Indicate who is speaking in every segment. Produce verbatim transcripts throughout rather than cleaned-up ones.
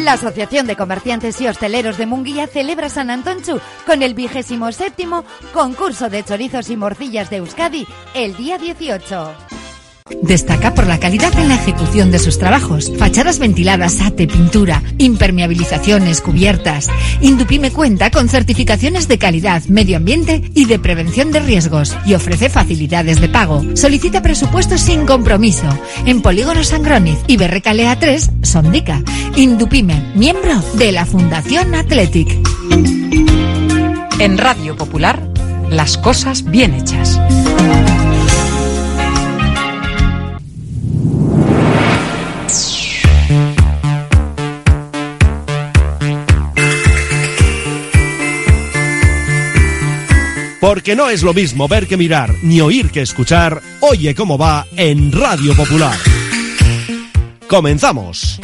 Speaker 1: La Asociación de Comerciantes y Hosteleros de Munguía celebra San Antonchu con el vigésimo séptimo concurso de chorizos y morcillas de Euskadi el día dieciocho.
Speaker 2: Destaca por la calidad en la ejecución de sus trabajos. Fachadas ventiladas, ate, pintura, impermeabilizaciones, cubiertas. Indupime cuenta con certificaciones de calidad, medio ambiente y de prevención de riesgos y ofrece facilidades de pago. Solicita presupuestos sin compromiso en Polígono Sangroniz y Berrecalea tres, Sondica. Indupime, miembro de la Fundación Athletic.
Speaker 3: En Radio Popular, las cosas bien hechas.
Speaker 4: Porque no es lo mismo ver que mirar, ni oír que escuchar. Oye cómo va en Radio Popular. Comenzamos.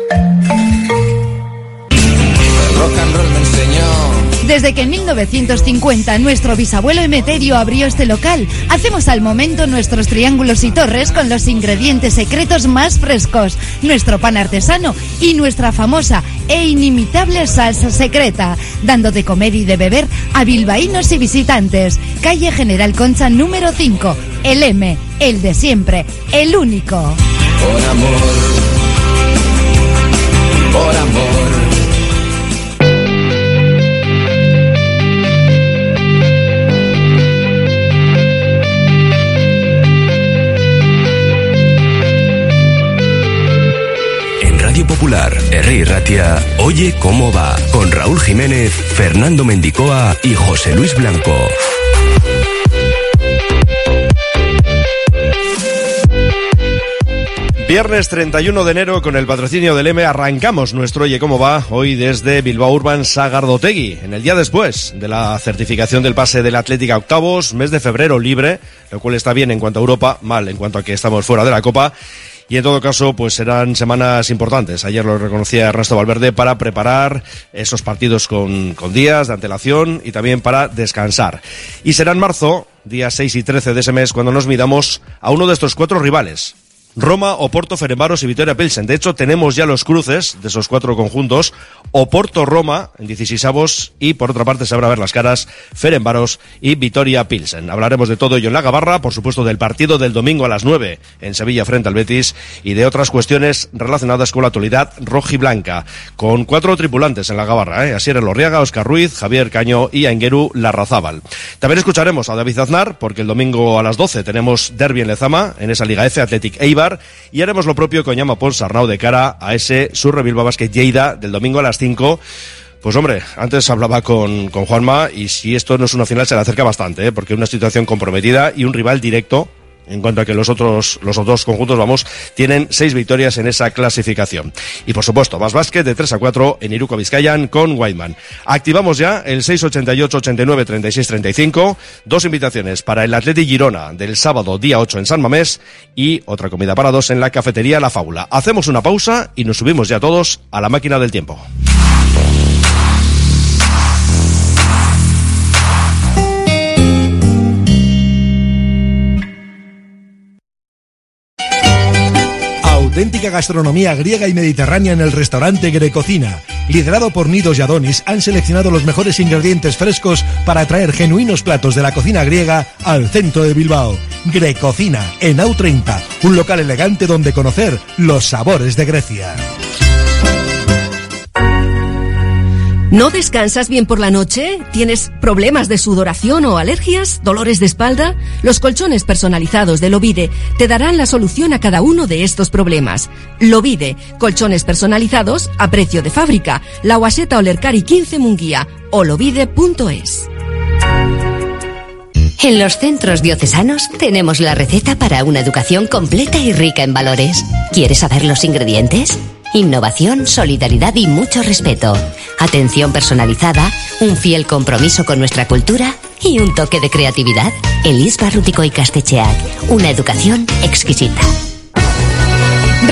Speaker 5: Rock and roll me enseñó.
Speaker 1: Desde que en mil novecientos cincuenta nuestro bisabuelo Emeterio abrió este local, hacemos al momento nuestros triángulos y torres con los ingredientes secretos más frescos, nuestro pan artesano y nuestra famosa e inimitable salsa secreta, dando de comer y de beber a bilbaínos y visitantes. Calle General Concha número cinco, el M, el de siempre, el único.
Speaker 5: Por amor, por amor.
Speaker 6: Radio Popular, Herri Ratia, Oye cómo va, con Raúl Jiménez, Fernando Mendicoa y José Luis Blanco.
Speaker 4: Viernes treinta y uno de enero, con el patrocinio del M, arrancamos nuestro Oye cómo va, hoy desde Bilbao Urban Sagardotegui, en el día después de la certificación del pase del Atlético a octavos, mes de febrero libre, lo cual está bien en cuanto a Europa, mal en cuanto a que estamos fuera de la Copa. Y en todo caso, pues serán semanas importantes. Ayer lo reconocía Ernesto Valverde, para preparar esos partidos con, con días de antelación y también para descansar. Y será en marzo, días seis y trece de ese mes, cuando nos midamos a uno de estos cuatro rivales: Roma, Oporto, Ferencváros y Vitoria Pilsen. De hecho, tenemos ya los cruces de esos cuatro conjuntos: Oporto-Roma en dieciseisavos y, por otra parte, se habrá ver las caras Ferencváros y Vitoria Pilsen. Hablaremos de todo ello en la Gabarra, por supuesto del partido del domingo a las nueve en Sevilla frente al Betis y de otras cuestiones relacionadas con la actualidad rojiblanca, con cuatro tripulantes en la Gabarra, ¿eh? Asier Elorriaga, Óscar Ruiz, Javier Caño y Aingeru Larrazábal. También escucharemos a David Aznar, porque el domingo a las doce tenemos derbi en Lezama, en esa Liga F, Athletic Eibar, y haremos lo propio con Llama Pons Arnau de cara a ese Surre Bilbao Basket Lleida del domingo a las cinco. Pues hombre, antes hablaba con, con Juanma, y si esto no es una final se le acerca bastante, ¿eh? Porque es una situación comprometida y un rival directo, en cuanto a que los otros los otros conjuntos, vamos, tienen seis victorias en esa clasificación. Y por supuesto, más básquet de tres a cuatro en Iruko Bizkaian con Whiteman. Activamos ya el seis ochenta y ocho, ochenta y nueve, treinta y seis, treinta y cinco. Dos invitaciones para el Athletic Girona del sábado día ocho en San Mamés y otra comida para dos en la cafetería La Fábula. Hacemos una pausa y nos subimos ya todos a la máquina del tiempo.
Speaker 7: Auténtica gastronomía griega y mediterránea en el restaurante Grecocina. Liderado por Nidos y Adonis, han seleccionado los mejores ingredientes frescos para traer genuinos platos de la cocina griega al centro de Bilbao. Grecocina, en A U treinta, un local elegante donde conocer los sabores de Grecia.
Speaker 8: ¿No descansas bien por la noche? ¿Tienes problemas de sudoración o alergias? ¿Dolores de espalda? Los colchones personalizados de Lovide te darán la solución a cada uno de estos problemas. Lovide, colchones personalizados a precio de fábrica. La Guaseta Olercari quince Munguía o lovide punto es.
Speaker 9: En los centros diocesanos tenemos la receta para una educación completa y rica en valores. ¿Quieres saber los ingredientes? Innovación, solidaridad y mucho respeto. Atención personalizada, un fiel compromiso con nuestra cultura y un toque de creatividad. Elis Barrutico y Castetxeak, una educación exquisita.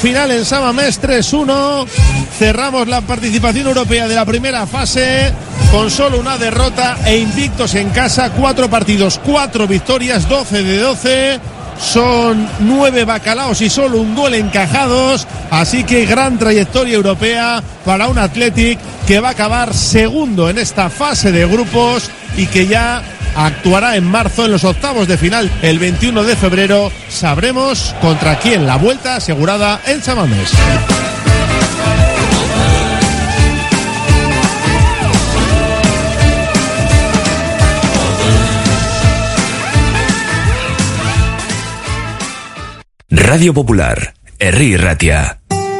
Speaker 10: final en San Mamés, tres uno. Cerramos la participación europea de la primera fase con solo una derrota e invictos en casa, cuatro partidos, cuatro victorias, doce de doce. Son nueve bacalaos y solo un gol encajados, así que gran trayectoria europea para un Athletic que va a acabar segundo en esta fase de grupos y que ya actuará en marzo en los octavos de final. El veintiuno de febrero sabremos contra quién, la vuelta asegurada en San Mamés.
Speaker 6: Radio Popular, Herri Ratia.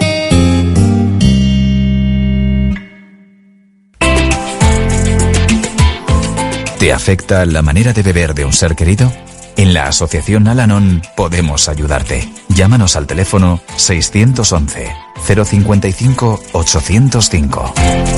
Speaker 11: ¿Te afecta la manera de beber de un ser querido? En la Asociación Al-Anon podemos ayudarte. Llámanos al teléfono seiscientos once, cero cincuenta y cinco, ochocientos cinco.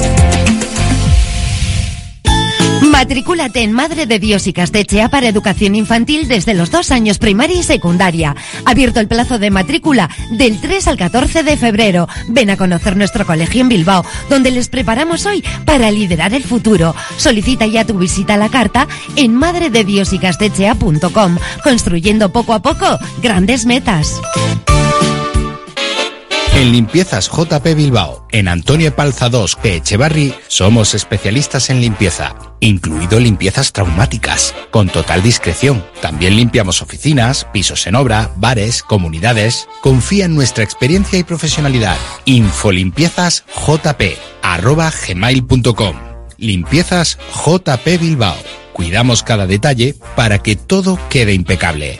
Speaker 1: Matricúlate en Madre de Dios y Castechea para educación infantil desde los dos años primaria y secundaria. Abierto el plazo de matrícula del tres al catorce de febrero. Ven a conocer nuestro colegio en Bilbao, donde les preparamos hoy para liderar el futuro. Solicita ya tu visita a la carta en madre de dios y castechea punto com, construyendo poco a poco grandes metas.
Speaker 12: En Limpiezas J P Bilbao, en Antonio Epalza dos, P. Echevarri, somos especialistas en limpieza, incluido limpiezas traumáticas, con total discreción. También limpiamos oficinas, pisos en obra, bares, comunidades. Confía en nuestra experiencia y profesionalidad. Infolimpiezas jp, arroba gmail punto com. Limpiezas J P Bilbao. Cuidamos cada detalle para que todo quede impecable.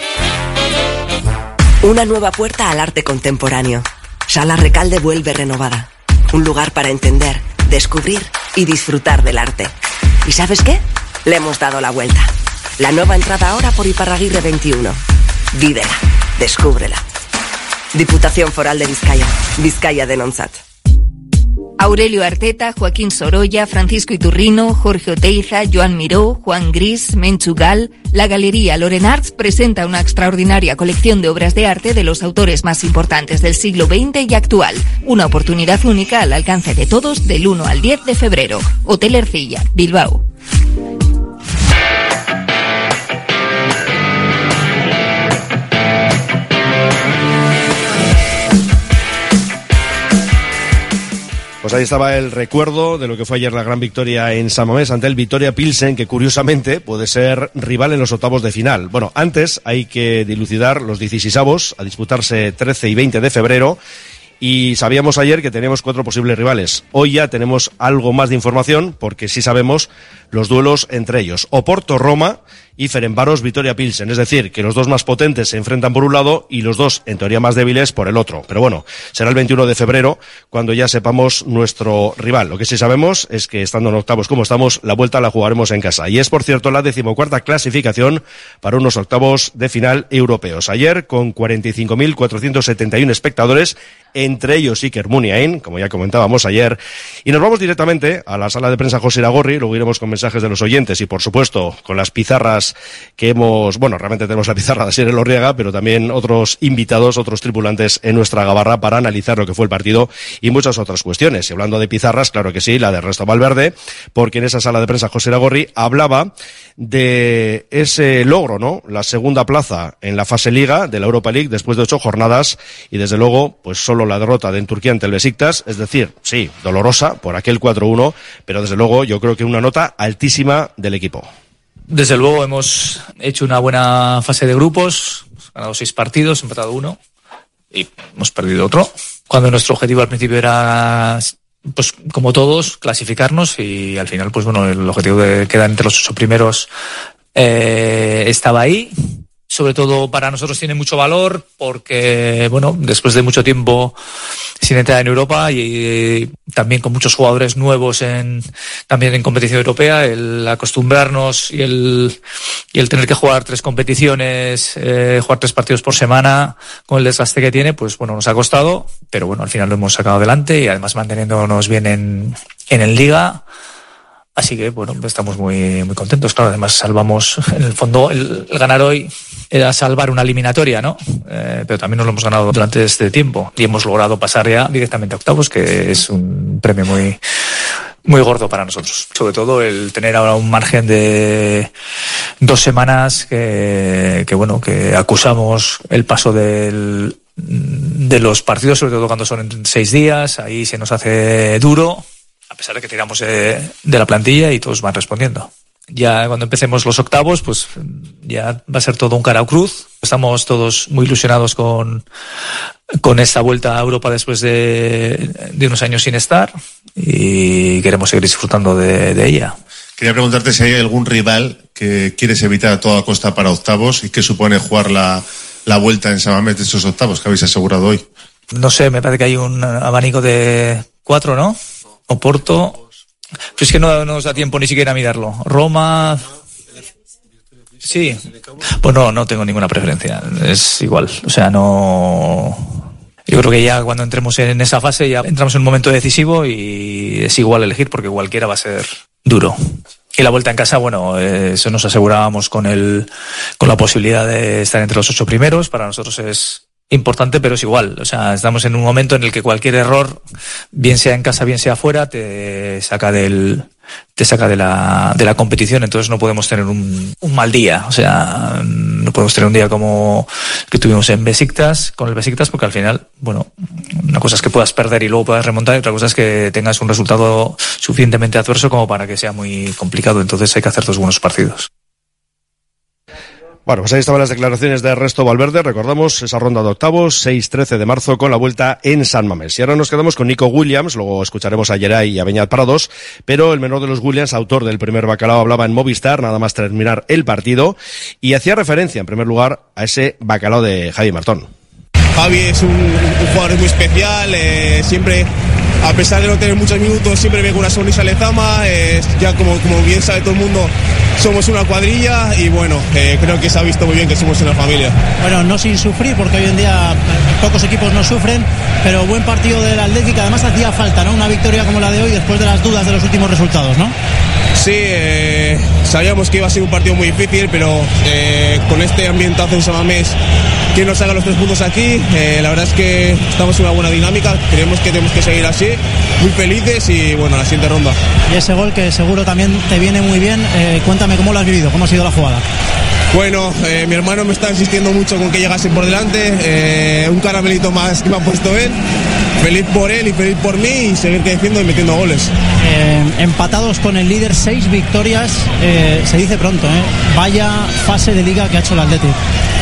Speaker 13: Una nueva puerta al arte contemporáneo. Sala Recalde vuelve renovada. Un lugar para entender, descubrir y disfrutar del arte. ¿Y sabes qué? Le hemos dado la vuelta. La nueva entrada ahora por Iparraguirre veintiuno. Vívela, descúbrela. Diputación Foral de Vizcaya. Vizcaya de Nonsat.
Speaker 2: Aurelio Arteta, Joaquín Sorolla, Francisco Iturrino, Jorge Oteiza, Joan Miró, Juan Gris, Menchugal. La Galería Loren Arts presenta una extraordinaria colección de obras de arte de los autores más importantes del siglo veinte y actual. Una oportunidad única al alcance de todos del uno al diez de febrero. Hotel Ercilla, Bilbao.
Speaker 4: Pues ahí estaba el recuerdo de lo que fue ayer la gran victoria en San Mamés ante el Vitoria Pilsen, que curiosamente puede ser rival en los octavos de final. Bueno, antes hay que dilucidar los dieciseisavos a disputarse trece y veinte de febrero. Y sabíamos ayer que teníamos cuatro posibles rivales. Hoy ya tenemos algo más de información, porque sí sabemos los duelos entre ellos. Oporto-Roma y Ferencváros Vitoria Pilsen. Es decir, que los dos más potentes se enfrentan por un lado y los dos, en teoría, más débiles por el otro. Pero bueno, será el veintiuno de febrero cuando ya sepamos nuestro rival. Lo que sí sabemos es que, estando en octavos como estamos, la vuelta la jugaremos en casa. Y es, por cierto, la decimocuarta clasificación para unos octavos de final europeos. Ayer, con cuarenta y cinco mil cuatrocientos setenta y uno espectadores, entre ellos Iker Muniain, como ya comentábamos ayer. Y nos vamos directamente a la sala de prensa José Iragorri, luego iremos con mensajes de los oyentes y, por supuesto, con las pizarras que hemos, bueno, realmente tenemos la pizarra de Asier Elorriaga, pero también otros invitados, otros tripulantes en nuestra gabarra para analizar lo que fue el partido y muchas otras cuestiones. Y hablando de pizarras, claro que sí, la de Ernesto Valverde, porque en esa sala de prensa José Iragorri hablaba de ese logro, ¿no? La segunda plaza en la fase Liga de la Europa League después de ocho jornadas y, desde luego, pues solo la derrota de en Turquía ante el Besiktas, es decir, sí, dolorosa por aquel cuatro uno, pero desde luego yo creo que una nota altísima del equipo.
Speaker 14: Desde luego hemos hecho una buena fase de grupos, hemos ganado seis partidos, empatado uno y hemos perdido otro. Cuando nuestro objetivo al principio era, pues como todos, clasificarnos, y al final, pues bueno, el objetivo de quedar entre los ocho primeros eh, estaba ahí. Sobre todo para nosotros tiene mucho valor porque, bueno, después de mucho tiempo sin entrar en Europa y, y también con muchos jugadores nuevos en también en competición europea, el acostumbrarnos y el y el tener que jugar tres competiciones, eh, jugar tres partidos por semana con el desgaste que tiene, pues bueno, nos ha costado, pero bueno, al final lo hemos sacado adelante y además manteniéndonos bien en en el Liga. Así que, bueno, estamos muy, muy contentos. Claro, además salvamos, en el fondo, el, el ganar hoy era salvar una eliminatoria, ¿no? Eh, pero también nos lo hemos ganado durante este tiempo y hemos logrado pasar ya directamente a octavos, que es un premio muy, muy gordo para nosotros. Sobre todo el tener ahora un margen de dos semanas que, que bueno, que acusamos el paso del, de los partidos, sobre todo cuando son en seis días. Ahí se nos hace duro, a pesar de que tiramos de, de la plantilla y todos van respondiendo. Ya cuando empecemos los octavos, pues ya va a ser todo un cara o cruz. Estamos todos muy ilusionados con, con esta vuelta a Europa después de, de unos años sin estar y queremos seguir disfrutando de, de ella.
Speaker 15: Quería preguntarte si hay algún rival que quieres evitar a toda costa para octavos y qué supone jugar la, la vuelta en San Mamés de esos octavos que habéis asegurado hoy.
Speaker 14: No sé, me parece que hay un abanico de cuatro, ¿no? Oporto. Pero es que no, no nos da tiempo ni siquiera a mirarlo. Roma. Sí. Pues no, no tengo ninguna preferencia. Es igual. O sea, no. Yo creo que ya cuando entremos en esa fase ya entramos en un momento decisivo y es igual elegir porque cualquiera va a ser duro. Y la vuelta en casa, bueno, eh, eso nos asegurábamos con el, con la posibilidad de estar entre los ocho primeros. Para nosotros es importante, pero es igual. O sea, estamos en un momento en el que cualquier error, bien sea en casa, bien sea afuera, te saca del, te saca de la, de la competición. Entonces no podemos tener un, un mal día. O sea, no podemos tener un día como que tuvimos en Besiktas, con el Besiktas, porque al final, bueno, una cosa es que puedas perder y luego puedas remontar, y otra cosa es que tengas un resultado suficientemente adverso como para que sea muy complicado. Entonces hay que hacer dos buenos partidos.
Speaker 4: Bueno, pues ahí estaban las declaraciones de Ernesto Valverde. Recordamos esa ronda de octavos, seis trece de marzo, con la vuelta en San Mamés. Y ahora nos quedamos con Nico Williams, luego escucharemos a Geray y a Beñat Prados, pero el menor de los Williams, autor del primer bacalao, hablaba en Movistar, nada más terminar el partido, y hacía referencia, en primer lugar, a ese bacalao de Javi Martón.
Speaker 16: Javi es un, un jugador muy especial, eh, siempre, a pesar de no tener muchos minutos, siempre ve con una sonrisa Lezama, eh, ya como, como bien sabe todo el mundo, somos una cuadrilla y bueno, eh, creo que se ha visto muy bien que somos una familia.
Speaker 17: Bueno, no sin sufrir, porque hoy en día pocos equipos no sufren, pero buen partido del Atlético, además hacía falta, ¿no? Una victoria como la de hoy después de las dudas de los últimos resultados, ¿no?
Speaker 16: Sí, eh, sabíamos que iba a ser un partido muy difícil, pero eh, con este ambientazo en San Mamés, que nos haga los tres puntos aquí, eh, la verdad es que estamos en una buena dinámica, creemos que tenemos que seguir así, muy felices y bueno, la siguiente ronda.
Speaker 17: Y ese gol que seguro también te viene muy bien, eh, cuéntame cómo lo has vivido, cómo ha sido la jugada.
Speaker 16: Bueno, eh, mi hermano me está insistiendo mucho con que llegase por delante, eh, un caramelito más que me ha puesto él, feliz por él y feliz por mí y seguir creciendo y metiendo goles.
Speaker 17: Eh, empatados con el líder, seis victorias, eh, se dice pronto, ¿eh? Vaya fase de liga que ha hecho el Atlético.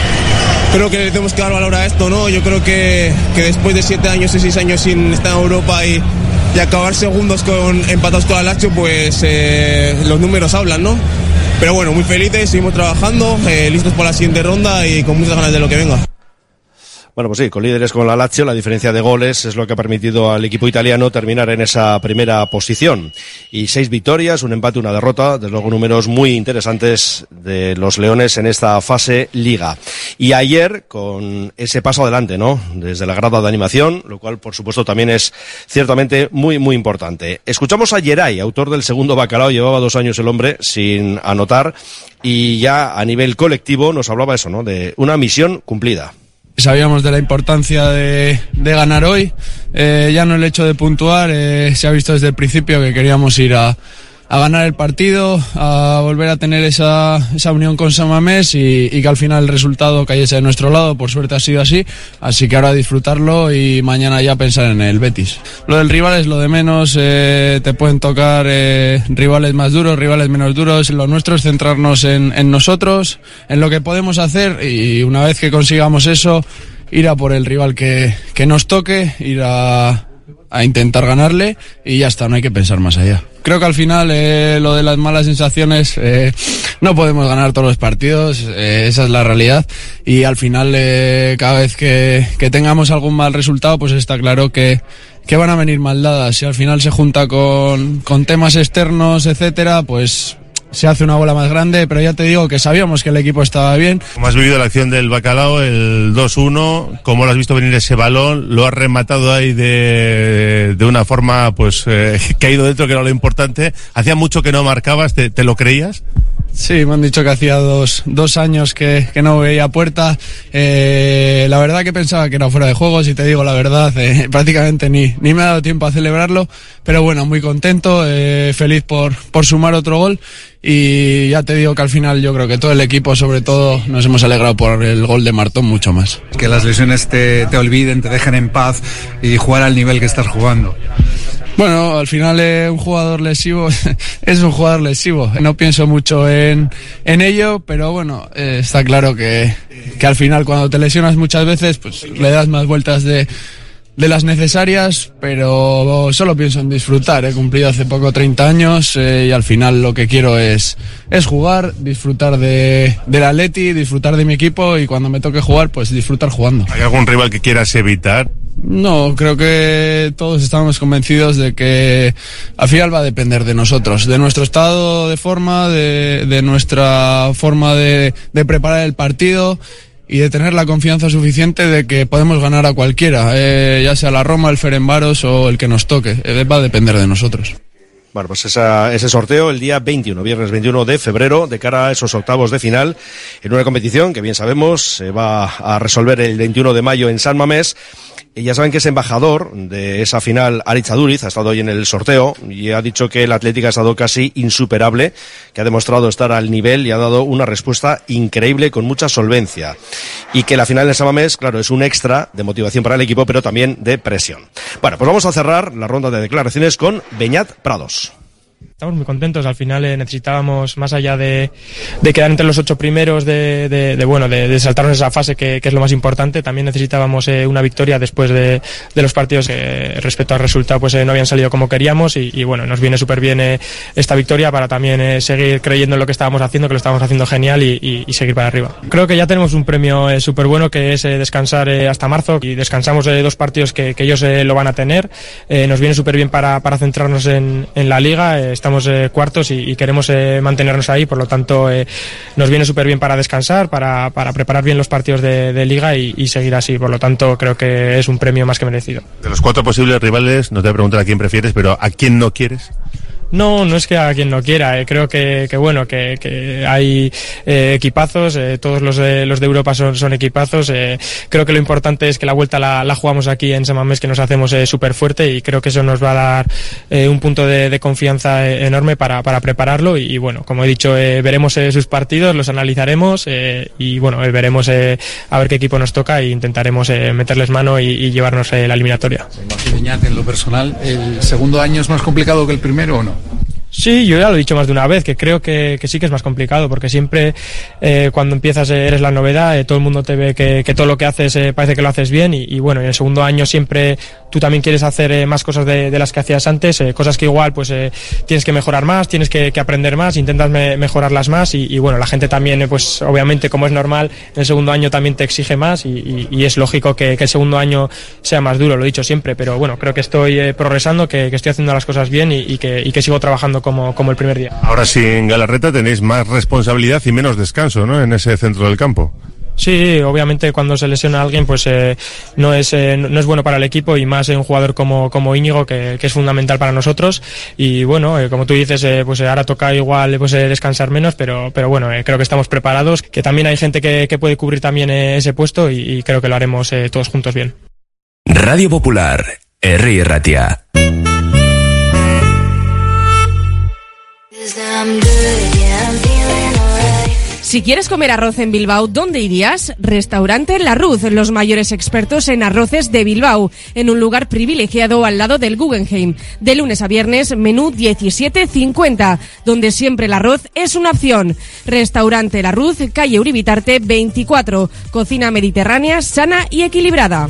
Speaker 16: Creo que le tenemos que dar valor a esto, ¿no? Yo creo que, que después de siete años y seis años sin estar en Europa y, y acabar segundos con, empatados con el Lazio, pues eh, los números hablan, ¿no? Pero bueno, muy felices, seguimos trabajando, eh, listos para la siguiente ronda y con muchas ganas de lo que venga.
Speaker 4: Bueno, pues sí, con líderes con la Lazio, la diferencia de goles es lo que ha permitido al equipo italiano terminar en esa primera posición. Y seis victorias, un empate, una derrota, desde luego números muy interesantes de los leones en esta fase liga. Y ayer, con ese paso adelante, ¿no? Desde la grada de animación, lo cual por supuesto también es ciertamente muy, muy importante. Escuchamos a Geray, autor del segundo bacalao, llevaba dos años el hombre sin anotar, y ya a nivel colectivo nos hablaba eso, ¿no? De una misión cumplida.
Speaker 18: Sabíamos de la importancia de, de ganar hoy, eh, ya no el hecho de puntuar, eh, se ha visto desde el principio que queríamos ir a, a ganar el partido, a volver a tener esa, esa unión con San Mamés y, y que al final el resultado cayese de nuestro lado. Por suerte ha sido así, así que ahora disfrutarlo y mañana ya pensar en el Betis. Lo del rival es lo de menos, eh, te pueden tocar eh, rivales más duros, rivales menos duros. Lo nuestro es centrarnos en, en nosotros, en lo que podemos hacer, y una vez que consigamos eso, ir a por el rival que, que nos toque, ir a, a intentar ganarle y ya está, no hay que pensar más allá. Creo que al final eh, lo de las malas sensaciones, eh, no podemos ganar todos los partidos, eh, esa es la realidad, y al final eh, cada vez que, que tengamos algún mal resultado, pues está claro que, que van a venir mal dadas. Si al final se junta con, con temas externos, etcétera, pues se hace una bola más grande, pero ya te digo que sabíamos que el equipo estaba bien.
Speaker 15: ¿Cómo has vivido la acción del Bacalao, el dos uno? ¿Cómo lo has visto venir ese balón? ¿Lo has rematado ahí de, de una forma pues eh, que ha ido dentro, que era lo importante? Hacía mucho que no marcabas, ¿te, te lo creías?
Speaker 18: Sí, me han dicho que hacía dos, dos años que, que no veía puerta. Eh, la verdad que pensaba que era fuera de juego, si te digo la verdad, eh, prácticamente ni, ni me ha dado tiempo a celebrarlo, pero bueno, muy contento, eh, feliz por, por sumar otro gol, y ya te digo que al final yo creo que todo el equipo, sobre todo, nos hemos alegrado por el gol de Martón mucho más.
Speaker 19: Que las lesiones te, te olviden, te dejen en paz y jugar al nivel que estás jugando.
Speaker 18: Bueno, al final eh, un jugador lesivo es un jugador lesivo. No pienso mucho en, en ello, pero bueno, eh, está claro que, que al final cuando te lesionas muchas veces, pues le das más vueltas de, de las necesarias, pero solo pienso en disfrutar. He cumplido hace poco treinta años eh, y al final lo que quiero es, es jugar, disfrutar de, del Atleti, disfrutar de mi equipo, y cuando me toque jugar, pues disfrutar jugando.
Speaker 15: ¿Hay algún rival que quieras evitar?
Speaker 18: No, creo que todos estamos convencidos de que al final va a depender de nosotros, de nuestro estado de forma, de, de nuestra forma de, de preparar el partido y de tener la confianza suficiente de que podemos ganar a cualquiera, eh, ya sea la Roma, el Ferencváros o el que nos toque. Eh, va a depender de nosotros.
Speaker 4: Bueno, pues esa, ese sorteo el día veintiuno, viernes veintiuno de febrero, de cara a esos octavos de final, en una competición que bien sabemos se va a resolver el veintiuno de mayo en San Mamés. Y ya saben que es embajador de esa final Aritz Aduriz, ha estado hoy en el sorteo y ha dicho que el Atlético ha estado casi insuperable, que ha demostrado estar al nivel y ha dado una respuesta increíble con mucha solvencia. Y que la final de San Mamés, claro, es un extra de motivación para el equipo, pero también de presión. Bueno, pues vamos a cerrar la ronda de declaraciones con Beñat Prados.
Speaker 20: Estamos muy contentos, al final eh, necesitábamos, más allá de, de quedar entre los ocho primeros, de, de, de bueno, de, de saltarnos esa fase que, que es lo más importante, también necesitábamos eh, una victoria después de, de los partidos que respecto al resultado pues eh, no habían salido como queríamos, y, y bueno, nos viene súper bien eh, esta victoria para también eh, seguir creyendo en lo que estábamos haciendo, que lo estábamos haciendo genial y, y, y seguir para arriba. Creo que ya tenemos un premio eh, súper bueno, que es eh, descansar eh, hasta marzo, y descansamos eh, dos partidos que, que ellos eh, lo van a tener, eh, nos viene súper bien para, para centrarnos en, en la liga, eh, estamos Eh, cuartos y, y queremos eh, mantenernos ahí, por lo tanto eh, nos viene súper bien para descansar, para, para preparar bien los partidos de, de liga y, y seguir así, por lo tanto creo que es un premio más que merecido.
Speaker 15: De los cuatro posibles rivales, no te voy a preguntar a quién prefieres, pero ¿a quién no quieres?
Speaker 20: No, no es que a quien no quiera, eh, creo que, que bueno, que, que hay eh, equipazos, eh, todos los de, los de Europa son, son equipazos, eh, creo que lo importante es que la vuelta la, la jugamos aquí en San Mamés, que nos hacemos eh, súper fuerte, y creo que eso nos va a dar eh, un punto de, de confianza eh, enorme para, para prepararlo, y, y bueno, como he dicho, eh, veremos eh, sus partidos, los analizaremos eh, y bueno, eh, veremos eh, a ver qué equipo nos toca e intentaremos eh, meterles mano y, y llevarnos eh, la eliminatoria.
Speaker 19: Beñat, en lo personal, ¿el segundo año es más complicado que el primero o no?
Speaker 20: Sí, yo ya lo he dicho más de una vez, que creo que, que sí que es más complicado, porque siempre eh, cuando empiezas eh, eres la novedad, eh, todo el mundo te ve que, que todo lo que haces eh, parece que lo haces bien, y, y bueno, en el segundo año siempre tú también quieres hacer eh, más cosas de, de las que hacías antes, eh, cosas que igual pues eh, tienes que mejorar más, tienes que, que aprender más, intentas me, mejorarlas más, y, y bueno, la gente también eh, pues obviamente, como es normal, en el segundo año también te exige más, y, y, y es lógico que, que el segundo año sea más duro, lo he dicho siempre, pero bueno, creo que estoy eh, progresando, que, que estoy haciendo las cosas bien, y, y, que, y que sigo trabajando como, como el primer día.
Speaker 15: Ahora sí, en Galarreta tenéis más responsabilidad y menos descanso, ¿no?, en ese centro del campo.
Speaker 20: Sí, obviamente cuando se lesiona a alguien pues eh, no es eh, no es bueno para el equipo, y más en un jugador como como Íñigo, que, que es fundamental para nosotros, y bueno, eh, como tú dices, eh, pues ahora toca igual pues eh, descansar menos, pero pero bueno, eh, creo que estamos preparados, que también hay gente que, que puede cubrir también eh, ese puesto, y, y creo que lo haremos eh, todos juntos bien.
Speaker 6: Radio Popular, Herri Ratia.
Speaker 8: Si quieres comer arroz en Bilbao, ¿dónde irías? Restaurante La Ruz, los mayores expertos en arroces de Bilbao, en un lugar privilegiado al lado del Guggenheim. De lunes a viernes, menú diecisiete cincuenta, donde siempre el arroz es una opción. Restaurante La Ruz, calle Uribitarte veinticuatro, cocina mediterránea, sana y equilibrada.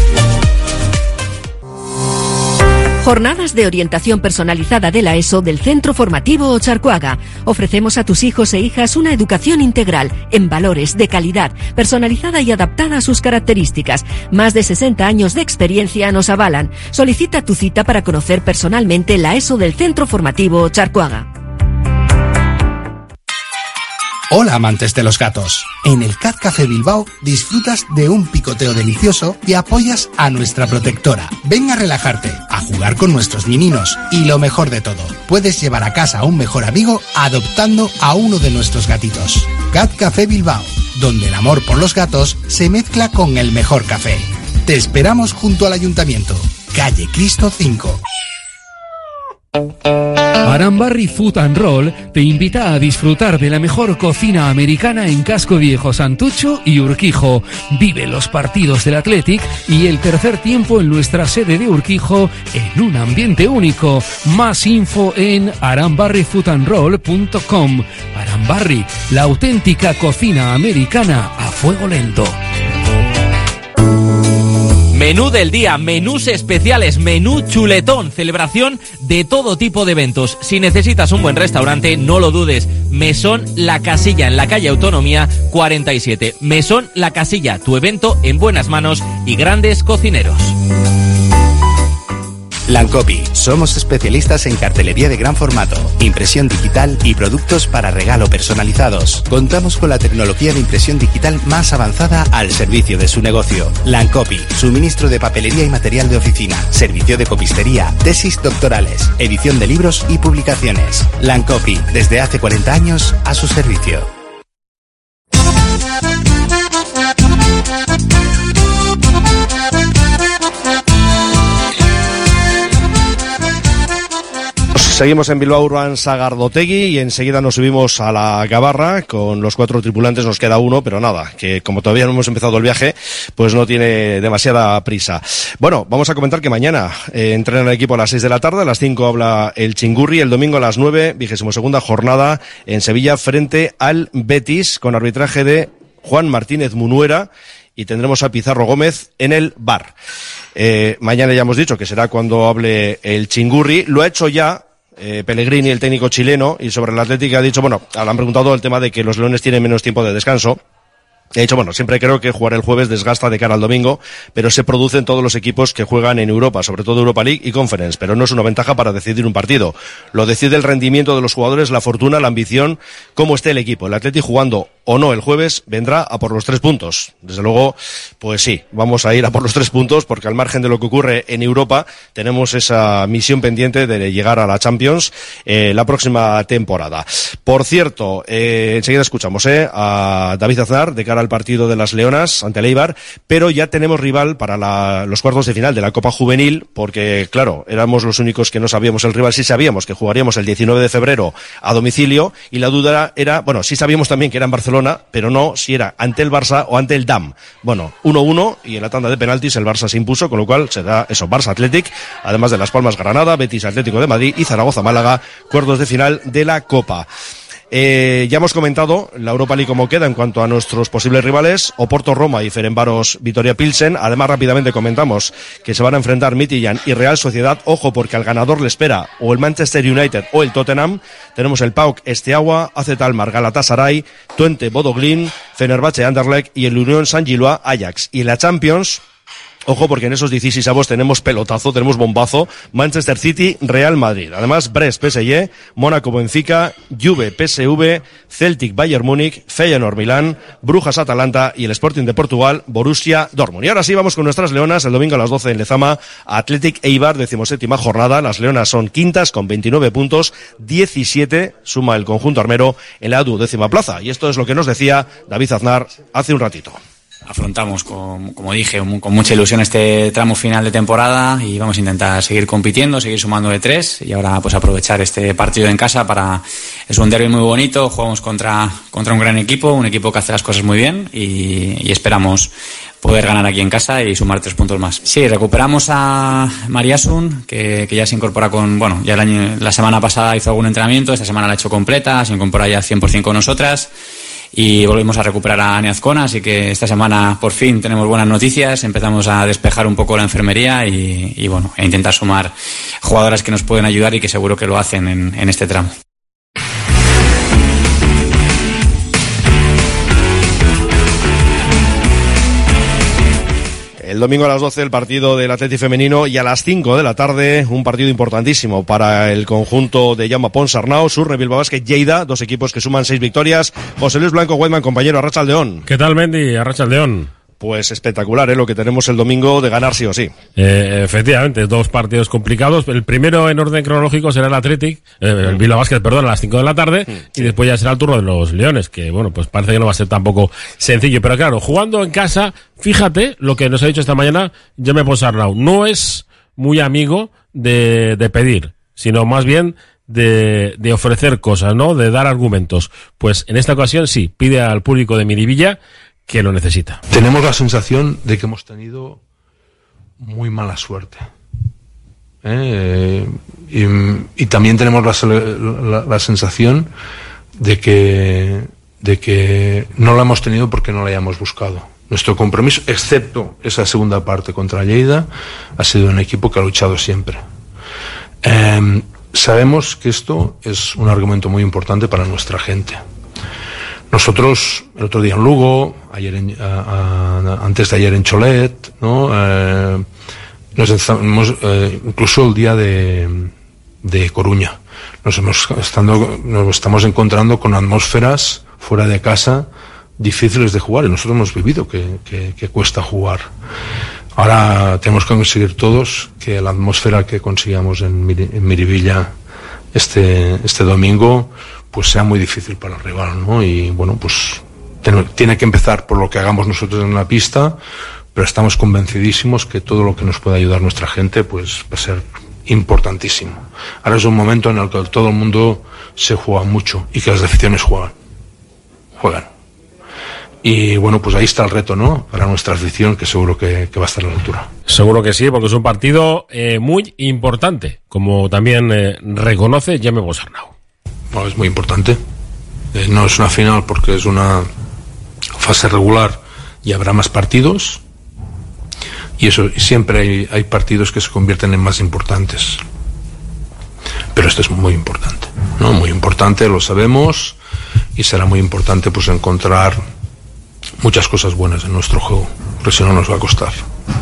Speaker 2: Jornadas de orientación personalizada de la ESO del Centro Formativo Ocharcoaga. Ofrecemos a tus hijos e hijas una educación integral, en valores, de calidad, personalizada y adaptada a sus características. Más de sesenta años de experiencia nos avalan. Solicita tu cita para conocer personalmente la ESO del Centro Formativo Ocharcoaga.
Speaker 3: Hola amantes de los gatos. En el Cat Café Bilbao disfrutas de un picoteo delicioso y apoyas a nuestra protectora. Ven a relajarte, a jugar con nuestros mininos y lo mejor de todo, puedes llevar a casa a un mejor amigo adoptando a uno de nuestros gatitos. Cat Café Bilbao, donde el amor por los gatos se mezcla con el mejor café. Te esperamos junto al Ayuntamiento, calle Cristo cinco.
Speaker 21: Arambarri Food and Roll te invita a disfrutar de la mejor cocina americana en Casco Viejo, Santucho y Urquijo. Vive los partidos del Athletic y el tercer tiempo en nuestra sede de Urquijo en un ambiente único. Más info en arambarri food and roll punto com. Arambarri, la auténtica cocina americana a fuego lento.
Speaker 22: Menú del día, menús especiales, menú chuletón, celebración de todo tipo de eventos. Si necesitas un buen restaurante, no lo dudes. Mesón La Casilla, en la calle Autonomía cuarenta y siete. Mesón La Casilla, tu evento en buenas manos y grandes cocineros.
Speaker 23: Lancopi, somos especialistas en cartelería de gran formato, impresión digital y productos para regalo personalizados. Contamos con la tecnología de impresión digital más avanzada al servicio de su negocio. Lancopi, suministro de papelería y material de oficina, servicio de copistería, tesis doctorales, edición de libros y publicaciones. Lancopi, desde hace cuarenta años a su servicio.
Speaker 4: Seguimos en Bilbao Urban Sagardotegui y enseguida nos subimos a la Gabarra. Con los cuatro tripulantes nos queda uno, pero nada, que como todavía no hemos empezado el viaje, pues no tiene demasiada prisa. Bueno, vamos a comentar que mañana eh, entrena el equipo a las seis de la tarde, a las cinco habla el Chingurri, el domingo a las nueve, vigésimo segunda jornada en Sevilla frente al Betis, con arbitraje de Juan Martínez Munuera, y tendremos a Pizarro Gómez en el bar. Eh, mañana ya hemos dicho que será cuando hable el Chingurri, lo ha hecho ya Eh, Pellegrini, el técnico chileno, y sobre el Atlético ha dicho, bueno, le han preguntado el tema de que los leones tienen menos tiempo de descanso. He dicho, bueno, siempre creo que jugar el jueves desgasta de cara al domingo, pero se produce en todos los equipos que juegan en Europa, sobre todo Europa League y Conference, pero no es una ventaja para decidir un partido. Lo decide el rendimiento de los jugadores, la fortuna, la ambición, cómo esté el equipo. El Atlético jugando o no el jueves vendrá a por los tres puntos. Desde luego, pues sí, vamos a ir a por los tres puntos, porque al margen de lo que ocurre en Europa, tenemos esa misión pendiente de llegar a la Champions eh, la próxima temporada. Por cierto, eh, enseguida escuchamos eh, a David Aznar de cara al partido de las Leonas ante el Eibar, pero ya tenemos rival para la, los cuartos de final de la Copa Juvenil, porque claro, éramos los únicos que no sabíamos el rival. Sí sabíamos que jugaríamos el diecinueve de febrero a domicilio, y la duda era, bueno, sí sabíamos también que era en Barcelona, pero no si era ante el Barça o ante el D A M. Bueno, uno uno, y en la tanda de penaltis el Barça se impuso, con lo cual será eso, Barça Athletic, además de Las Palmas Granada, Betis Atlético de Madrid y Zaragoza Málaga, cuartos de final de la Copa. Eh, ya hemos comentado la Europa League como queda en cuanto a nuestros posibles rivales, Oporto Roma y Ferencváros Vitoria Pilsen. Además, rápidamente comentamos que se van a enfrentar Midtjylland y Real Sociedad. Ojo, porque al ganador le espera o el Manchester United o el Tottenham. Tenemos el P A O K Esteaua, A Z Alkmaar Galatasaray, Twente Bodo Glimt, Fenerbahce Anderlecht y el Unión Saint-Gilloise Ajax. Y en la Champions, ojo, porque en esos dieciséis avos tenemos pelotazo, tenemos bombazo, Manchester City, Real Madrid. Además, Brest, P S G, Mónaco, Benfica, Juve, P S V, Celtic, Bayern Múnich, Feyenoord, Milán, Brujas, Atalanta y el Sporting de Portugal, Borussia Dortmund. Y ahora sí, vamos con nuestras leonas. El domingo a las doce en Lezama, Athletic Eibar, decimoséptima jornada. Las leonas son quintas con veintinueve puntos, diecisiete suma el conjunto armero en la duodécima plaza. Y esto es lo que nos decía David Aznar hace un ratito.
Speaker 24: Afrontamos, con, como dije, con mucha ilusión este tramo final de temporada y vamos a intentar seguir compitiendo, seguir sumando de tres y ahora pues aprovechar este partido en casa para... Es un derbi muy bonito, jugamos contra, contra un gran equipo, un equipo que hace las cosas muy bien y, y esperamos poder ganar aquí en casa y sumar tres puntos más. Sí, recuperamos a Mariasun, que, que ya se incorpora con... Bueno, ya el año, la semana pasada hizo algún entrenamiento, esta semana la ha hecho completa, se incorpora ya cien por ciento con nosotras. Y volvemos a recuperar a Ane Azcona, así que esta semana por fin tenemos buenas noticias, empezamos a despejar un poco la enfermería y, y bueno, a intentar sumar jugadoras que nos pueden ayudar y que seguro que lo hacen en, en este tramo.
Speaker 4: El domingo a las doce el partido del Atleti femenino y a las cinco de la tarde un partido importantísimo para el conjunto de Jaume Ponsarnau, Surre Bilbao Basket Lleida, dos equipos que suman seis victorias. José Luis Blanco Weidman, compañero, arratsaldeón.
Speaker 5: ¿Qué tal, Mendy? Arratsaldeón.
Speaker 4: Pues espectacular, ¿eh? Lo que tenemos el domingo de ganar sí o sí.
Speaker 5: Eh, efectivamente, dos partidos complicados. El primero en orden cronológico será el Athletic, eh, el Bilbao Basket, perdón, a las cinco de la tarde, sí. Y después ya será el turno de los Leones, que bueno, pues parece que no va a ser tampoco sencillo. Pero claro, jugando en casa, fíjate lo que nos ha dicho esta mañana Jaume Ponsarnau. No es muy amigo de, de pedir, sino más bien de, de ofrecer cosas, ¿no? De dar argumentos. Pues en esta ocasión sí, pide al público de Miribilla que lo necesita.
Speaker 7: Tenemos la sensación de que hemos tenido muy mala suerte. ¿Eh? Y, y también tenemos la, la, la sensación de que, de que no la hemos tenido porque no la hayamos buscado. Nuestro compromiso, excepto esa segunda parte contra Lleida, ha sido un equipo que ha luchado siempre. Eh, sabemos que esto es un argumento muy importante para nuestra gente. Nosotros, el otro día en Lugo, ayer en, a, a, antes de ayer en Cholet, ¿no? Eh, nos estamos, eh, incluso el día de, de Coruña, nos hemos estando, nos estamos encontrando con atmósferas fuera de casa difíciles de jugar, y nosotros hemos vivido que, que, que cuesta jugar. Ahora tenemos que conseguir todos que la atmósfera que consigamos en, Mir- en Miribilla este, este domingo pues sea muy difícil para el rival, ¿no? Y bueno, pues ten, tiene que empezar por lo que hagamos nosotros en la pista, pero estamos convencidísimos que todo lo que nos pueda ayudar nuestra gente pues va a ser importantísimo. Ahora es un momento en el que todo el mundo se juega mucho y que las aficiones juegan. Juegan. Y bueno, pues ahí está el reto, ¿no? Para nuestra afición, que seguro que, que va a estar a la altura.
Speaker 5: Seguro que sí, porque es un partido eh, muy importante, como también eh, reconoce Jaume Ponsarnau.
Speaker 7: No, es muy importante. Eh, no es una final porque es una fase regular y habrá más partidos. Y eso, siempre hay, hay partidos que se convierten en más importantes. Pero este es muy importante, ¿no? Muy importante, lo sabemos. Y será muy importante pues encontrar muchas cosas buenas en nuestro juego, porque si no nos va a costar.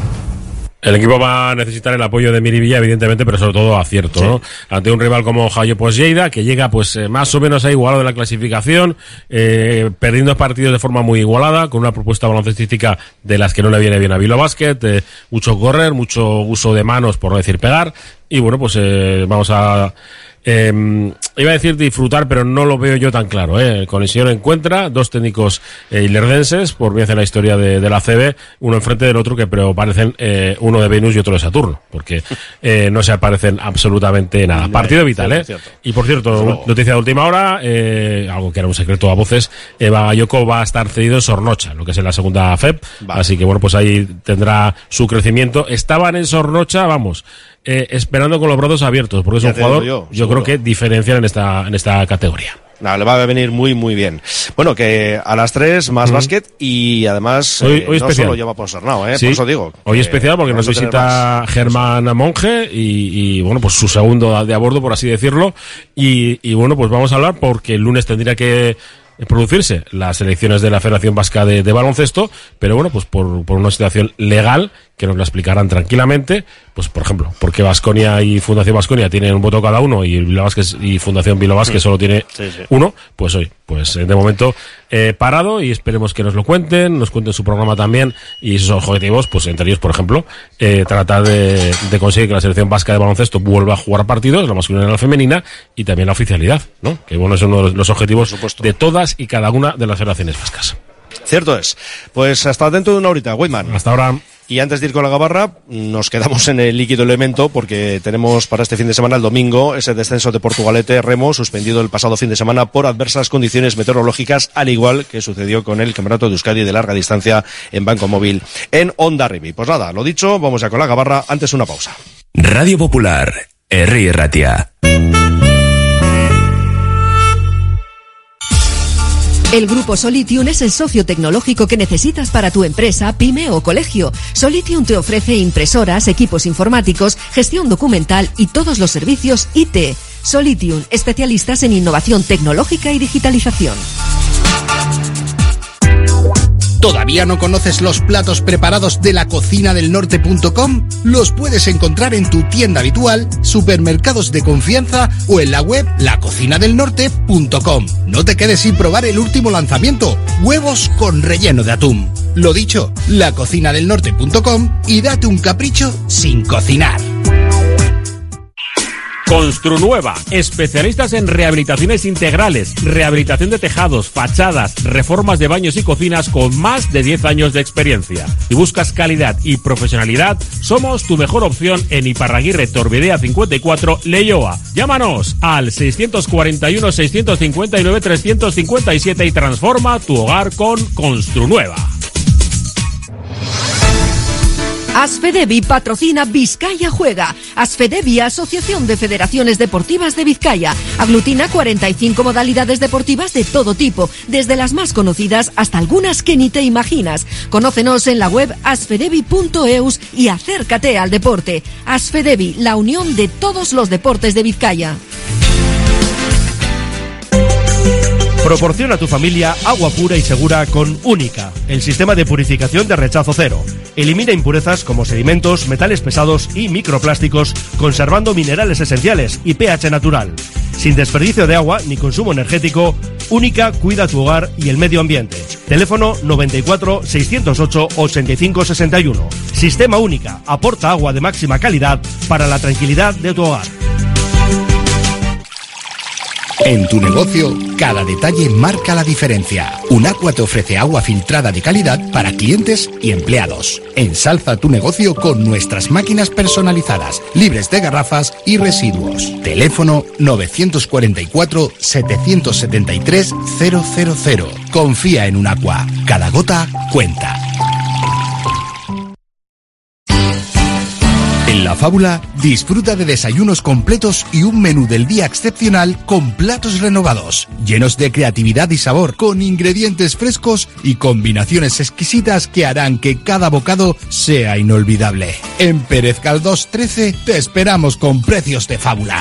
Speaker 5: El equipo va a necesitar el apoyo de Miribilla, evidentemente, pero sobre todo acierto, sí. ¿No? Ante un rival como Jaume Lleida, que llega pues eh, más o menos a igualado de la clasificación, eh, perdiendo partidos de forma muy igualada, con una propuesta baloncestística de las que no le viene bien a Bilbao Basket, eh, mucho correr, mucho uso de manos, por no decir pegar, y bueno, pues eh, vamos a... Eh, iba a decir disfrutar, pero no lo veo yo tan claro, ¿eh? Con el señor encuentra dos técnicos eh, ilerdenses, por bien hacer la historia de, de la C B, uno enfrente del otro, que pero parecen eh, uno de Venus y otro de Saturno, porque eh, no se aparecen absolutamente nada. Partido vital, ¿eh? Y por cierto, noticia de última hora, eh, algo que era un secreto a voces, Eva Bakayoko va a estar cedido en Sornocha, lo que es en la segunda F E P, vale. Así que bueno, pues ahí tendrá su crecimiento. Estaban en Sornocha, vamos, Eh, esperando con los brazos abiertos, porque es ya un jugador, yo, yo creo que diferencial en esta en esta categoría.
Speaker 4: No, le va a venir muy muy bien. Bueno, que a las tres más uh-huh. básquet y además
Speaker 5: hoy,
Speaker 4: eh,
Speaker 5: hoy
Speaker 4: no
Speaker 5: especial.
Speaker 4: solo llama Ponsarnau, eh,
Speaker 5: sí.
Speaker 4: por eso digo.
Speaker 5: Hoy especial porque nos visita Germán Monge y, y bueno, pues su segundo de a bordo, por así decirlo, y, y bueno, pues vamos a hablar porque el lunes tendría que producirse las elecciones de la Federación Vasca de, de Baloncesto, pero bueno, pues por, por una situación legal que nos la explicarán tranquilamente, pues por ejemplo, porque Baskonia y Fundación Baskonia tienen un voto cada uno y Bilbao Basket y Fundación Bilbao Basket solo tiene sí, sí. uno, pues hoy, pues de momento eh, parado, y esperemos que nos lo cuenten, nos cuenten su programa también y sus objetivos, pues entre ellos, por ejemplo, eh, tratar de, de conseguir que la selección vasca de baloncesto vuelva a jugar partidos, la masculina y la femenina, y también la oficialidad, ¿no? Que bueno, es uno de los objetivos de todas y cada una de las federaciones vascas.
Speaker 4: Cierto es. Pues hasta dentro de una horita, Weidman.
Speaker 5: Hasta ahora.
Speaker 4: Y antes de ir con la gabarra, nos quedamos en el líquido elemento porque tenemos para este fin de semana, el domingo, ese descenso de Portugalete Remo, suspendido el pasado fin de semana por adversas condiciones meteorológicas, al igual que sucedió con el Campeonato de Euskadi de larga distancia en Banco Móvil en Hondarribia. Pues nada, lo dicho, vamos ya con la gabarra, antes una pausa.
Speaker 6: Radio Popular, Herri Ratia.
Speaker 8: El Grupo Solitium es el socio tecnológico que necesitas para tu empresa, pyme o colegio. Solitium te ofrece impresoras, equipos informáticos, gestión documental y todos los servicios I T. Solitium, especialistas en innovación tecnológica y digitalización.
Speaker 3: ¿Todavía no conoces los platos preparados de la cocina del norte punto com? Los puedes encontrar en tu tienda habitual, supermercados de confianza o en la web la cocina del norte punto com. No te quedes sin probar el último lanzamiento, huevos con relleno de atún. Lo dicho, la cocina del norte punto com y date un capricho sin cocinar.
Speaker 1: Construnueva, especialistas en rehabilitaciones integrales, rehabilitación de tejados, fachadas, reformas de baños y cocinas con más de diez años de experiencia. Si buscas calidad y profesionalidad, somos tu mejor opción en Iparraguirre Torbidea cincuenta y cuatro, Leioa. Llámanos al seiscientos cuarenta y uno, seiscientos cincuenta y nueve, trescientos cincuenta y siete y transforma tu hogar con Construnueva.
Speaker 8: Asfedevi patrocina Vizcaya Juega. Asfedevi, Asociación de Federaciones Deportivas de Vizcaya. Aglutina cuarenta y cinco modalidades deportivas de todo tipo, desde las más conocidas hasta algunas que ni te imaginas. Conócenos en la web asfedevi punto eus y acércate al deporte. Asfedevi, la unión de todos los deportes de Vizcaya.
Speaker 4: Proporciona a tu familia agua pura y segura con Única, el sistema de purificación de rechazo cero. Elimina impurezas como sedimentos, metales pesados y microplásticos, conservando minerales esenciales y pH natural. Sin desperdicio de agua ni consumo energético, Única cuida tu hogar y el medio ambiente. Teléfono noventa y cuatro, seiscientos ocho, ochenta y cinco sesenta y uno. Sistema Única, aporta agua de máxima calidad para la tranquilidad de tu hogar.
Speaker 3: En tu negocio, cada detalle marca la diferencia. Unaqua te ofrece agua filtrada de calidad para clientes y empleados. Ensalza tu negocio con nuestras máquinas personalizadas, libres de garrafas y residuos. Teléfono novecientos cuarenta y cuatro, setecientos setenta y tres, cero cero cero. Confía en Unaqua. Cada gota cuenta. En La Fábula, disfruta de desayunos completos y un menú del día excepcional con platos renovados, llenos de creatividad y sabor, con ingredientes frescos y combinaciones exquisitas que harán que cada bocado sea inolvidable. En Pérez Caldós trece te esperamos con precios de fábula.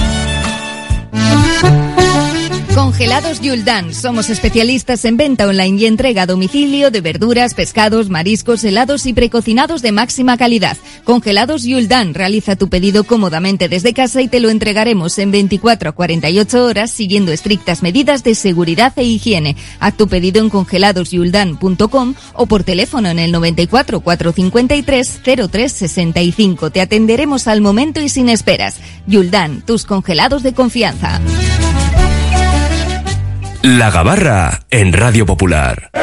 Speaker 2: Congelados Yuldan. Somos especialistas en venta online y entrega a domicilio de verduras, pescados, mariscos, helados y precocinados de máxima calidad. Congelados Yuldan. Realiza tu pedido cómodamente desde casa y te lo entregaremos en veinticuatro a cuarenta y ocho horas siguiendo estrictas medidas de seguridad e higiene. Haz tu pedido en congelados yuldan punto com o por teléfono en el noventa y cuatro, cuatrocientos cincuenta y tres, cero tres sesenta y cinco. Te atenderemos al momento y sin esperas. Yuldan, tus congelados de confianza.
Speaker 6: La Gabarra en Radio Popular.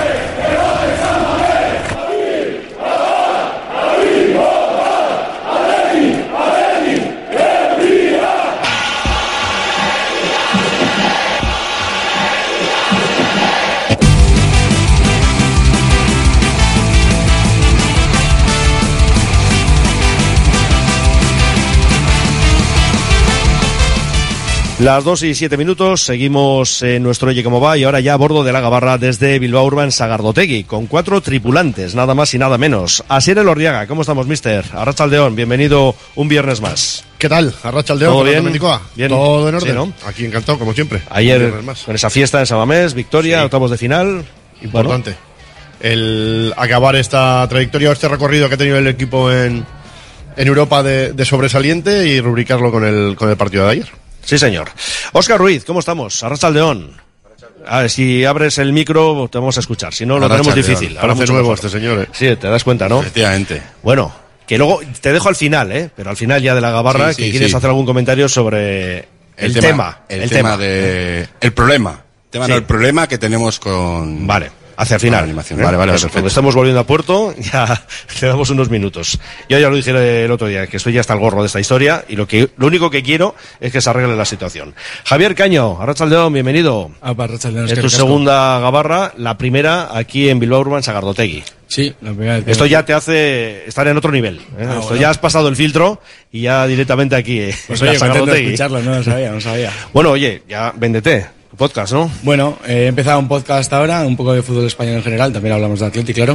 Speaker 4: Las dos y siete minutos, seguimos en nuestro Oye Cómo Va y ahora ya a bordo de la Gabarra desde Bilbao Urban Sagardotegui, con cuatro tripulantes, nada más y nada menos. Asier Elorriaga, ¿cómo estamos, mister? Arratsaldeon, bienvenido un viernes más.
Speaker 9: ¿Qué tal? Arratsaldeon,
Speaker 4: ¿todo bien?
Speaker 9: bien? Todo en orden,
Speaker 4: sí, ¿no?
Speaker 9: Aquí encantado, como siempre.
Speaker 4: Ayer, con esa fiesta en Samamés, victoria, sí. Octavos de final.
Speaker 9: Importante. Bueno. El acabar esta trayectoria, este recorrido que ha tenido el equipo en, en Europa de, de sobresaliente y rubricarlo con el, con el partido de ayer.
Speaker 4: Sí, señor. Óscar Ruiz, ¿cómo estamos? Arratsaldeon. A ver, si abres el micro te vamos a escuchar, si no lo tenemos difícil.
Speaker 9: Ahora hace nuevo este señor, ¿eh?
Speaker 4: Sí, te das cuenta, ¿no?
Speaker 9: Efectivamente.
Speaker 4: Bueno, que luego te dejo al final, ¿eh? Pero al final ya de la Gabarra, sí, sí, que quieres sí. hacer algún comentario sobre el,
Speaker 10: el
Speaker 4: tema,
Speaker 10: tema. El, el tema, tema de... El problema. El tema, sí. no, el problema que tenemos con...
Speaker 4: Vale. Hacia el final.
Speaker 10: Animación. Vale, vale,
Speaker 4: Eso, cuando estamos volviendo a puerto, ya le damos unos minutos. Yo ya lo dije el otro día, que estoy ya hasta el gorro de esta historia y lo que lo único que quiero es que se arregle la situación. Javier Caño, Arratsaldeon, bienvenido.
Speaker 11: Ah, Arratsaldeon,
Speaker 4: es tu segunda Gabarra, la primera aquí en Bilbao Urban Sagardotegui.
Speaker 11: Sí, la primera vez.
Speaker 4: Esto ya te hace estar en otro nivel. ¿eh? Ah, Esto bueno. Ya has pasado el filtro y ya directamente aquí. Eh,
Speaker 11: pues oye, contento de escucharlo, no lo sabía, no sabía.
Speaker 4: Bueno, oye, ya véndete. Podcast, ¿no?
Speaker 11: Bueno, eh, he empezado un podcast ahora, un poco de fútbol español en general, también hablamos de Atleti, claro,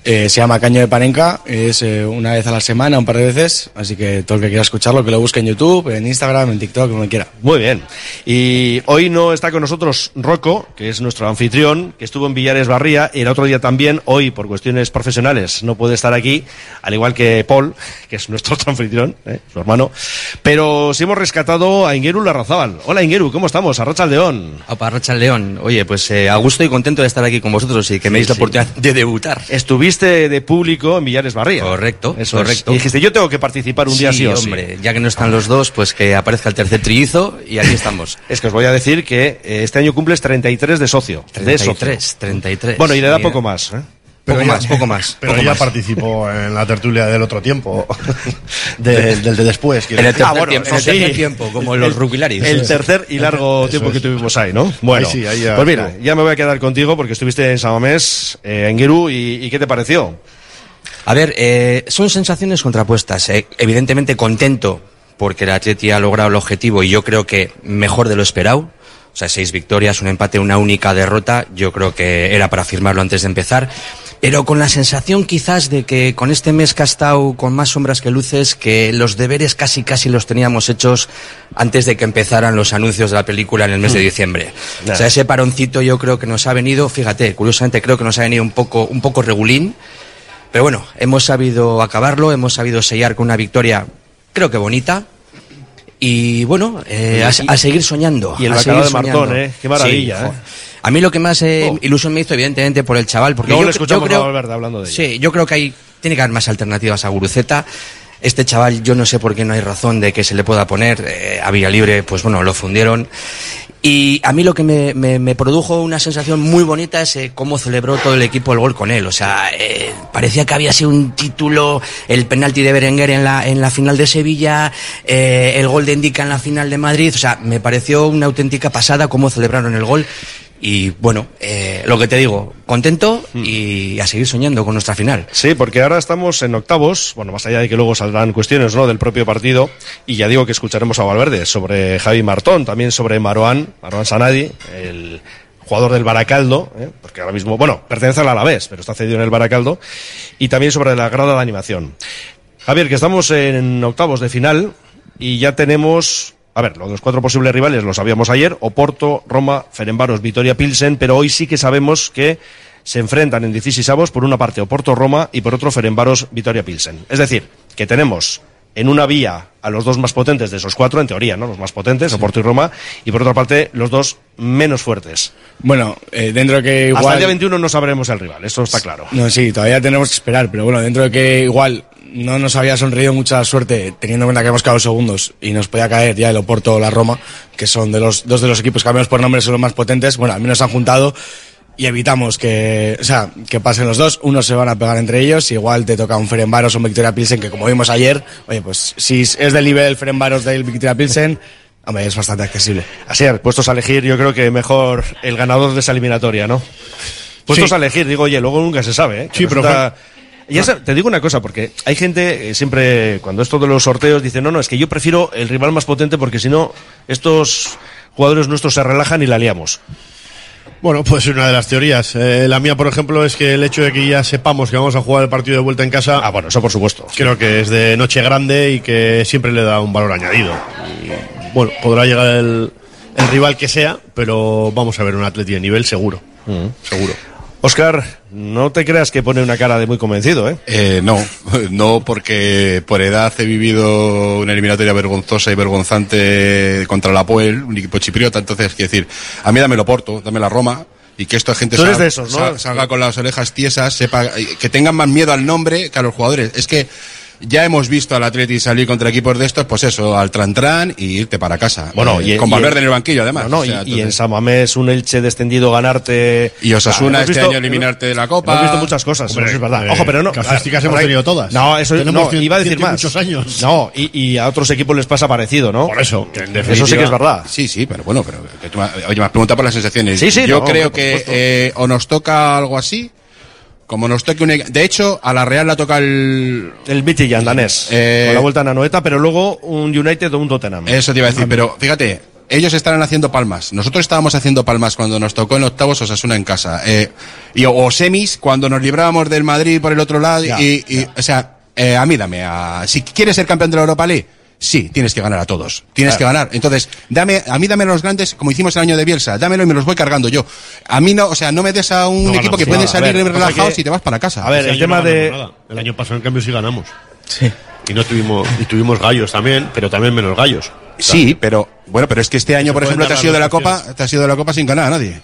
Speaker 11: Eh, se llama Caño de Panenka, es eh, una vez a la semana, un par de veces, así que todo el que quiera escucharlo, que lo busque en YouTube, en Instagram, en TikTok, donde quiera.
Speaker 4: Muy bien. Y hoy no está con nosotros Rocco, que es nuestro anfitrión, que estuvo en Villares Barría, y el otro día también, hoy por cuestiones profesionales, no puede estar aquí, al igual que Paul, que es nuestro otro anfitrión, ¿eh? Su hermano. Pero sí hemos rescatado a Ingeru Larrazábal. Hola Ingeru, ¿cómo estamos? Arratsaldeon.
Speaker 12: Opa, Arratsaldeon. Oye, pues eh, a gusto y contento de estar aquí con vosotros y que me deis sí, la oportunidad sí. de debutar.
Speaker 4: Estuviste de público en Villares Barría.
Speaker 12: Correcto,
Speaker 4: Eso
Speaker 12: correcto.
Speaker 4: Es. Y dijiste, yo tengo que participar un
Speaker 12: sí,
Speaker 4: día sí o
Speaker 12: hombre,
Speaker 4: sí.
Speaker 12: Ya que no están los dos, pues que aparezca el tercer trillizo y aquí estamos.
Speaker 4: Es que os voy a decir que eh, este año cumples treinta y tres de socio.
Speaker 12: treinta y tres,
Speaker 4: de socio.
Speaker 12: treinta y tres.
Speaker 4: Bueno, y le da poco más, ¿eh?
Speaker 12: Poco
Speaker 9: Pero
Speaker 12: más,
Speaker 9: ya,
Speaker 12: poco más.
Speaker 9: Pero
Speaker 12: poco
Speaker 9: ya
Speaker 12: más.
Speaker 9: participó en la tertulia del otro tiempo, de, del de después.
Speaker 12: En el tercer,
Speaker 4: ah, bueno,
Speaker 12: tiempo,
Speaker 4: en el
Speaker 12: tercer
Speaker 4: sí.
Speaker 12: tiempo, como los rubilaris.
Speaker 4: El tercer y largo
Speaker 9: Eso
Speaker 4: tiempo
Speaker 9: es.
Speaker 4: que tuvimos ahí, ¿no? Bueno,
Speaker 9: ahí sí, ahí ya
Speaker 4: pues mira,
Speaker 9: estuvo.
Speaker 4: ya me voy a quedar contigo porque estuviste en Samamés, eh, en Guerú, y, y ¿qué te pareció?
Speaker 12: A ver, eh, son sensaciones contrapuestas. Eh. Evidentemente contento porque el Atleti ha logrado el objetivo y yo creo que mejor de lo esperado. O sea, seis victorias, un empate, una única derrota. Yo creo que era para firmarlo antes de empezar. Pero con la sensación quizás de que con este mes que ha estado con más sombras que luces, que los deberes casi casi los teníamos hechos antes de que empezaran los anuncios de la película en el mes de diciembre.
Speaker 4: Nah.
Speaker 12: O sea, ese paroncito yo creo que nos ha venido, fíjate, curiosamente creo que nos ha venido un poco, un poco regulín. Pero bueno, hemos sabido acabarlo, hemos sabido sellar con una victoria, creo que bonita. Y bueno, eh, a, a seguir soñando.
Speaker 4: Y el
Speaker 12: a
Speaker 4: bacalao
Speaker 12: seguir
Speaker 4: de Martón,
Speaker 12: soñando.
Speaker 4: ¿eh? Qué maravilla,
Speaker 12: Sí,
Speaker 4: ¿eh?
Speaker 12: jo. A mí lo que más eh,
Speaker 4: Oh.
Speaker 12: ilusión me hizo, evidentemente, por el chaval. Porque
Speaker 4: Luego
Speaker 12: yo,
Speaker 4: le escuchamos
Speaker 12: yo creo,
Speaker 4: a Valverde hablando de ello.
Speaker 12: Sí, yo creo que hay, tiene que haber más alternativas a Guruceta. Este chaval, yo no sé por qué no hay razón de que se le pueda poner. Eh, a Villalibre, pues bueno, lo fundieron. Y a mí lo que me, me, me produjo una sensación muy bonita es eh, cómo celebró todo el equipo el gol con él. O sea, eh, parecía que había sido un título, el penalti de Berenguer en la, en la final de Sevilla, eh, el gol de Indica en la final de Madrid. O sea, me pareció una auténtica pasada cómo celebraron el gol. Y bueno, eh, lo que te digo, contento y a seguir soñando con nuestra final.
Speaker 4: Sí, porque ahora estamos en octavos, bueno, más allá de que luego saldrán cuestiones, ¿no?, del propio partido, y ya digo que escucharemos a Valverde sobre Javi Martón, también sobre Marouane, Marouane Sanadi, el jugador del Baracaldo, ¿eh? Porque ahora mismo, bueno, pertenece al Alavés, pero está cedido en el Baracaldo, y también sobre la grada de animación. Javier, que estamos en octavos de final y ya tenemos... A ver, los cuatro posibles rivales los sabíamos ayer: Oporto, Roma, Ferencváros, Vitoria Pilsen, pero hoy sí que sabemos que se enfrentan en dieciseisavos por una parte Oporto, Roma y por otro Ferencváros, Vitoria Pilsen. Es decir, que tenemos en una vía a los dos más potentes de esos cuatro, en teoría, ¿no? Los más potentes, sí. Oporto y Roma, y por otra parte los dos menos fuertes.
Speaker 11: Bueno, eh, dentro de que igual...
Speaker 4: Hasta el día veintiuno no sabremos el rival, eso está claro.
Speaker 11: No, sí, todavía tenemos que esperar, pero bueno, dentro de que igual no nos había sonreído mucha suerte, teniendo en cuenta que hemos quedado segundos y nos podía caer ya el Oporto o la Roma, que son de los dos de los equipos que al menos por nombre son los más potentes. Bueno, al menos se han juntado y evitamos que, o sea, que pasen los dos. Unos se van a pegar entre ellos, igual te toca un Ferencváros o un Victoria Pilsen, que como vimos ayer, oye, pues si es del nivel del Ferencváros del Victoria Pilsen, hombre, es bastante accesible.
Speaker 4: Así es, puestos a elegir, yo creo que mejor el ganador de esa eliminatoria, ¿no? Puestos
Speaker 9: Sí.
Speaker 4: a elegir, digo, oye, luego nunca se sabe, ¿eh? Que
Speaker 9: Sí, pero
Speaker 4: resulta... Y esa, te digo una cosa, porque hay gente eh, siempre, cuando esto de los sorteos, dice, no, no, es que yo prefiero el rival más potente porque si no, estos jugadores nuestros se relajan y la liamos.
Speaker 9: Bueno, pues una de las teorías. Eh, la mía, por ejemplo, es que el hecho de que ya sepamos que vamos a jugar el partido de vuelta en casa...
Speaker 4: Ah, bueno, eso por supuesto.
Speaker 9: Creo que es de noche grande y que siempre le da un valor añadido. Y, bueno, podrá llegar el, el rival que sea, pero vamos a ver un Atleti de nivel seguro.
Speaker 4: Mm.
Speaker 9: Seguro.
Speaker 4: Óscar, no te creas que pone una cara de muy convencido, ¿eh?
Speaker 10: Eh, no, no, porque por edad he vivido una eliminatoria vergonzosa y vergonzante contra el Apoel, un equipo chipriota. Entonces, quiero decir, a mí dame el Oporto, dame la Roma, y que esta gente
Speaker 4: Tú eres
Speaker 10: salga,
Speaker 4: de esos, ¿no?
Speaker 10: sal- salga con las orejas tiesas, sepa, que tengan más miedo al nombre que a los jugadores. Es que ya hemos visto al Atleti salir contra equipos de estos, pues eso, al tran-tran y irte para casa.
Speaker 4: Bueno,
Speaker 10: Eh,
Speaker 4: y-
Speaker 10: con
Speaker 4: y-
Speaker 10: Valverde en el banquillo, además.
Speaker 4: No, no,
Speaker 10: O sea,
Speaker 4: y, y
Speaker 10: entonces-
Speaker 4: en San Mamés un Elche descendido ganarte...
Speaker 10: Y Osasuna
Speaker 4: Ah, hemos
Speaker 10: este
Speaker 4: visto-
Speaker 10: año eliminarte de la Copa.
Speaker 4: Hemos visto muchas cosas,
Speaker 9: Hombre,
Speaker 4: eso es verdad.
Speaker 9: eh,
Speaker 4: Ojo, pero no...
Speaker 9: casuísticas
Speaker 4: ah,
Speaker 9: hemos
Speaker 4: correcto.
Speaker 9: tenido todas.
Speaker 4: No, eso
Speaker 9: Tenemos
Speaker 4: no,
Speaker 9: cien-
Speaker 4: iba a decir
Speaker 9: ciento y
Speaker 4: más.
Speaker 9: muchos años.
Speaker 4: No, y, y a otros equipos les pasa parecido, ¿no?
Speaker 9: Por eso, que en
Speaker 4: Eso sí que es verdad.
Speaker 10: Sí, sí, pero bueno, pero que tú, me- oye, me has preguntado por las sensaciones.
Speaker 4: Sí, sí,
Speaker 10: Yo
Speaker 4: no,
Speaker 10: creo
Speaker 4: por
Speaker 10: que
Speaker 4: supuesto.
Speaker 10: eh, o nos toca algo así, como nos toque un... De hecho, a la Real la toca el...
Speaker 4: El Midtjylland danés,
Speaker 10: Eh,
Speaker 4: con la vuelta a Anoeta, pero luego un United o un Tottenham.
Speaker 10: Eso te iba a decir, pero fíjate, ellos estarán haciendo palmas. Nosotros estábamos haciendo palmas cuando nos tocó en octavos Osasuna en casa. Eh, y, o semis cuando nos librábamos del Madrid por el otro lado. Ya, y, y o sea, eh, a mí dame a... Si quieres ser campeón de la Europa League, sí, tienes que ganar a todos. Tienes claro. que ganar. Entonces, dame, a mí dame a los grandes, como hicimos el año de Bielsa. Dámelo y me los voy cargando yo. A mí no, o sea, no me des a un no equipo ganamos, que puede salir ver, relajados que... y te vas para casa.
Speaker 9: A ver, el tema no de... Nada. El año pasado, en cambio, sí ganamos.
Speaker 11: Sí.
Speaker 9: Y no tuvimos, y tuvimos gallos también, pero también menos gallos.
Speaker 10: Sí, pero, bueno, pero es que este año, por ejemplo, te has ido de la Copa, te has ido de la Copa sin ganar a nadie.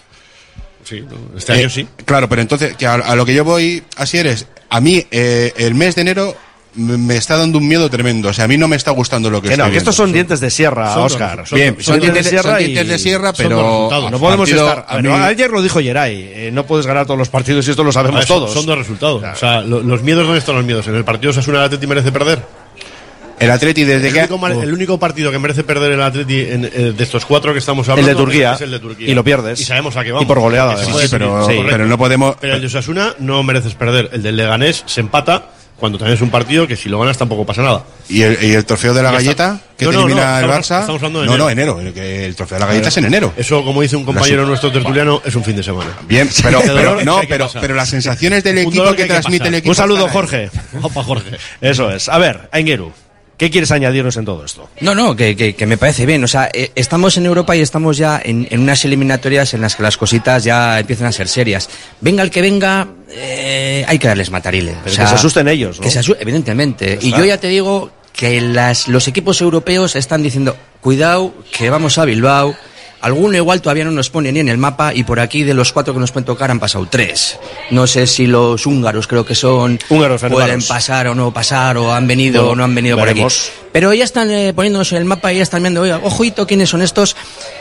Speaker 9: Sí, este año
Speaker 10: eh,
Speaker 9: sí.
Speaker 10: Claro, pero entonces, que a, a lo que yo voy, así eres, a mí, eh, el mes de enero, me está dando un miedo tremendo. O sea, a mí no me está gustando lo que,
Speaker 4: que
Speaker 10: estoy
Speaker 4: no, que estos son,
Speaker 10: son
Speaker 4: dientes de sierra,
Speaker 10: son,
Speaker 4: Óscar.
Speaker 10: Son, Bien, son, son dientes de sierra, son dientes de sierra, pero
Speaker 4: no podemos
Speaker 10: partido,
Speaker 4: estar. A ver, mí... Ayer lo dijo Geray, eh, no puedes ganar todos los partidos y esto lo sabemos
Speaker 9: ver,
Speaker 4: todos.
Speaker 9: Son dos resultados. Claro. O sea, lo, los miedos, ¿dónde están los miedos? ¿En el partido Osasuna el Atleti merece perder?
Speaker 10: El Atleti desde
Speaker 9: el
Speaker 10: que...
Speaker 9: Único, uh. El único partido que merece perder el Atleti en, en, de estos cuatro que estamos hablando
Speaker 4: el de Turquía,
Speaker 9: es el de Turquía.
Speaker 4: Y lo pierdes.
Speaker 9: Y sabemos a qué vamos.
Speaker 4: Y por goleada.
Speaker 10: Sí, sí, pero, sí. pero no podemos...
Speaker 9: Pero el de Osasuna no mereces perder. El del Leganés se empata cuando también es un partido que si lo ganas tampoco pasa nada.
Speaker 10: ¿Y el, y el trofeo de la galleta que
Speaker 9: no,
Speaker 10: te
Speaker 9: no,
Speaker 10: elimina
Speaker 9: no,
Speaker 10: el
Speaker 9: estamos,
Speaker 10: Barça?
Speaker 9: Estamos hablando de
Speaker 10: no,
Speaker 9: enero.
Speaker 10: no, enero. El, que el trofeo de la galleta es en enero.
Speaker 9: Eso, como dice un compañero nuestro tertuliano, es un fin de semana.
Speaker 10: Bien, pero, pero no, pero, pero las sensaciones del equipo que, que transmite el equipo...
Speaker 4: Un saludo, Jorge. Opa, Jorge. Eso es. A ver, Aingeru, ¿qué quieres añadirnos en todo esto?
Speaker 12: No, no, que, que, que me parece bien. O sea, eh, estamos en Europa y estamos ya en, en unas eliminatorias en las que las cositas ya empiezan a ser serias. Venga el que venga, eh, hay que darles matarile.
Speaker 4: Pero
Speaker 12: o sea,
Speaker 4: que se asusten ellos, ¿no?
Speaker 12: Que se asusten, evidentemente. Y yo ya te digo que las, los equipos europeos están diciendo, cuidado, que vamos a Bilbao. Alguno igual todavía no nos pone ni en el mapa y por aquí de los cuatro que nos pueden tocar han pasado tres. No sé si los húngaros creo que son
Speaker 4: húngaros,
Speaker 12: pueden hermanos. pasar o no pasar o han venido bueno, o no han venido veremos. por aquí. Pero ya están eh, poniéndonos en el mapa y ya están viendo, oye, ojito, ¿quiénes son estos?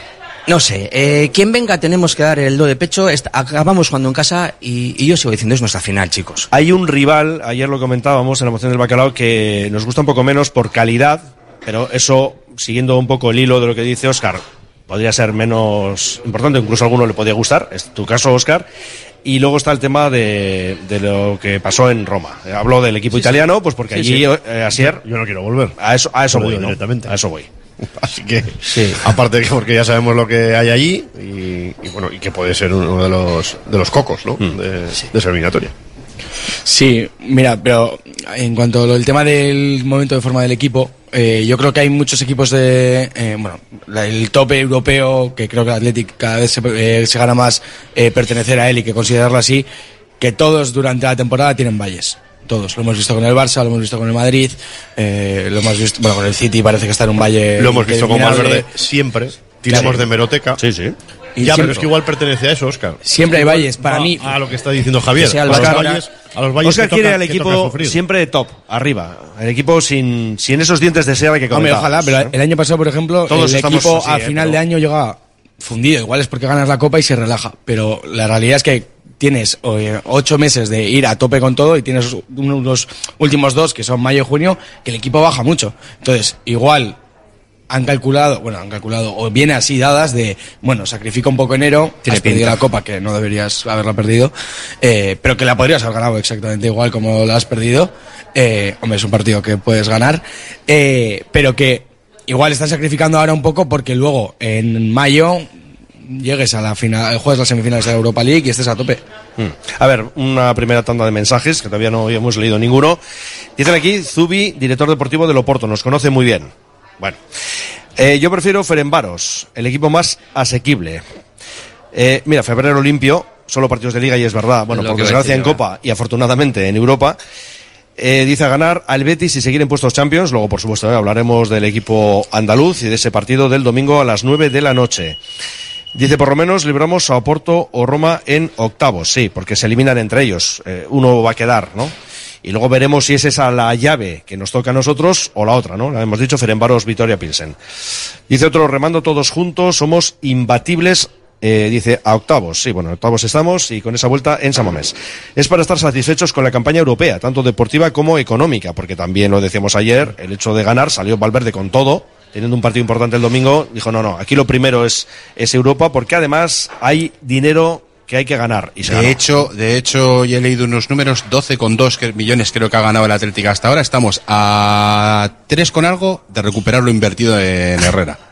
Speaker 12: No sé, eh, quien venga tenemos que dar el do de pecho, acabamos jugando en casa y, y yo sigo diciendo, es nuestra final, chicos.
Speaker 4: Hay un rival, ayer lo comentábamos en la moción del bacalao, que nos gusta un poco menos por calidad, pero eso, siguiendo un poco el hilo de lo que dice Óscar, podría ser menos importante, incluso a alguno le podía gustar, es tu caso, Óscar. Y luego está el tema de, de lo que pasó en Roma. Hablo del equipo sí, italiano, sí. pues porque sí, allí, sí. Eh, Asier...
Speaker 9: Yo no quiero volver.
Speaker 4: A eso, a eso voy, ¿no?
Speaker 9: Directamente.
Speaker 4: A eso voy.
Speaker 9: Así que, sí. aparte de que porque ya sabemos lo que hay allí, y, y bueno, y que puede ser uno de los, de los cocos, ¿no? Mm. De, sí. de esa eliminatoria.
Speaker 11: Sí, mira, pero en cuanto al tema del momento de forma del equipo, eh, yo creo que hay muchos equipos de, eh, bueno, el tope europeo, que creo que el Athletic cada vez se, eh, se gana más eh, pertenecer a él y que considerarlo así, que todos durante la temporada tienen valles. Todos, lo hemos visto con el Barça, lo hemos visto con el Madrid, eh, lo hemos visto, bueno, con el City parece que está en un valle.
Speaker 9: Lo hemos visto con Valverde siempre, tiramos claro. de hemeroteca.
Speaker 4: Sí, sí.
Speaker 9: Y ya, siempre, pero es que igual pertenece a eso, Óscar.
Speaker 11: Siempre hay valles, para
Speaker 9: a,
Speaker 11: mí.
Speaker 9: A lo que está diciendo Javier.
Speaker 11: Sea
Speaker 9: a, los valles, a los valles.
Speaker 4: Óscar quiere al equipo siempre top, arriba. El equipo sin, sin esos dientes de sierra que comentábamos.
Speaker 11: Hombre, ojalá, pero ¿no? El año pasado, por ejemplo, Todos el equipo así, a eh, final pero... de año llega fundido. Igual es porque ganas la Copa y se relaja. Pero la realidad es que tienes eh, ocho meses de ir a tope con todo y tienes unos últimos dos, que son mayo y junio, que el equipo baja mucho. Entonces, igual... han calculado, bueno, han calculado, o viene así dadas de, bueno, sacrifica un poco enero, has perdido la Copa, que no deberías haberla perdido, eh, pero que la podrías haber ganado exactamente igual como la has perdido, eh, hombre, es un partido que puedes ganar, eh, pero que igual están sacrificando ahora un poco porque luego, en mayo, llegues a la final, juegues las semifinales de la Europa League y estés a tope.
Speaker 4: Hmm. A ver, una primera tanda de mensajes, que todavía no hemos leído ninguno. Dicen aquí, Zubi, director deportivo del Oporto, nos conoce muy bien. Bueno, eh, yo prefiero Ferencváros, el equipo más asequible. Eh, mira, febrero limpio, solo partidos de Liga y es verdad. Bueno, por desgracia en Copa y afortunadamente en Europa. Eh, dice a ganar al Betis y seguir en puestos Champions. Luego, por supuesto, eh, hablaremos del equipo andaluz y de ese partido del domingo a las nueve de la noche. Dice, por lo menos libramos a Oporto o Roma en octavos. Sí, porque se eliminan entre ellos. Eh, uno va a quedar, ¿no? Y luego veremos si es esa la llave que nos toca a nosotros o la otra, ¿no? La hemos dicho, Ferencváros, Vitoria Pilsen. Dice otro, remando todos juntos, somos imbatibles, eh, dice, a octavos. Sí, bueno, a octavos estamos y con esa vuelta en San Mamés. Es para estar satisfechos con la campaña europea, tanto deportiva como económica, porque también lo decíamos ayer, el hecho de ganar, salió Valverde con todo, teniendo un partido importante el domingo, dijo, no, no, aquí lo primero es, es Europa, porque además hay dinero que hay que ganar. Y se
Speaker 10: de
Speaker 4: ganó.
Speaker 10: hecho, de hecho, ya he leído unos números, doce coma dos millones creo que ha ganado el Atlético hasta ahora. Estamos a tres con algo de recuperar lo invertido en Herrera.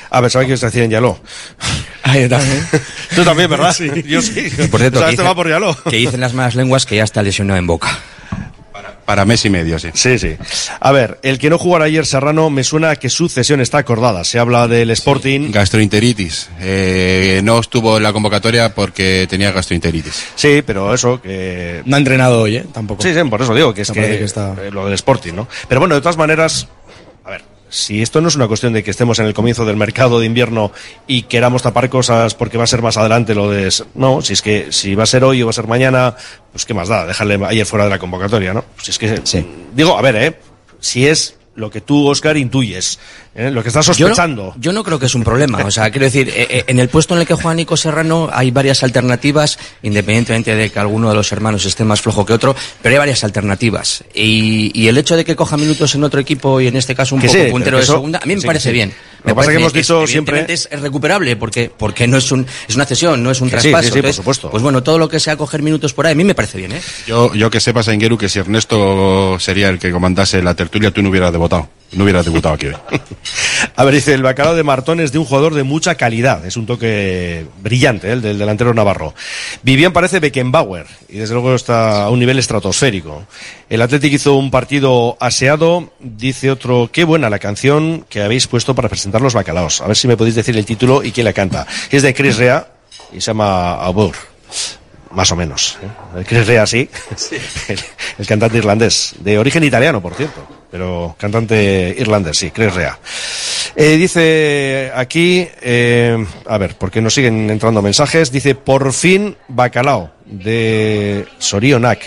Speaker 4: Ah, pensaba que ibas a decir en Yaló.
Speaker 12: Ah, yo también.
Speaker 4: Tú también, ¿verdad?
Speaker 12: Sí.
Speaker 4: Yo sí.
Speaker 12: Y por cierto,
Speaker 4: O sea,
Speaker 12: que,
Speaker 4: este
Speaker 12: dice,
Speaker 4: va por Yaló.
Speaker 12: que dicen las malas lenguas que ya está lesionado en Boca.
Speaker 10: Para mes y medio, sí.
Speaker 4: Sí, sí. A ver, el que no jugara ayer, Serrano, me suena que su cesión está acordada. Se habla del Sporting.
Speaker 10: Sí, gastroenteritis. Eh, no estuvo en la convocatoria porque tenía gastroenteritis.
Speaker 4: Sí, pero eso que...
Speaker 11: No ha entrenado hoy, ¿eh? Tampoco.
Speaker 4: Sí, sí, por eso digo que es
Speaker 11: Me
Speaker 4: que,
Speaker 11: parece que está-
Speaker 4: eh, lo del Sporting, ¿no? Pero bueno, de todas maneras, a ver, si esto no es una cuestión de que estemos en el comienzo del mercado de invierno y queramos tapar cosas porque va a ser más adelante lo de... No, si es que si va a ser hoy o va a ser mañana, pues qué más da, dejarle ayer fuera de la convocatoria, ¿no? Si es que...
Speaker 12: Sí.
Speaker 4: Digo, a ver, ¿eh? Si es lo que tú, Óscar, intuyes, ¿eh? Lo que estás sospechando.
Speaker 12: Yo no, yo no creo que es un problema. O sea, quiero decir, eh, eh, en el puesto en el que juega Nico Serrano hay varias alternativas, independientemente de que alguno de los hermanos esté más flojo que otro, pero hay varias alternativas. Y, y el hecho de que coja minutos en otro equipo y en este caso un
Speaker 4: Que
Speaker 12: poco
Speaker 4: sí,
Speaker 12: puntero
Speaker 4: pero
Speaker 12: de
Speaker 4: eso-
Speaker 12: segunda, a mí me
Speaker 4: sí,
Speaker 12: parece
Speaker 4: que sí.
Speaker 12: bien.
Speaker 4: Lo que pasa es que hemos
Speaker 12: que
Speaker 4: dicho
Speaker 12: es-
Speaker 4: siempre-
Speaker 12: evidentemente es recuperable porque porque no es un es una cesión, no es un
Speaker 4: Que sí,
Speaker 12: traspaso.
Speaker 4: sí, sí, por
Speaker 12: Entonces,
Speaker 4: supuesto.
Speaker 12: Pues bueno, todo lo que sea coger minutos por ahí, a mí me parece bien, ¿eh?
Speaker 10: Yo, yo que sepas, Aingeru, que si Ernesto sería el que comandase la tertulia, tú no hubieras debutado. No hubieras debutado aquí hoy.
Speaker 4: A ver, dice, el bacalao de Martón es de un jugador de mucha calidad. Es un toque brillante, ¿eh? El del delantero navarro. Vivian parece Beckenbauer y desde luego está a un nivel estratosférico. El Athletic hizo un partido aseado. Dice otro, qué buena la canción que habéis puesto para presentar los bacalaos. A ver si me podéis decir el título y quién la canta. Es de Chris Rea y se llama Aubur. Más o menos. ¿eh? El Chris Rea, sí. El, el cantante irlandés. De origen italiano, por cierto. Pero cantante irlandés, sí, Chris Rea. Eh, dice aquí, eh, a ver, porque nos siguen entrando mensajes. Dice, por fin bacalao, de Sorionak.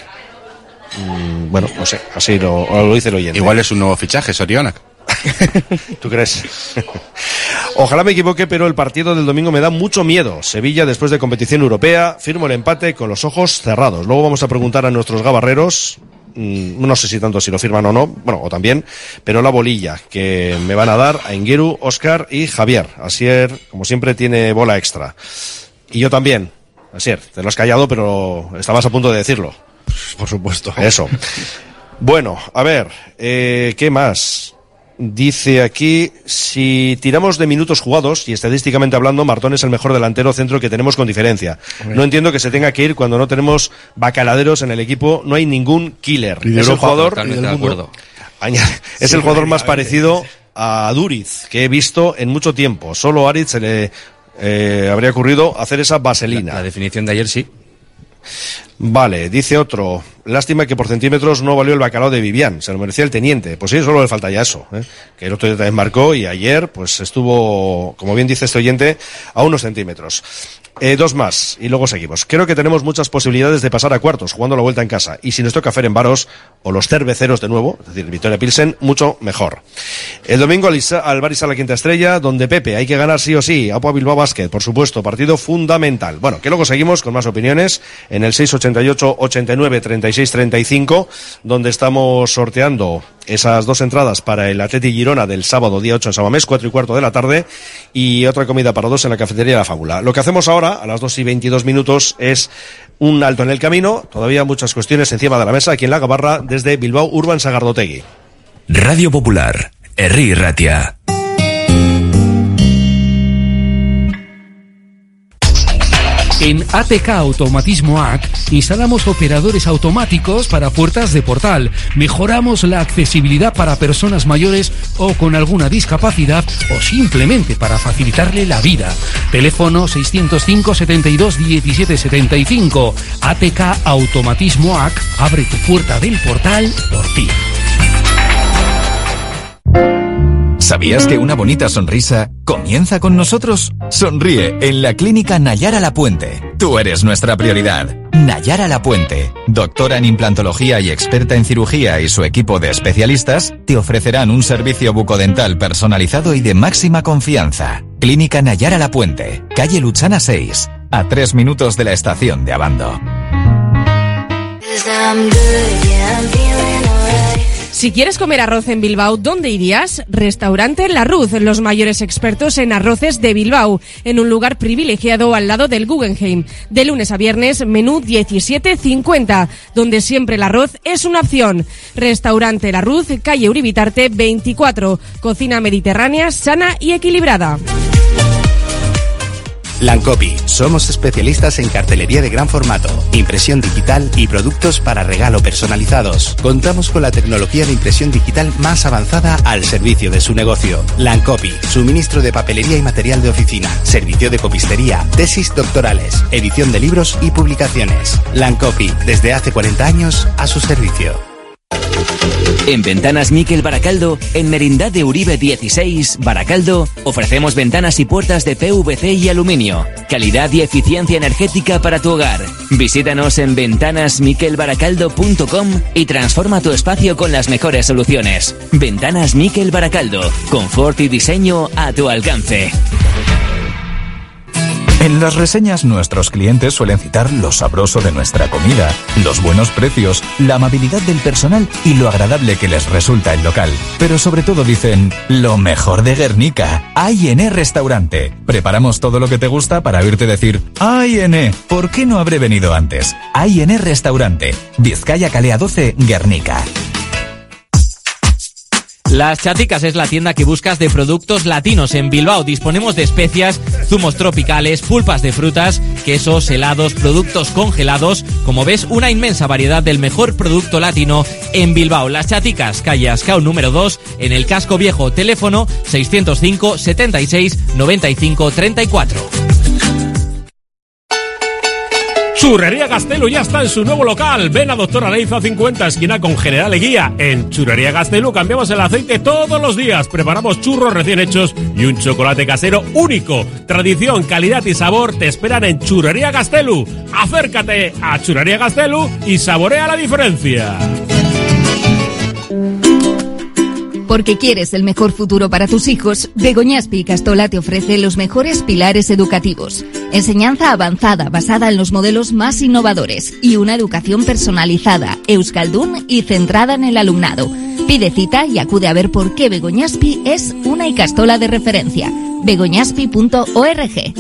Speaker 4: Mm, bueno, no sé, así lo, lo dice el oyente.
Speaker 10: Igual es un nuevo fichaje, Sorionak.
Speaker 4: ¿Tú crees? Ojalá me equivoque, pero el partido del domingo me da mucho miedo. Sevilla, después de competición europea, firmo el empate con los ojos cerrados. Luego vamos a preguntar a nuestros gabarreros, mmm, no sé si tanto si lo firman o no, bueno, o también, pero la bolilla que me van a dar a Aingeru, Óscar y Javier. Asier, como siempre, tiene bola extra. Y yo también. Asier, te lo has callado, pero estabas a punto de decirlo.
Speaker 9: Por supuesto.
Speaker 4: Eso. Bueno, a ver, eh, ¿qué más? Dice aquí, si tiramos de minutos jugados, y estadísticamente hablando, Martón es el mejor delantero centro que tenemos con diferencia.
Speaker 9: Hombre.
Speaker 4: No entiendo que se tenga que ir cuando no tenemos bacaladeros en el equipo, no hay ningún killer.
Speaker 9: Y de
Speaker 4: Es el
Speaker 9: Europa,
Speaker 4: jugador,
Speaker 12: totalmente de acuerdo.
Speaker 4: Añade- es
Speaker 9: Sí,
Speaker 4: el jugador más
Speaker 9: a ver,
Speaker 4: parecido a Duriz que he visto en mucho tiempo. Solo a Aritz se le eh, habría ocurrido hacer esa vaselina.
Speaker 12: La definición de ayer sí.
Speaker 4: Vale, dice otro, lástima que por centímetros no valió el bacalao de Vivian, se lo merecía el teniente. Pues sí, solo le falta ya eso, ¿eh? Que el otro día también marcó y ayer pues estuvo, como bien dice este oyente, a unos centímetros. Eh, dos más y luego seguimos. Creo que tenemos muchas posibilidades de pasar a cuartos jugando la vuelta en casa. Y si nos toca Ferencváros o los cerveceros de nuevo, es decir, Victoria Pilsen, mucho mejor. El domingo al, Isa, al Barça la quinta estrella, donde Pepe, hay que ganar sí o sí. Apo Bilbao Basket, por supuesto, partido fundamental. Bueno, que luego seguimos con más opiniones en el seis ochenta y ocho, ochenta y nueve, treinta y seis, treinta y cinco, donde estamos sorteando esas dos entradas para el Athletic Girona del sábado día ocho en Samamés, cuatro y cuarto de la tarde, y otra comida para dos en la cafetería de La Fábula. Lo que hacemos ahora, a las dos y veintidós minutos, es un alto en el camino, todavía muchas cuestiones encima de la mesa aquí en La Gabarra, desde Bilbao Urban Sagardotegui.
Speaker 6: Radio Popular, Herri Ratia.
Speaker 21: En A T K Automatismo A C instalamos operadores automáticos para puertas de portal, mejoramos la accesibilidad para personas mayores o con alguna discapacidad o simplemente para facilitarle la vida. Teléfono seiscientos cinco, setenta y dos, diecisiete setenta y cinco. A T K Automatismo A C abre tu puerta del portal por ti.
Speaker 13: ¿Sabías que una bonita sonrisa comienza con nosotros? Sonríe en la Clínica Nayara Lapuente. Tú eres nuestra prioridad. Nayara Lapuente, doctora en implantología y experta en cirugía, y su equipo de especialistas te ofrecerán un servicio bucodental personalizado y de máxima confianza. Clínica Nayara Lapuente, calle Luchana seis, a tres minutos de la estación de Abando.
Speaker 14: Si quieres comer arroz en Bilbao, ¿dónde irías? Restaurante La Ruz, los mayores expertos en arroces de Bilbao, en un lugar privilegiado al lado del Guggenheim. De lunes a viernes, menú diecisiete cincuenta, donde siempre el arroz es una opción. Restaurante La Ruz, calle Uribitarte veinticuatro, cocina mediterránea, sana y equilibrada.
Speaker 23: Lancopi, somos especialistas en cartelería de gran formato, impresión digital y productos para regalo personalizados. Contamos con la tecnología de impresión digital más avanzada al servicio de su negocio. Lancopi, suministro de papelería y material de oficina, servicio de copistería, tesis doctorales, edición de libros y publicaciones. Lancopi, desde hace cuarenta años a su servicio.
Speaker 16: En Ventanas Miquel Baracaldo, en Merindad de Uribe dieciséis, Baracaldo, ofrecemos ventanas y puertas de P V C y aluminio. Calidad y eficiencia energética para tu hogar. Visítanos en ventanas miquel baracaldo punto com y transforma tu espacio con las mejores soluciones. Ventanas Miquel Baracaldo, confort y diseño a tu alcance.
Speaker 13: En las reseñas nuestros clientes suelen citar lo sabroso de nuestra comida, los buenos precios, la amabilidad del personal y lo agradable que les resulta el local. Pero sobre todo dicen, lo mejor de Guernica, A y N Restaurante. Preparamos todo lo que te gusta para oírte decir, A y N, ¿por qué no habré venido antes? A y N Restaurante, Vizcaya Calea doce, Guernica.
Speaker 22: Las Chaticas es la tienda que buscas de productos latinos. En Bilbao disponemos de especias, zumos tropicales, pulpas de frutas, quesos, helados, productos congelados. Como ves, una inmensa variedad del mejor producto latino en Bilbao. Las Chaticas, calle Ascao número dos, en el Casco Viejo. Teléfono seiscientos cinco, setenta y seis, noventa y cinco, treinta y cuatro.
Speaker 1: Churrería Gastelu ya está en su nuevo local. Ven a Doctora Leiza cincuenta, esquina con General Eguía. En Churrería Gastelu cambiamos el aceite todos los días. Preparamos churros recién hechos y un chocolate casero único. Tradición, calidad y sabor te esperan en Churrería Gastelu. Acércate a Churrería Gastelu y saborea la diferencia.
Speaker 2: Porque quieres el mejor futuro para tus hijos, Begoñaspi y Castola te ofrece los mejores pilares educativos. Enseñanza avanzada basada en los modelos más innovadores y una educación personalizada, euskaldun y centrada en el alumnado. Pide cita y acude a ver por qué Begoñaspi es una Icastola de referencia. begoñaspi punto org.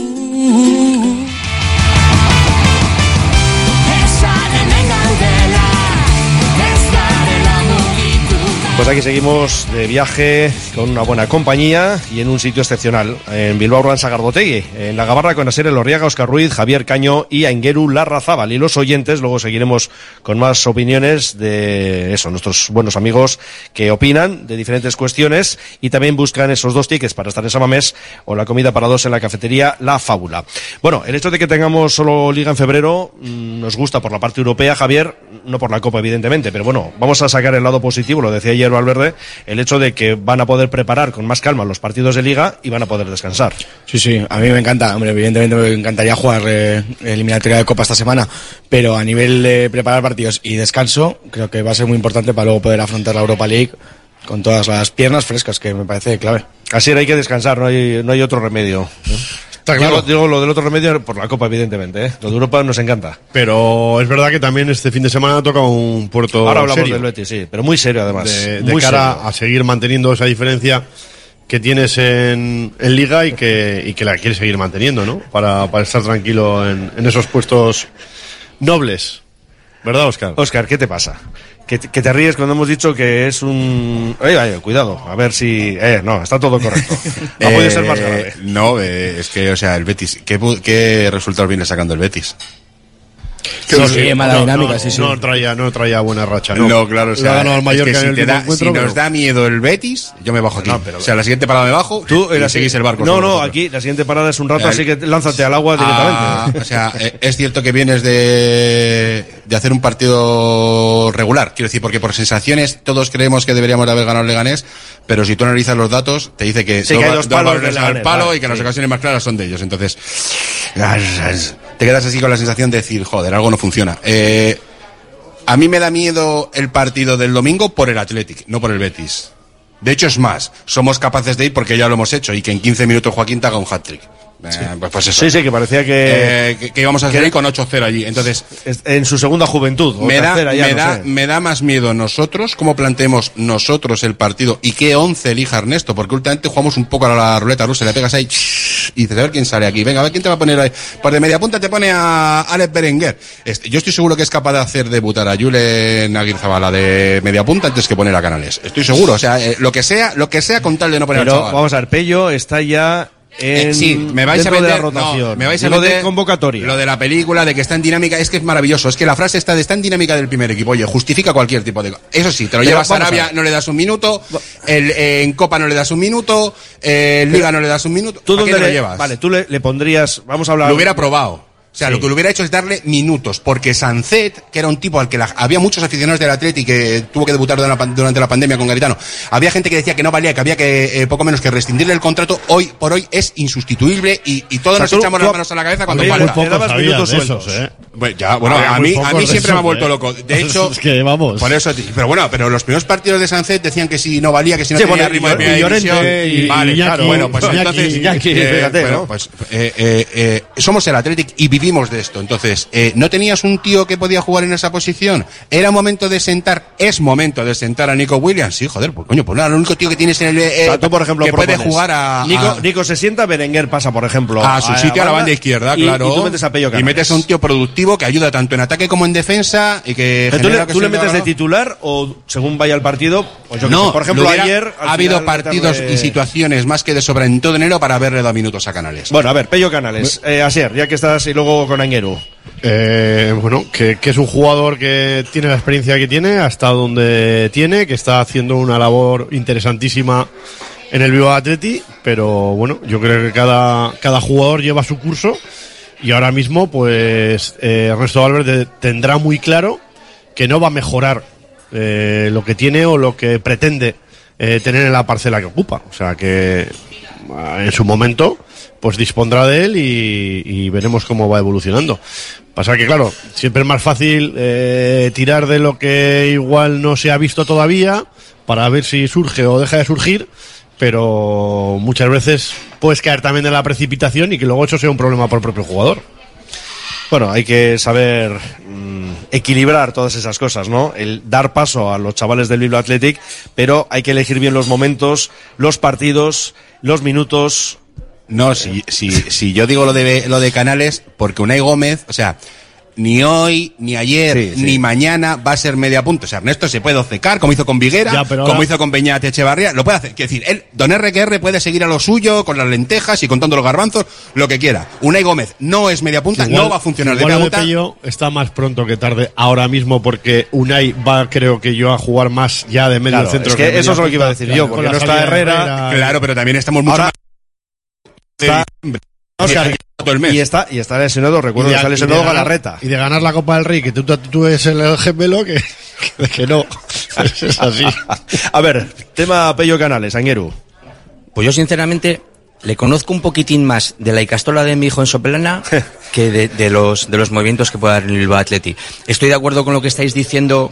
Speaker 4: Pues aquí seguimos de viaje con una buena compañía y en un sitio excepcional, en Bilbao Urban Sagardotegui, en la Gabarra con Asier Elorriaga, Óscar Ruiz, Javier Caño y Aingeru Larrazábal. Y los oyentes, luego seguiremos con más opiniones de eso, nuestros buenos amigos que opinan de diferentes cuestiones y también buscan esos dos tickets para estar en San Mamés o la comida para dos en la cafetería La Fábula. Bueno, el hecho de que tengamos solo Liga en febrero mmm, nos gusta por la parte europea, Javier, no por la Copa evidentemente, pero bueno, vamos a sacar el lado positivo, lo decía ayer Valverde, el hecho de que van a poder preparar con más calma los partidos de Liga y van a poder descansar.
Speaker 11: Sí, sí, a mí me encanta, hombre, evidentemente me encantaría jugar eh, eliminatoria de Copa esta semana, pero a nivel de preparar partidos y descanso, creo que va a ser muy importante para luego poder afrontar la Europa League con todas las piernas frescas, que me parece clave.
Speaker 4: Así hay que descansar, no hay, no hay otro remedio, ¿no? Está claro. Digo, digo lo del otro remedio por la Copa, evidentemente, ¿eh? Lo de Europa nos encanta.
Speaker 9: Pero es verdad que también este fin de semana toca un puerto
Speaker 4: Ahora hablamos
Speaker 9: serio.
Speaker 4: del Betis, sí, pero muy serio además.
Speaker 9: De, de
Speaker 4: muy
Speaker 9: cara
Speaker 4: serio.
Speaker 9: a seguir manteniendo esa diferencia que tienes en, en Liga y que, y que la quieres seguir manteniendo, ¿no? Para, para estar tranquilo en, en esos puestos nobles. ¿Verdad, Óscar?
Speaker 4: Óscar, ¿qué te pasa? Que, que te ríes cuando hemos dicho que es un... Ay, ay, cuidado, a ver si... Eh, no, está todo correcto. No
Speaker 10: eh,
Speaker 4: puede ser más grave.
Speaker 10: No, eh, es que, o sea, el Betis... ¿Qué, qué resultados viene sacando el Betis?
Speaker 11: Sí, sí, sí, mala
Speaker 9: no,
Speaker 11: dinámica,
Speaker 9: no,
Speaker 11: sí, sí.
Speaker 9: No traía, no traía buena racha, ¿no?
Speaker 10: No, claro, o sea,
Speaker 9: Lo ha ganado el Mallorca
Speaker 10: es que si,
Speaker 9: en el
Speaker 10: te
Speaker 9: último
Speaker 10: da,
Speaker 9: encuentro,
Speaker 10: si
Speaker 9: pero...
Speaker 10: nos da miedo el Betis, yo me bajo aquí.
Speaker 4: No, pero-
Speaker 10: o sea, la siguiente parada me bajo
Speaker 4: Tú
Speaker 10: y
Speaker 4: la
Speaker 10: seguís el barco.
Speaker 4: No,
Speaker 10: solo
Speaker 4: no,
Speaker 10: vosotros.
Speaker 4: aquí la siguiente parada es un rato,
Speaker 10: El-
Speaker 4: así que lánzate al agua
Speaker 10: Ah,
Speaker 4: directamente.
Speaker 10: o sea, eh, es cierto que vienes de, de hacer un partido regular, quiero decir, porque por sensaciones todos creemos que deberíamos de haber ganado el Leganés, pero si tú analizas los datos, te dice que,
Speaker 4: Sí, que hay dos palos
Speaker 10: balones
Speaker 4: del
Speaker 10: al
Speaker 4: Leganés,
Speaker 10: palo
Speaker 4: vale,
Speaker 10: y que las
Speaker 4: sí.
Speaker 10: ocasiones más claras son de ellos. Entonces, te quedas así con la sensación de decir, joder, algo no funciona. Eh, a mí me da miedo el partido del domingo por el Athletic, no por el Betis. De hecho, es más, somos capaces de ir porque ya lo hemos hecho y que en quince minutos Joaquín te haga un hat-trick. Eh, pues, pues eso.
Speaker 4: Sí, sí, que parecía que...
Speaker 10: Eh, que, que íbamos a salir con ocho cero allí. Entonces,
Speaker 4: en su segunda juventud, o
Speaker 10: me da,
Speaker 4: tercera ya,
Speaker 10: me,
Speaker 4: no
Speaker 10: da,
Speaker 4: sé.
Speaker 10: me da más miedo nosotros, cómo planteemos nosotros el partido y qué once elija Ernesto, porque últimamente jugamos un poco a la ruleta rusa, le pegas ahí y dices, a ver quién sale aquí, venga, a ver quién te va a poner ahí. Pues de media punta te pone a Alex Berenguer. Este, yo estoy seguro que es capaz de hacer debutar a Julen Aguirrezabala de media punta antes que poner a Canales. Estoy seguro, o sea, eh, lo que sea, lo que sea con tal de no poner
Speaker 4: Pero
Speaker 10: al chaval.
Speaker 4: vamos a ver, Pello está ya en,
Speaker 15: eh, sí, me vais a
Speaker 4: dentro
Speaker 15: vender,
Speaker 4: de la rotación.
Speaker 15: No, me vais a
Speaker 4: Digo
Speaker 15: vender
Speaker 4: de convocatoria.
Speaker 15: Lo de la película, de que está en dinámica, es que es maravilloso. Es que la frase está de está en dinámica del primer equipo. Oye, justifica cualquier tipo de... Eso sí, te lo
Speaker 4: Pero
Speaker 15: llevas a
Speaker 4: vamos a
Speaker 15: Arabia,
Speaker 4: ver.
Speaker 15: no le das un minuto, el, eh, en Copa no le das un minuto, eh, en Liga no le das un minuto.
Speaker 4: ¿Tú
Speaker 15: ¿A qué
Speaker 4: dónde
Speaker 15: te lo
Speaker 4: le
Speaker 15: llevas?
Speaker 4: Vale, tú le, le pondrías... Vamos a hablar...
Speaker 15: Lo hubiera probado. O sea,
Speaker 4: Sí.
Speaker 15: lo que lo hubiera hecho es darle minutos, porque Sancet, que era un tipo al que la- había muchos aficionados del Atleti que tuvo que debutar durante la, durante la pandemia con Garitano, había gente que decía que no valía, que había que eh, poco menos que rescindirle el contrato, hoy por hoy es insustituible y, y todos
Speaker 4: O sea,
Speaker 15: nos
Speaker 4: tú-
Speaker 15: echamos
Speaker 4: tú-
Speaker 15: las manos a la cabeza cuando
Speaker 4: Muy
Speaker 15: falta.
Speaker 4: pocos Le dabas sabías minutos de sueltos. esos, ¿eh?
Speaker 15: Bueno, ya, bueno,
Speaker 4: Había
Speaker 15: a
Speaker 4: muy
Speaker 15: mí, a
Speaker 4: pocos
Speaker 15: mí
Speaker 4: de
Speaker 15: siempre me ha
Speaker 4: esos,
Speaker 15: vuelto
Speaker 4: ¿eh?
Speaker 15: loco. De hecho,
Speaker 9: Es que vamos.
Speaker 15: por eso, pero bueno, pero los primeros partidos de Sancet decían que si no valía, que si no
Speaker 4: Sí,
Speaker 15: tenía
Speaker 4: bueno,
Speaker 15: ritmo
Speaker 4: y-
Speaker 15: de primera
Speaker 4: y Llorente,
Speaker 15: división.
Speaker 4: y-
Speaker 15: Vale,
Speaker 4: y
Speaker 15: claro,
Speaker 4: Iñaki,
Speaker 15: bueno, pues
Speaker 4: Iñaki,
Speaker 15: entonces,
Speaker 4: Iñaki,
Speaker 15: eh,
Speaker 4: fíjate,
Speaker 15: bueno,
Speaker 4: ¿no?
Speaker 15: pues eh, eh, eh, somos el Athletic y vivimos de esto. Entonces, eh, ¿no tenías un tío que podía jugar en esa posición? ¿Era momento de sentar? ¿Es momento de sentar a Nico Williams? Sí, joder, pues coño, pues nada, el único tío que tienes en el... eh,
Speaker 4: O sea, tú, por ejemplo,
Speaker 15: que puede
Speaker 4: propones,
Speaker 15: jugar a...
Speaker 4: Nico,
Speaker 15: a-
Speaker 4: Nico se sienta, Berenguer pasa, por ejemplo,
Speaker 15: a su sitio, a la banda izquierda,
Speaker 4: y-
Speaker 15: claro.
Speaker 4: Y tú metes a Pello
Speaker 15: Y
Speaker 4: Canales.
Speaker 15: metes a un tío productivo que ayuda tanto en ataque como en defensa y que...
Speaker 4: ¿Tú
Speaker 15: genera
Speaker 4: le, tú le
Speaker 15: ocasión
Speaker 4: metes de
Speaker 15: gol.
Speaker 4: titular o según vaya el partido? Pues yo qué
Speaker 15: No,
Speaker 4: sé, por ejemplo,
Speaker 15: lo hubiera-
Speaker 4: ayer... al
Speaker 15: ha habido
Speaker 4: final
Speaker 15: partidos
Speaker 4: meterle-
Speaker 15: y situaciones más que de sobra en todo enero para haberle dado minutos a Canales.
Speaker 4: Bueno, a ver, Pello Canales, eh, Asier, ya que estás y luego con Angueru.
Speaker 9: Eh, bueno, que, que es un jugador que tiene la experiencia que tiene, hasta donde tiene, que está haciendo una labor interesantísima en el Bilbao Athletic, pero bueno, yo creo que cada, cada jugador lleva su curso y ahora mismo pues eh, Ernesto Valverde tendrá muy claro que no va a mejorar eh, lo que tiene o lo que pretende eh, tener en la parcela que ocupa, o sea que ah, en su momento pues dispondrá de él y, y veremos cómo va evolucionando. Pasa que claro, siempre es más fácil eh, tirar de lo que igual no se ha visto todavía para ver si surge o deja de surgir, pero muchas veces puedes caer también en la precipitación y que luego eso sea un problema por el propio jugador.
Speaker 4: Bueno, hay que saber mm, equilibrar todas esas cosas, ¿no? El dar paso a los chavales del Bilbao Athletic, pero hay que elegir bien los momentos, los partidos, los minutos.
Speaker 15: No, si, si, si yo digo lo de, lo de Canales, porque Unai Gómez, o sea, ni hoy, ni ayer,
Speaker 4: Sí, sí.
Speaker 15: ni mañana va a ser media punta. O sea, Ernesto se puede obcecar, como hizo con Viguera,
Speaker 9: Ya, pero
Speaker 15: como
Speaker 9: ahora-
Speaker 15: hizo con Beñat Echevarría, lo puede hacer. Quiero decir, él, don R Q R puede seguir a lo suyo, con las lentejas y contando los garbanzos, lo que quiera. Unai Gómez no es media punta,
Speaker 9: Igual-
Speaker 15: no va a funcionar de
Speaker 9: igual
Speaker 15: media
Speaker 9: lo de
Speaker 15: punta.
Speaker 9: Pello está más pronto que tarde ahora mismo porque Unai va, creo que yo, a jugar más ya de medio
Speaker 4: Claro,
Speaker 9: centro.
Speaker 4: es que
Speaker 9: de
Speaker 4: eso es lo
Speaker 9: media
Speaker 4: que iba a
Speaker 9: punta.
Speaker 4: decir yo,
Speaker 9: Con
Speaker 4: porque
Speaker 9: la
Speaker 4: no está
Speaker 9: salida de
Speaker 4: Herrera.
Speaker 15: Claro, pero también estamos mucho
Speaker 4: Ahora-
Speaker 15: más...
Speaker 4: Está- Oscar,
Speaker 15: todo el mes.
Speaker 4: y está, y está lesionado, recuerdo
Speaker 9: Y
Speaker 4: que
Speaker 9: de-
Speaker 4: está
Speaker 9: y de
Speaker 4: lesionado
Speaker 9: ganar-
Speaker 4: Galarreta.
Speaker 9: Y de ganar la Copa del Rey, que tú, tú, tú eres el gemelo, que, que, que no. Es así.
Speaker 4: A ver, tema Pello Canales, Angueru.
Speaker 12: Pues yo sinceramente le conozco un poquitín más de la Icastola de mi hijo en Soplana que de, de los de los movimientos que puede dar en el Bilbao Athletic. Estoy de acuerdo con lo que estáis diciendo,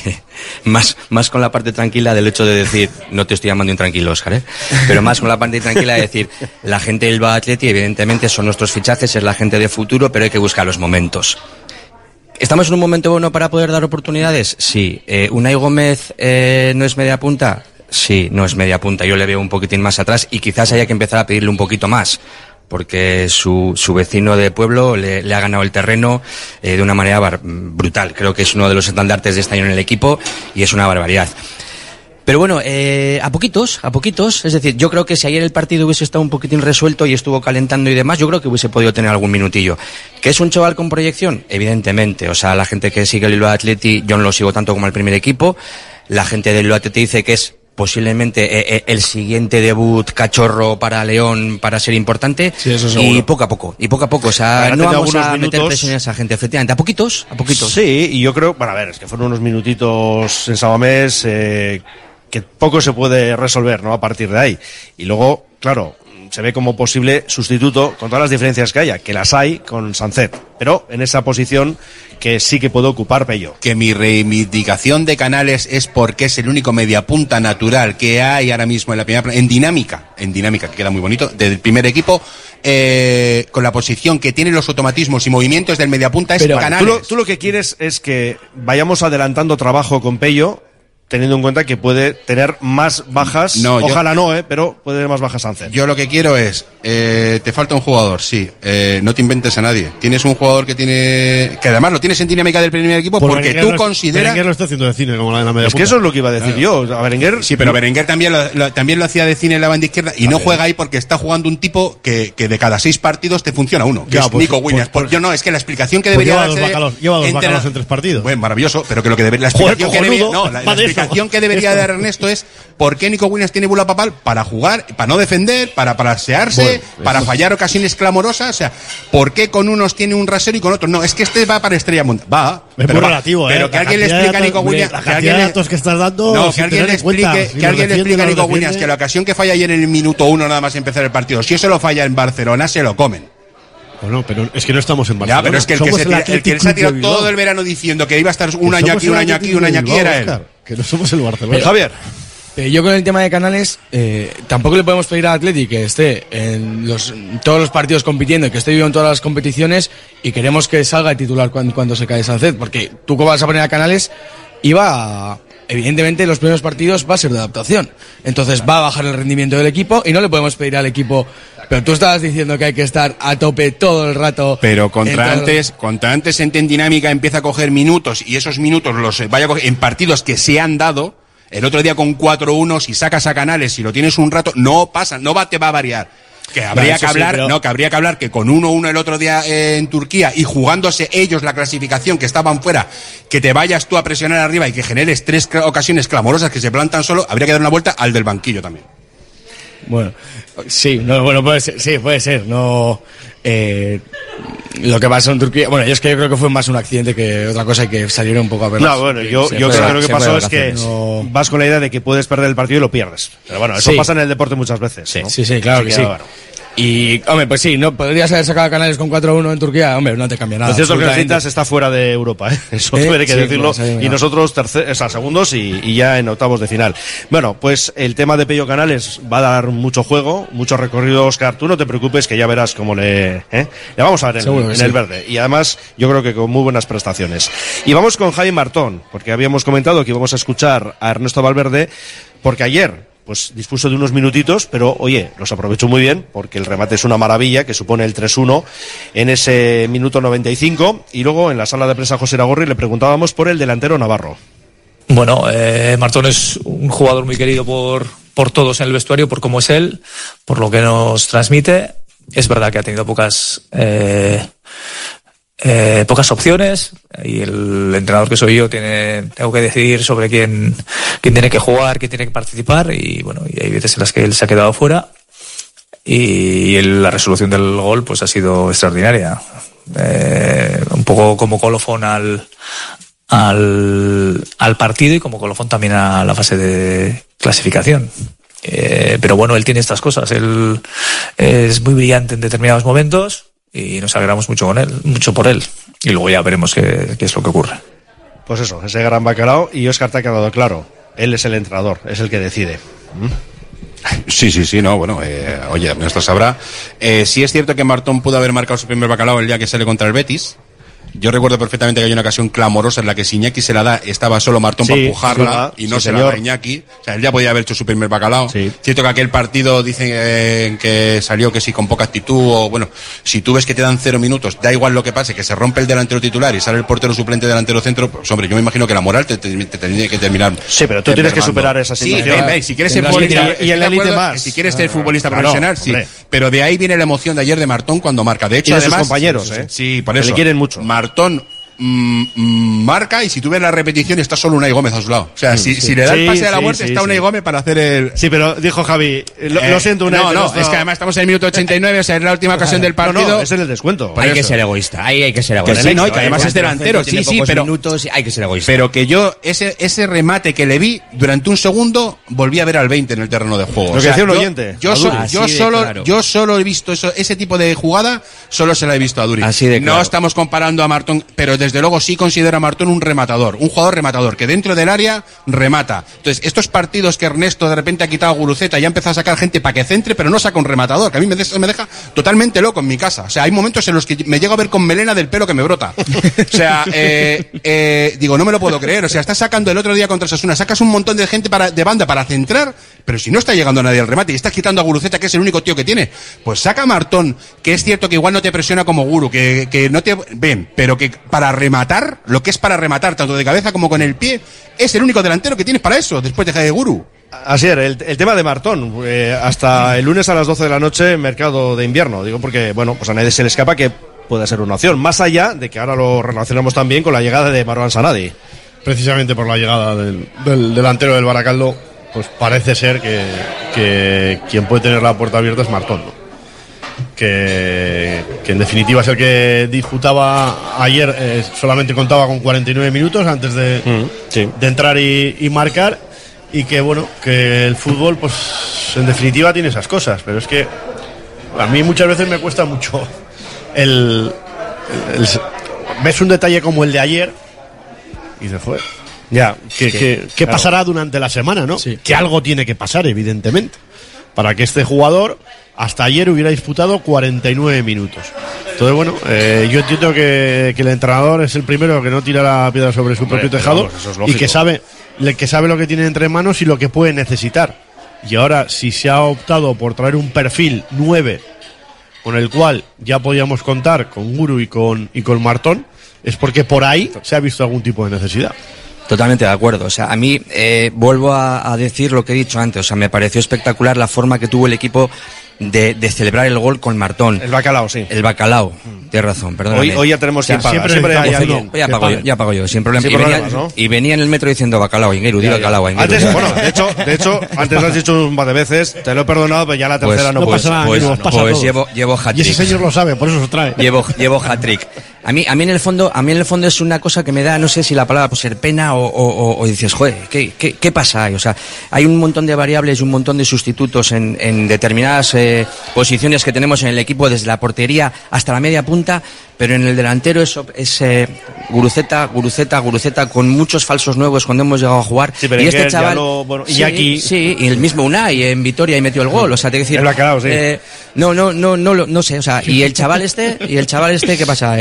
Speaker 12: más, más con la parte tranquila del hecho de decir, no te estoy llamando intranquilo, Óscar, ¿eh? Pero más con la parte tranquila de decir, la gente del Bilbao Athletic evidentemente son nuestros fichajes, es la gente de futuro, pero hay que buscar los momentos. ¿Estamos en un momento bueno para poder dar oportunidades? Sí. Eh, ¿Unai Gómez eh, no es media punta? Sí, no es media punta. Yo le veo un poquitín más atrás y quizás haya que empezar a pedirle un poquito más, porque su, su vecino de pueblo le, le ha ganado el terreno eh, de una manera bar- brutal. Creo que es uno de los estandartes de este año en el equipo y es una barbaridad. Pero bueno, eh, a poquitos, a poquitos. Es decir, yo creo que si ayer el partido hubiese estado un poquitín resuelto y estuvo calentando y demás, yo creo que hubiese podido tener algún minutillo. ¿Que es un chaval con proyección? Evidentemente. O sea, la gente que sigue el Bilbao Athletic, yo no lo sigo tanto como el primer equipo. La gente del Bilbao Athletic dice que es posiblemente eh, eh, el siguiente debut cachorro para León para ser importante.
Speaker 15: Sí, eso seguro.
Speaker 12: Y poco a poco, y poco a poco. O sea,
Speaker 4: Habrá
Speaker 12: no
Speaker 4: tenido
Speaker 12: vamos
Speaker 4: algunos
Speaker 12: a meter
Speaker 4: minutos.
Speaker 12: presión a esa gente, efectivamente. A poquitos, a poquitos.
Speaker 4: Sí, y yo creo, bueno, a ver, es que fueron unos minutitos en Sabamés eh, que poco se puede resolver, ¿no? A partir de ahí. Y luego, claro, se ve como posible sustituto con todas las diferencias que haya, que las hay con Sancet, pero en esa posición que sí que puede ocupar Pello.
Speaker 15: Que mi reivindicación de Canales es porque es el único mediapunta natural que hay ahora mismo en la primera, en dinámica, en dinámica, que queda muy bonito, del primer equipo, eh, con la posición que tiene los automatismos y movimientos del mediapunta es
Speaker 4: Pero tú
Speaker 15: Canales.
Speaker 4: lo, tú lo que quieres es que vayamos adelantando trabajo con Pello teniendo en cuenta que puede tener más bajas,
Speaker 15: no,
Speaker 4: ojalá
Speaker 15: yo,
Speaker 4: no, eh, pero puede tener más bajas Sánchez.
Speaker 15: Yo lo que quiero es, eh, te falta un jugador, sí, eh, no te inventes a nadie. Tienes un jugador que tiene, que además lo tienes en dinámica del primer equipo
Speaker 9: Por
Speaker 15: porque
Speaker 9: Berenguer
Speaker 15: tú
Speaker 9: lo,
Speaker 15: consideras...
Speaker 9: Berenguer lo está haciendo de cine como la de la media
Speaker 4: Es que
Speaker 9: punta.
Speaker 4: eso es lo que iba a decir
Speaker 15: Claro.
Speaker 4: yo. A Berenguer...
Speaker 15: Sí, pero Berenguer también lo, lo- también lo hacía de cine en la banda izquierda y no juega ahí porque está jugando un tipo que, que de cada seis partidos te funciona uno, que
Speaker 9: Ya,
Speaker 15: es
Speaker 9: pues,
Speaker 15: Nico Williams.
Speaker 9: pues,
Speaker 15: Por- yo no, es que la explicación que
Speaker 9: Pues
Speaker 15: debería
Speaker 9: lleva dos
Speaker 15: darse...
Speaker 9: bacalos, lleva dos
Speaker 15: entre-
Speaker 9: bacalos en tres partidos.
Speaker 15: Bueno, maravilloso, pero que lo que debe, la
Speaker 9: Joder,
Speaker 15: explicación, que, debía,
Speaker 9: cojonudo,
Speaker 15: no, la, la
Speaker 9: va de eso.
Speaker 15: explicación que debería dar Ernesto es por qué Nico Williams tiene bula papal para jugar, para no defender, para para asearse,
Speaker 9: Bueno,
Speaker 15: para
Speaker 9: eso-
Speaker 15: fallar ocasiones clamorosas. O sea, ¿por qué con unos tiene un rasero y con otros no? Es que este va para estrella mundial. Va.
Speaker 9: Es
Speaker 15: pero
Speaker 9: muy
Speaker 15: va.
Speaker 9: relativo,
Speaker 15: Pero
Speaker 9: ¿eh?
Speaker 15: que
Speaker 9: La
Speaker 15: alguien le
Speaker 9: cantidad de
Speaker 15: explique a Nico
Speaker 9: datos-
Speaker 15: Williams.
Speaker 9: La
Speaker 15: que
Speaker 9: cantidad
Speaker 15: alguien
Speaker 9: de
Speaker 15: le-
Speaker 9: datos que estás dando.
Speaker 15: No,
Speaker 9: sin
Speaker 15: que alguien
Speaker 9: tener
Speaker 15: le
Speaker 9: en cuenta
Speaker 15: explique,
Speaker 9: si
Speaker 15: que
Speaker 9: los
Speaker 15: alguien le
Speaker 9: defiende,
Speaker 15: explique a
Speaker 9: no los
Speaker 15: Nico Williams
Speaker 9: defiende.
Speaker 15: que la ocasión que falla ayer en el minuto uno nada más empezar el partido, si eso lo falla en Barcelona, se lo comen.
Speaker 9: Bueno, pero es que no estamos en
Speaker 15: Ya,
Speaker 9: Barcelona.
Speaker 15: pero es que el que,
Speaker 9: Somos
Speaker 15: se tira- el
Speaker 9: Athletic
Speaker 15: que se ha
Speaker 9: Club
Speaker 15: tirado
Speaker 9: de Bilbao.
Speaker 15: todo el verano diciendo que iba a estar
Speaker 9: Que
Speaker 15: un año
Speaker 9: somos
Speaker 15: aquí,
Speaker 9: el
Speaker 15: un año
Speaker 9: Athletic
Speaker 15: aquí, un
Speaker 9: de
Speaker 15: año aquí,
Speaker 9: Bilbao,
Speaker 15: era él.
Speaker 9: Óscar, que no somos el Barcelona.
Speaker 4: Pero, Javier.
Speaker 11: Pero yo con el tema de Canales, eh, tampoco le podemos pedir al Atleti que esté en los, todos los partidos compitiendo y que esté vivo en todas las competiciones y queremos que salga de titular cuando, cuando se cae Sánchez, porque tú cómo vas a poner a Canales y va a, evidentemente los primeros partidos va a ser de adaptación, entonces va a bajar el rendimiento del equipo y no le podemos pedir al equipo, pero tú estabas diciendo que hay que estar a tope todo el rato.
Speaker 15: Pero contra
Speaker 11: en todo-
Speaker 15: antes, contra antes en en dinámica empieza a coger minutos y esos minutos los eh, vaya a coger en partidos que se han dado. El otro día con cuatro uno, si sacas a Canales, si lo tienes un rato, no pasa, no va, te va a variar. Que habría
Speaker 11: eso
Speaker 15: que
Speaker 11: sí,
Speaker 15: hablar,
Speaker 11: pero-
Speaker 15: no, que habría que hablar que con uno uno el otro día eh, en Turquía y jugándose ellos la clasificación que estaban fuera, que te vayas tú a presionar arriba y que generes tres cla- ocasiones clamorosas que se plantan solo, habría que dar una vuelta al del banquillo también.
Speaker 11: Bueno, sí, no, bueno, puede ser, sí, puede ser, no, eh, lo que pasó en Turquía, bueno, yo es que yo creo que fue más un accidente que otra cosa y que salieron un poco a ver.
Speaker 4: No, bueno, yo, yo creo que lo que pasó es que
Speaker 11: No.
Speaker 4: vas con la idea de que puedes perder el partido y lo pierdes. Pero bueno, eso
Speaker 11: Sí.
Speaker 4: pasa en el deporte muchas veces. ¿no?
Speaker 11: Sí, sí, claro
Speaker 4: Así
Speaker 11: que sí.
Speaker 4: bueno.
Speaker 11: Y, hombre, pues sí, no podrías haber sacado a Canales con cuatro uno en Turquía, hombre, no te cambia nada.
Speaker 4: Lo cierto es que
Speaker 11: absolutamente.
Speaker 4: Necesitas está fuera de Europa, ¿eh? Eso
Speaker 11: Eh,
Speaker 4: hay que
Speaker 11: sí,
Speaker 4: decirlo.
Speaker 11: claro, sí,
Speaker 4: y
Speaker 11: claro.
Speaker 4: nosotros tercer, o sea, segundos y, y ya en octavos de final. Bueno, pues el tema de Pello Canales va a dar mucho juego, mucho recorrido, Óscar. Tú no te preocupes que ya verás cómo le, ¿eh? le vamos a ver en,
Speaker 11: Seguro que
Speaker 4: en
Speaker 11: sí.
Speaker 4: el verde. Y además, yo creo que con muy buenas prestaciones. Y vamos con Jaime Martón, porque habíamos comentado que íbamos a escuchar a Ernesto Valverde, porque ayer pues dispuso de unos minutitos, pero oye, los aprovechó muy bien, porque el remate es una maravilla, que supone el tres uno en ese minuto noventa y cinco, y luego en la sala de prensa José Iragorri le preguntábamos por el delantero navarro.
Speaker 17: Bueno, eh, Martón es un jugador muy querido por, por todos en el vestuario, por cómo es él, por lo que nos transmite. Es verdad que ha tenido pocas eh, eh, pocas opciones y el entrenador que soy yo tiene tengo que decidir sobre quién quién tiene que jugar, quién tiene que participar y bueno, y hay veces en las que él se ha quedado fuera y el- la resolución del gol pues ha sido extraordinaria. Eh, un poco como colofón al al, al partido y como colofón también a la fase de clasificación. Eh, pero bueno, él tiene estas cosas, él es muy brillante en determinados momentos y nos alegramos mucho con él, mucho por él. Y luego ya veremos qué, qué es lo que ocurre.
Speaker 4: Pues eso, ese gran bacalao, y Óscar te ha quedado claro, él es el entrenador, es el que decide. ¿Mm?
Speaker 15: Sí, sí, sí, no, bueno, eh, oye, esto sabrá. Eh, sí es cierto que Martón pudo haber marcado su primer bacalao el día que sale contra el Betis. Yo recuerdo perfectamente que hay una ocasión clamorosa en la que si Iñaki se la da, estaba solo Martón
Speaker 4: Sí,
Speaker 15: para empujarla
Speaker 4: sí,
Speaker 15: y no
Speaker 4: sí,
Speaker 15: se la
Speaker 4: señor.
Speaker 15: da Iñaki. O sea, él ya podía haber hecho su primer bacalao.
Speaker 4: Sí.
Speaker 15: Cierto que aquel partido dicen eh, que salió que sí con poca actitud o bueno, si tú ves que te dan cero minutos, da igual lo que pase, que se rompe el delantero titular y sale el portero suplente delantero centro, pues hombre, yo me imagino que la moral te, te, te tendría que terminar.
Speaker 4: Sí, pero tú tienes que
Speaker 15: mermando.
Speaker 4: superar esa
Speaker 15: Sí,
Speaker 4: situación.
Speaker 15: eh, eh, si quieres ser
Speaker 4: Tendrás que
Speaker 15: futbolista
Speaker 4: tirar- y en la
Speaker 15: estoy de
Speaker 4: élite
Speaker 15: acuerdo
Speaker 4: más.
Speaker 15: que si quieres ser
Speaker 4: Ah,
Speaker 15: futbolista
Speaker 4: claro,
Speaker 15: profesional, sí.
Speaker 4: hombre.
Speaker 15: Pero de ahí viene la emoción de ayer de Martón cuando marca. De hecho,
Speaker 4: Y de sus
Speaker 15: además,
Speaker 4: compañeros,
Speaker 15: sí, sí,
Speaker 4: ¿eh?
Speaker 15: sí, por
Speaker 4: Que
Speaker 15: eso.
Speaker 4: le quieren mucho.
Speaker 15: Martón mm, mm, marca y si tú ves la repetición está solo Unai Gómez a su lado. O sea,
Speaker 4: Mm,
Speaker 15: si,
Speaker 4: sí.
Speaker 15: si le da el
Speaker 4: Sí,
Speaker 15: pase a la
Speaker 4: sí,
Speaker 15: muerte
Speaker 4: sí,
Speaker 15: está
Speaker 4: sí.
Speaker 15: Unai Gómez para hacer el...
Speaker 4: Sí, pero dijo Javi, lo,
Speaker 15: Eh,
Speaker 4: lo siento, Unai,
Speaker 15: No,
Speaker 4: pero
Speaker 15: no,
Speaker 4: esto-
Speaker 15: es que además estamos en el minuto ochenta y nueve, o sea, es la última ocasión del
Speaker 4: No,
Speaker 15: partido.
Speaker 4: no, es en el descuento.
Speaker 15: Por
Speaker 12: Hay
Speaker 15: eso.
Speaker 12: que ser egoísta, ahí hay que ser
Speaker 15: Que
Speaker 12: egoísta.
Speaker 15: sí, no, y que además es delantero, sí, sí, pero...
Speaker 12: minutos, hay que ser egoísta.
Speaker 15: Pero que yo, ese, ese remate que le vi, durante un segundo, volví a ver al veinte en el terreno de juego.
Speaker 4: Lo que decía un oyente,
Speaker 15: Yo,
Speaker 4: a
Speaker 15: so-
Speaker 4: Duri.
Speaker 15: yo
Speaker 12: Así de
Speaker 15: solo,
Speaker 12: claro.
Speaker 15: yo solo he visto eso, ese tipo de jugada, solo se la he visto a Duri.
Speaker 12: Así de claro.
Speaker 15: No estamos comparando a Martón, pero desde luego sí considero a Martón un rematador, un jugador rematador, que dentro del área remata. Entonces, estos partidos que Ernesto de repente ha quitado a Guruceta y ha empezado a sacar gente para que centre, pero no saca un rematador, que a mí me, de- me deja totalmente loco en mi casa. O sea, hay momentos en los que me llego a ver con melena del pelo que me brota. O sea, eh, eh, digo, no me lo puedo creer. O sea, estás sacando el otro día contra Osasuna, sacas un montón de gente para, de banda para centrar, pero si no está llegando nadie al remate y estás quitando a Guruceta, que es el único tío que tiene, pues saca a Martón, que es cierto que igual no te presiona como Guru, que, que no te ven, pero que para rematar, lo que es para rematar, tanto de cabeza como con el pie, es el único delantero que tienes para eso, después de Guru.
Speaker 4: Así es, el, el tema de Martón, eh, hasta el lunes a las doce de la noche, mercado de invierno, digo porque, bueno, pues a nadie se le escapa que puede ser una opción, más allá de que ahora lo relacionamos también con la llegada de Marwan Sanadi.
Speaker 9: Precisamente por la llegada del, del delantero del Baracaldo, pues parece ser que, que quien puede tener la puerta abierta es Martón, ¿no? Que, que en definitiva es el que disputaba ayer, eh, solamente contaba con cuarenta y nueve minutos antes de,
Speaker 4: Mm, sí.
Speaker 9: de entrar y, y marcar, y que bueno, que el fútbol pues en definitiva tiene esas cosas, pero es que a mí muchas veces me cuesta mucho el, el- el- ves un detalle como el de ayer y dices, joder,
Speaker 4: ya,
Speaker 9: ¿qué,
Speaker 4: que-
Speaker 9: qué- qué
Speaker 4: claro.
Speaker 9: pasará durante la semana, no? Que algo tiene que pasar, evidentemente, para que este jugador hasta ayer hubiera disputado cuarenta y nueve minutos. Entonces, bueno, eh, yo entiendo que, que el entrenador es el primero que no tira la piedra sobre su
Speaker 4: Hombre,
Speaker 9: propio
Speaker 4: pero
Speaker 9: tejado,
Speaker 4: vamos, eso es
Speaker 9: y
Speaker 4: lógico.
Speaker 9: que sabe, le- que sabe lo que tiene entre manos y lo que puede necesitar. Y ahora, si se ha optado por traer un perfil nueve con el cual ya podíamos contar con Guru y con, y con Martón, es porque por ahí se ha visto algún tipo de necesidad.
Speaker 12: Totalmente de acuerdo. O sea, a mí, eh, vuelvo a, a decir lo que he dicho antes. O sea, me pareció espectacular la forma que tuvo el equipo de, de celebrar el gol con Martón.
Speaker 4: El bacalao, sí.
Speaker 12: El bacalao. Tienes razón, perdóname.
Speaker 4: Hoy- hoy ya tenemos quien paga,
Speaker 12: siempre,
Speaker 4: siempre hay
Speaker 12: necesitamos
Speaker 4: alguien
Speaker 12: uno. Ya
Speaker 4: que
Speaker 12: pago, yo,
Speaker 4: pague.
Speaker 12: ya pago yo, sin problema.
Speaker 4: Sin
Speaker 12: y, venía,
Speaker 4: problemas, ¿no?
Speaker 12: y venía en el metro diciendo bacalao, Ingueru, di
Speaker 4: Ya, ya.
Speaker 12: bacalao, Ingueru.
Speaker 4: Antes, bueno, de hecho, de hecho, antes lo has dicho un par de veces, te lo he perdonado, pero ya la tercera no,
Speaker 12: pues,
Speaker 4: pasa nada.
Speaker 12: Pues,
Speaker 4: Nos pasa a
Speaker 12: pues
Speaker 4: todos.
Speaker 12: llevo, llevo hat-trick.
Speaker 9: Y ese señor lo sabe, por eso se trae.
Speaker 12: Llevo, llevo hat-trick. A mí, a mí en el fondo, a mí en el fondo es una cosa que me da, no sé si la palabra puede ser pena o, o, o- o dices, joder, ¿qué, qué, qué pasa ahí? O sea, hay un montón de variables y un montón de sustitutos en, en determinadas eh, posiciones que tenemos en el equipo, desde la portería hasta la media punta, pero en el delantero es, es eh, Guruceta, Guruceta, Guruceta, con muchos falsos nuevos cuando hemos llegado a jugar.
Speaker 4: Sí, pero
Speaker 12: y
Speaker 4: Iker
Speaker 12: este
Speaker 4: ya
Speaker 12: chaval,
Speaker 4: lo- bueno,
Speaker 12: sí,
Speaker 4: Iñaki-
Speaker 12: sí, y el mismo Unai en Vitoria y metió el gol, o sea, te quiero decir,
Speaker 4: El bacalao, sí.
Speaker 12: eh, no, no, no, no, lo- no sé, o sea, y el chaval este, y el chaval este, ¿qué pasa?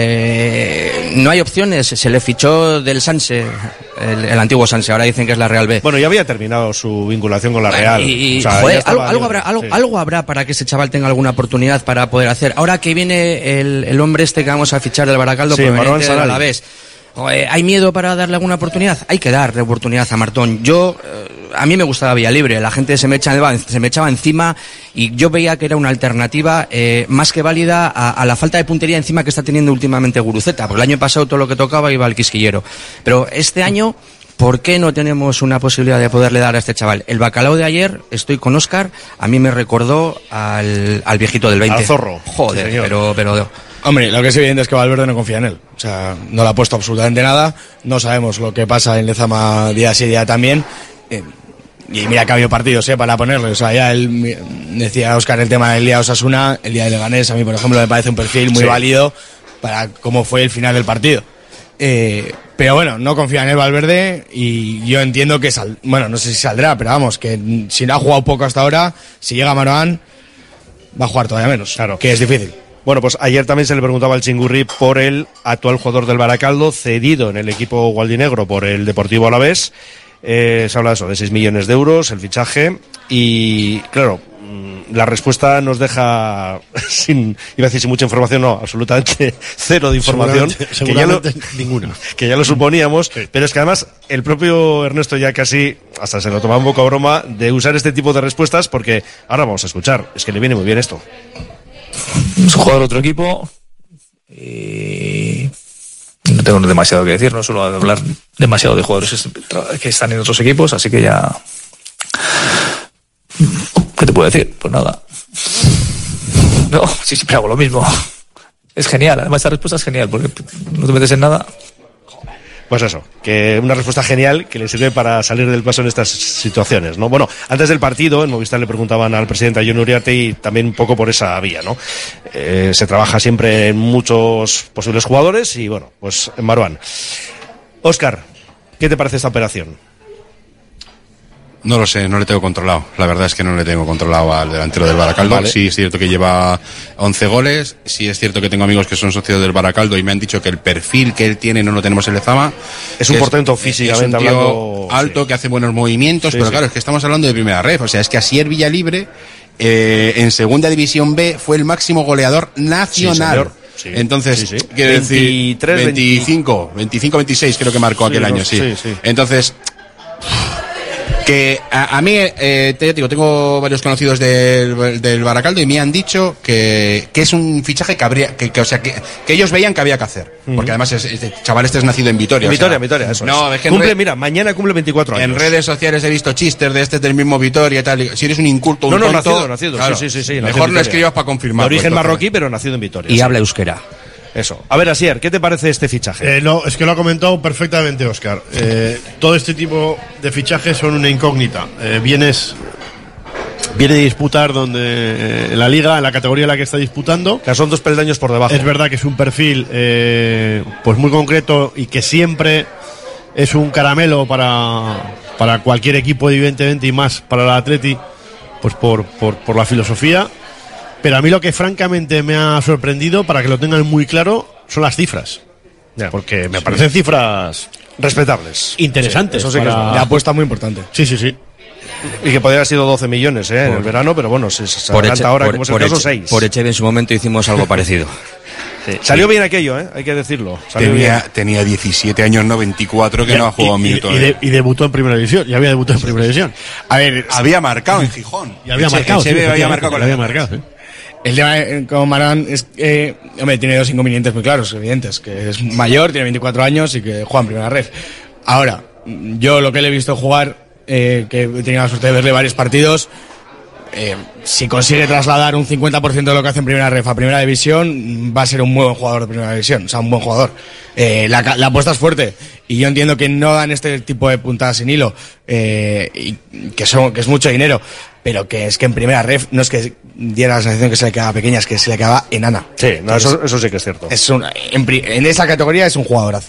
Speaker 12: Eh, no hay opciones, se le fichó del Sanse, el, el antiguo Sanse, ahora dicen que es la Real B.
Speaker 4: Bueno, ya había terminado su vinculación con la
Speaker 12: Bueno,
Speaker 4: Real.
Speaker 12: Y, y,
Speaker 4: O sea,
Speaker 12: joder,
Speaker 4: ya estaba
Speaker 12: algo, algo
Speaker 4: libre,
Speaker 12: habrá, algo,
Speaker 4: sí.
Speaker 12: algo habrá para que ese chaval tenga alguna oportunidad para poder hacer. Ahora que viene el, el hombre este que vamos a fichar del Baracaldo,
Speaker 4: Sí,
Speaker 12: proveniente
Speaker 4: Marwan
Speaker 12: del
Speaker 4: Sanadi.
Speaker 12: Alavés. Joder, ¿hay miedo para darle alguna oportunidad? Hay que darle oportunidad a Martón. Yo, eh, a mí me gustaba Vía Libre, la gente se me, echa, se me echaba encima y yo veía que era una alternativa eh, más que válida a, a la falta de puntería encima que está teniendo últimamente Guruceta, porque el año pasado todo lo que tocaba iba al quisquillero. Pero este año, ¿por qué no tenemos una posibilidad de poderle dar a este chaval? El bacalao de ayer, estoy con Óscar, a mí me recordó al, al viejito del veinte.
Speaker 4: Al zorro.
Speaker 12: Joder,
Speaker 4: Sí, señor.
Speaker 12: pero, pero...
Speaker 11: Hombre, lo que es evidente es que Valverde no confía en él. O sea, no le ha puesto absolutamente nada. No sabemos lo que pasa en Lezama día sí día también. Eh, y mira que ha habido partidos eh, para ponerle. O sea, ya él mi- decía Óscar el tema del día Osasuna, el día de Leganés. A mí, por ejemplo, me parece un perfil muy
Speaker 4: Sí.
Speaker 11: válido para cómo fue el final del partido. Eh, pero bueno, no confía en el Valverde y yo entiendo que sal, bueno, no sé si saldrá, pero vamos, que mm, si no ha jugado poco hasta ahora, si llega Maroán, va a jugar todavía menos.
Speaker 4: Claro.
Speaker 11: Que es difícil.
Speaker 4: Bueno, pues ayer también se le preguntaba al Chingurri por el actual jugador del Baracaldo, cedido en el equipo gualdinegro por el Deportivo Alavés. Eh, se habla de eso, de seis millones de euros, el fichaje. Y claro, mm, la respuesta nos deja sin, iba a decir sin mucha información, no, absolutamente cero de información.
Speaker 9: Seguramente,
Speaker 4: que ya lo-
Speaker 9: seguramente ninguna.
Speaker 4: que ya lo suponíamos, pero es que además el propio Ernesto ya casi hasta se lo tomaba un poco a broma de usar este tipo de respuestas, porque ahora vamos a escuchar, es que le viene muy bien esto.
Speaker 17: Es un jugador de otro equipo y no tengo demasiado que decir, no suelo hablar demasiado de jugadores que están en otros equipos, así que ya... ¿Qué te puedo decir? Pues nada. No, sí, siempre hago lo mismo. Es genial, además esta respuesta es genial porque no te metes en nada.
Speaker 4: Pues eso, que una respuesta genial que le sirve para salir del paso en estas situaciones, ¿no? Bueno, antes del partido, en Movistar le preguntaban al presidente Jon Uriarte y también un poco por esa vía, ¿no? Eh, se trabaja siempre en muchos posibles jugadores y, bueno, pues en Marouane. Óscar, ¿qué te parece esta operación?
Speaker 10: No lo sé, no le tengo controlado. La verdad es que no le tengo controlado al delantero del Baracaldo. Vale. Sí es cierto que lleva once goles. Sí es cierto que tengo amigos que son socios del Baracaldo y me han dicho que el perfil que él tiene no lo tenemos en Lezama.
Speaker 4: Es un portento físicamente
Speaker 10: hablando. Es un tío
Speaker 4: hablando,
Speaker 10: alto,
Speaker 4: sí.
Speaker 10: que hace buenos movimientos,
Speaker 4: Sí,
Speaker 10: pero
Speaker 4: sí.
Speaker 10: claro, es que estamos hablando de primera ref. O sea, es que Asier Villalibre, eh, en segunda división B, fue el máximo goleador nacional.
Speaker 4: Sí,
Speaker 10: Entonces,
Speaker 4: sí, sí.
Speaker 10: quiero decir,
Speaker 4: veintitrés,
Speaker 10: veinticinco, veinticinco, veintiséis creo que marcó
Speaker 4: Sí,
Speaker 10: aquel
Speaker 4: no,
Speaker 10: año, sí.
Speaker 4: sí, sí.
Speaker 10: Entonces, que a, a mí, eh, te digo, tengo varios conocidos del, del Baracaldo y me han dicho que, que es un fichaje que habría, que, que o sea, que, que ellos veían que había que hacer.
Speaker 4: Ujú.
Speaker 10: Porque además, es, este chaval este es nacido en Vitoria.
Speaker 4: En
Speaker 10: o sea,
Speaker 4: Vitoria, en Vitoria, eso
Speaker 10: no,
Speaker 4: es.
Speaker 10: es que en
Speaker 4: Cumple,
Speaker 10: re-
Speaker 4: mira, mañana cumple veinticuatro años.
Speaker 10: En redes sociales he visto chistes de este del mismo Vitoria y tal. y Si eres un inculto, un
Speaker 4: No, no,
Speaker 10: tonto,
Speaker 4: nacido, nacido,
Speaker 10: claro,
Speaker 4: sí, sí, sí, sí, nacido
Speaker 10: mejor
Speaker 4: en
Speaker 10: no
Speaker 4: Vitoria.
Speaker 10: escribas para confirmar.
Speaker 4: De origen marroquí, pero nacido en Vitoria.
Speaker 12: Y
Speaker 4: sí.
Speaker 12: habla euskera.
Speaker 4: Eso. A ver, Asier, ¿qué te parece este fichaje?
Speaker 9: Eh, no, es que lo ha comentado perfectamente Óscar. Eh, todo este tipo de fichajes son una incógnita. Eh, vienes, viene a disputar donde eh, en la liga, en la categoría en la que está disputando.
Speaker 4: Que son dos peldaños por debajo.
Speaker 9: Es verdad que es un perfil eh, pues muy concreto y que siempre es un caramelo para, para cualquier equipo, evidentemente, y más para el Atleti, pues por, por, por la filosofía. Pero a mí lo que francamente me ha sorprendido, para que lo tengan muy claro, son las cifras.
Speaker 4: Ya.
Speaker 9: Porque me parecen cifras
Speaker 4: respetables.
Speaker 9: interesantes.
Speaker 4: Sí, eso sí que es
Speaker 9: para-
Speaker 4: verdad.
Speaker 11: De apuesta muy importante.
Speaker 9: Sí, sí, sí.
Speaker 4: Y que podría haber sido doce millones ¿eh? en el verano, pero bueno, se, se
Speaker 12: Por,
Speaker 4: adelanta
Speaker 12: Eche-
Speaker 4: ahora,
Speaker 12: por,
Speaker 4: como es el
Speaker 12: por
Speaker 4: caso,
Speaker 12: Eche-
Speaker 4: seis.
Speaker 12: por Echeve en su momento hicimos algo parecido.
Speaker 4: Sí. Salió bien aquello, ¿eh? Hay que decirlo. Salió
Speaker 10: Tenía,
Speaker 4: bien.
Speaker 10: tenía diecisiete años, no veinticuatro, que
Speaker 9: Y-
Speaker 10: no ha jugado
Speaker 9: y,
Speaker 10: un minuto.
Speaker 9: y,
Speaker 10: eh.
Speaker 9: de- y debutó en primera división. Ya había debutado en primera división. A ver,
Speaker 10: Había marcado en Gijón.
Speaker 9: y había
Speaker 10: Eche-
Speaker 9: marcado.
Speaker 10: Echeve
Speaker 9: sí,
Speaker 10: había
Speaker 9: efectivamente,
Speaker 10: marcado con
Speaker 9: había
Speaker 10: la-
Speaker 9: marcado. ¿eh?
Speaker 11: El tema eh, con Marouane es que, hombre, tiene dos inconvenientes muy claros, evidentes, que es mayor, tiene veinticuatro años y que juega en primera red. Ahora, yo lo que le he visto jugar, eh, que he tenido la suerte de verle varios partidos, eh, si consigue trasladar un cincuenta por ciento de lo que hace en primera ref a primera división, va a ser un muy buen jugador de primera división, o sea, un buen jugador. Eh, la, ca- la apuesta es fuerte y yo entiendo que no dan este tipo de puntadas sin hilo, eh, y que, son, que es mucho dinero, pero que es que en primera ref no es que diera la sensación que se le quedaba pequeña, es que se le quedaba enana.
Speaker 4: Sí, no,
Speaker 11: Entonces,
Speaker 4: eso, eso sí que es cierto.
Speaker 11: es un, en, pri- en esa categoría es un jugadorazo.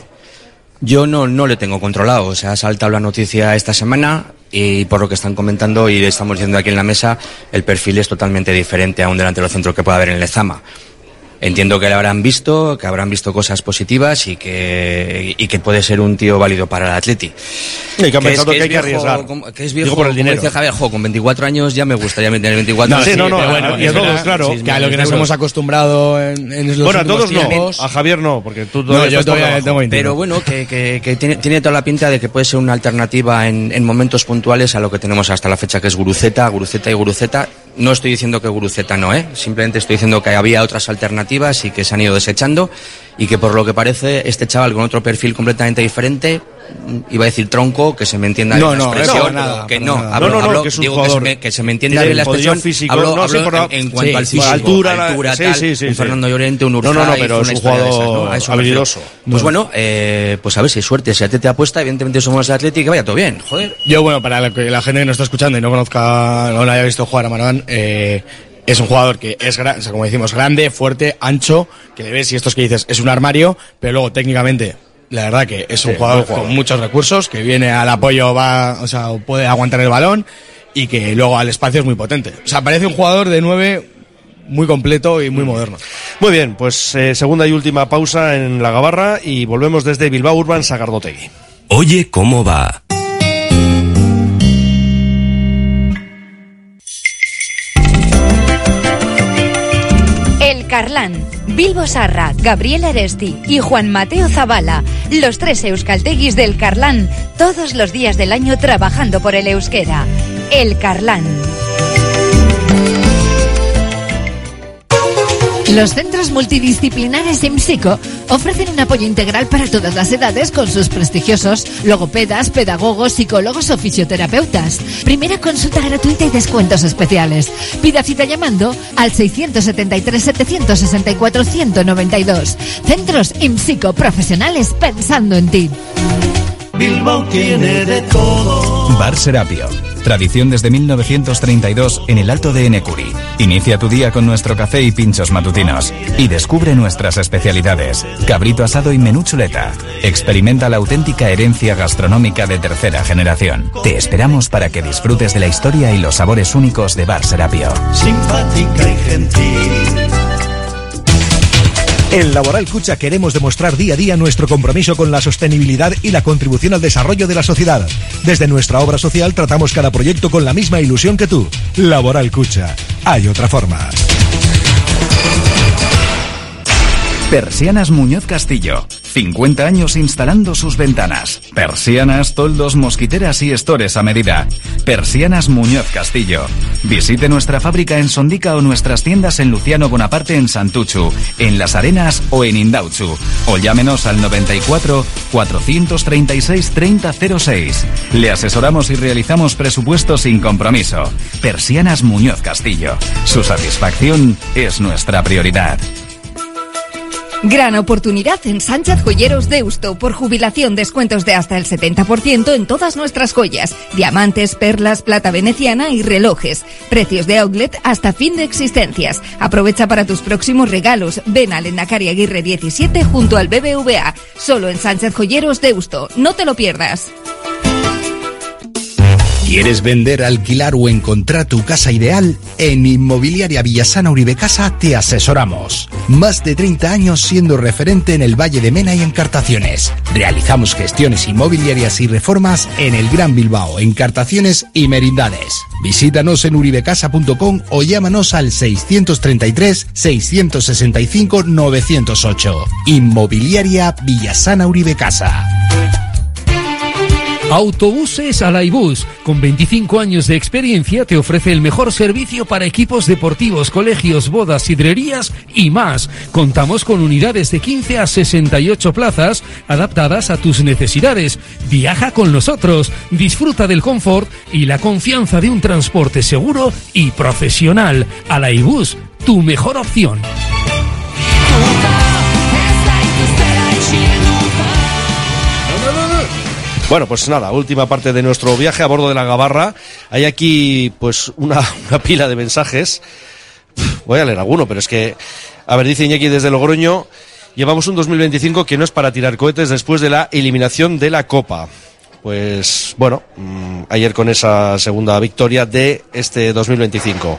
Speaker 12: Yo no, no le tengo controlado, o sea, ha saltado la noticia esta semana y por lo que están comentando y estamos diciendo aquí en la mesa, el perfil es totalmente diferente a un delantero centro que pueda haber en Lezama. Entiendo que le habrán visto, que habrán visto cosas positivas y que, y que puede ser un tío válido para el Atleti.
Speaker 4: Y que han pensado que hay que
Speaker 12: viejo,
Speaker 4: arriesgar.
Speaker 12: como- que es viejo,
Speaker 4: Digo por el
Speaker 12: como
Speaker 4: dinero.
Speaker 12: dice Javier, jo, con veinticuatro años ya me gustaría tener veinticuatro
Speaker 4: No,
Speaker 12: años.
Speaker 4: sí, no, no,
Speaker 11: pero
Speaker 4: a-
Speaker 11: bueno,
Speaker 4: y a
Speaker 11: es
Speaker 4: todos,
Speaker 11: verdad,
Speaker 4: claro.
Speaker 11: que a lo que nos hemos acostumbrado en, en los
Speaker 4: Bueno, a
Speaker 11: últimos
Speaker 4: todos no.
Speaker 11: tiempos.
Speaker 4: A Javier no, porque tú
Speaker 11: No,
Speaker 4: todavía
Speaker 11: yo
Speaker 4: estás por
Speaker 11: todavía
Speaker 4: debajo.
Speaker 11: tengo veintiuno.
Speaker 12: Pero bueno, que, que, que tiene, tiene toda la pinta de que puede ser una alternativa en, en momentos puntuales a lo que tenemos hasta la fecha, que es Guruceta, Guruceta y Guruceta. No estoy diciendo que Guruceta no, ¿eh? Simplemente estoy diciendo que había otras alternativas y que se han ido desechando y que por lo que parece este chaval con otro perfil completamente diferente, iba a decir tronco, que se me entienda
Speaker 11: No,
Speaker 12: bien la
Speaker 11: no,
Speaker 12: expresión,
Speaker 11: para nada,
Speaker 12: que
Speaker 11: para
Speaker 12: no,
Speaker 11: nada.
Speaker 12: hablo,
Speaker 4: No, no, no,
Speaker 12: hablo-
Speaker 4: que es un
Speaker 12: digo que se,
Speaker 4: jugador
Speaker 12: me, que se me entienda
Speaker 4: tiene
Speaker 12: bien la
Speaker 4: poderío
Speaker 12: expresión,
Speaker 4: físico,
Speaker 12: hablo,
Speaker 4: no, sí,
Speaker 12: hablo
Speaker 4: por la-
Speaker 12: en, en cuanto
Speaker 4: sí,
Speaker 12: al
Speaker 4: por
Speaker 12: físico,
Speaker 4: altura,
Speaker 12: altura,
Speaker 4: sí,
Speaker 12: tal,
Speaker 4: sí, sí,
Speaker 12: un
Speaker 4: sí.
Speaker 12: Fernando Llorente, un
Speaker 4: No,
Speaker 12: Urzay,
Speaker 4: no, no, pero
Speaker 12: una
Speaker 4: es un
Speaker 12: historia de esas,
Speaker 4: jugador
Speaker 12: ¿no? A eso me refiero.
Speaker 4: habilidoso.
Speaker 12: Pues bueno, eh, pues a ver si hay suerte, si a ti te apuesta, evidentemente somos el Atlético, que vaya todo bien, joder.
Speaker 11: Yo, bueno, para la, que la gente que nos está escuchando y no conozca, no lo haya visto jugar a Marouane, eh, es un jugador que es, gra- o sea, como decimos, grande, fuerte, ancho, que le ves y estos que dices es un armario, pero luego técnicamente, la verdad que es un
Speaker 4: Sí,
Speaker 11: jugador
Speaker 4: buen jugador.
Speaker 11: con muchos recursos, que viene al apoyo, va, o sea, puede aguantar el balón y que luego al espacio es muy potente. O sea, parece un jugador de nueve muy completo y muy moderno.
Speaker 4: Muy bien, pues eh, segunda y última pausa en la Gabarra y volvemos desde Bilbao Urban Sagardotegui.
Speaker 6: Oye, ¿cómo va?
Speaker 2: El Carlán, Bilbo Sarra, Gabriel Aresti y Juan Mateo Zabala, los tres euskalteguis del Carlán, todos los días del año trabajando por el euskera. El Carlán. Los centros multidisciplinares IMSICO ofrecen un apoyo integral para todas las edades con sus prestigiosos logopedas, pedagogos, psicólogos o fisioterapeutas. Primera consulta gratuita y descuentos especiales. Pida cita llamando al seiscientos setenta y tres, setecientos sesenta y cuatro, ciento noventa y dos. Centros IMSICO, profesionales pensando en ti.
Speaker 18: Bilbao tiene de todo.
Speaker 13: Bar Serapio. Tradición desde mil novecientos treinta y dos en el Alto de Enecuri. Inicia tu día con nuestro café y pinchos matutinos. Y descubre nuestras especialidades. Cabrito asado y menú chuleta. Experimenta la auténtica herencia gastronómica de tercera generación. Te esperamos para que disfrutes de la historia y los sabores únicos de Bar Serapio.
Speaker 18: Simpática y gentil.
Speaker 19: En Laboral Cucha queremos demostrar día a día nuestro compromiso con la sostenibilidad y la contribución al desarrollo de la sociedad. Desde nuestra obra social tratamos cada proyecto con la misma ilusión que tú. Laboral Cucha. Hay otra forma.
Speaker 13: Persianas Muñoz Castillo. cincuenta años instalando sus ventanas. Persianas, toldos, mosquiteras y estores a medida. Persianas Muñoz Castillo. Visite nuestra fábrica en Sondica o nuestras tiendas en Luciano Bonaparte en Santuchu, en Las Arenas o en Indauchu. O llámenos al noventa y cuatro, cuatrocientos treinta y seis, treinta cero seis. Le asesoramos y realizamos presupuestos sin compromiso. Persianas Muñoz Castillo. Su satisfacción es nuestra prioridad.
Speaker 8: Gran oportunidad en Sánchez Joyeros Deusto. Por jubilación, descuentos de hasta el setenta por ciento en todas nuestras joyas. Diamantes, perlas, plata veneciana y relojes. Precios de outlet hasta fin de existencias. Aprovecha para tus próximos regalos. Ven al Endacari Aguirre diecisiete junto al B B V A. Solo en Sánchez Joyeros Deusto. No te lo pierdas.
Speaker 3: ¿Quieres vender, alquilar o encontrar tu casa ideal? En Inmobiliaria Villasana Uribecasa te asesoramos. Más de treinta años siendo referente en el Valle de Mena y Encartaciones. Realizamos gestiones inmobiliarias y reformas en el Gran Bilbao, Encartaciones y Merindades. Visítanos en uribecasa punto com o llámanos al seiscientos treinta y tres, seiscientos sesenta y cinco, novecientos ocho. Inmobiliaria Villasana Uribecasa.
Speaker 21: Autobuses Alaibus, con veinticinco años de experiencia, te ofrece el mejor servicio para equipos deportivos, colegios, bodas, sidrerías y más. Contamos con unidades de quince a sesenta y ocho plazas, adaptadas a tus necesidades. Viaja con nosotros, disfruta del confort y la confianza de un transporte seguro y profesional. Alaibus, tu mejor opción.
Speaker 4: Bueno, pues nada, última parte de nuestro viaje a bordo de la Gabarra. Hay aquí, pues, una, una pila de mensajes. Voy a leer alguno, pero es que... A ver, dice Iñaki desde Logroño, llevamos un dos mil veinticinco que no es para tirar cohetes después de la eliminación de la Copa. Pues, bueno, mmm, ayer con esa segunda victoria de este dos mil veinticinco.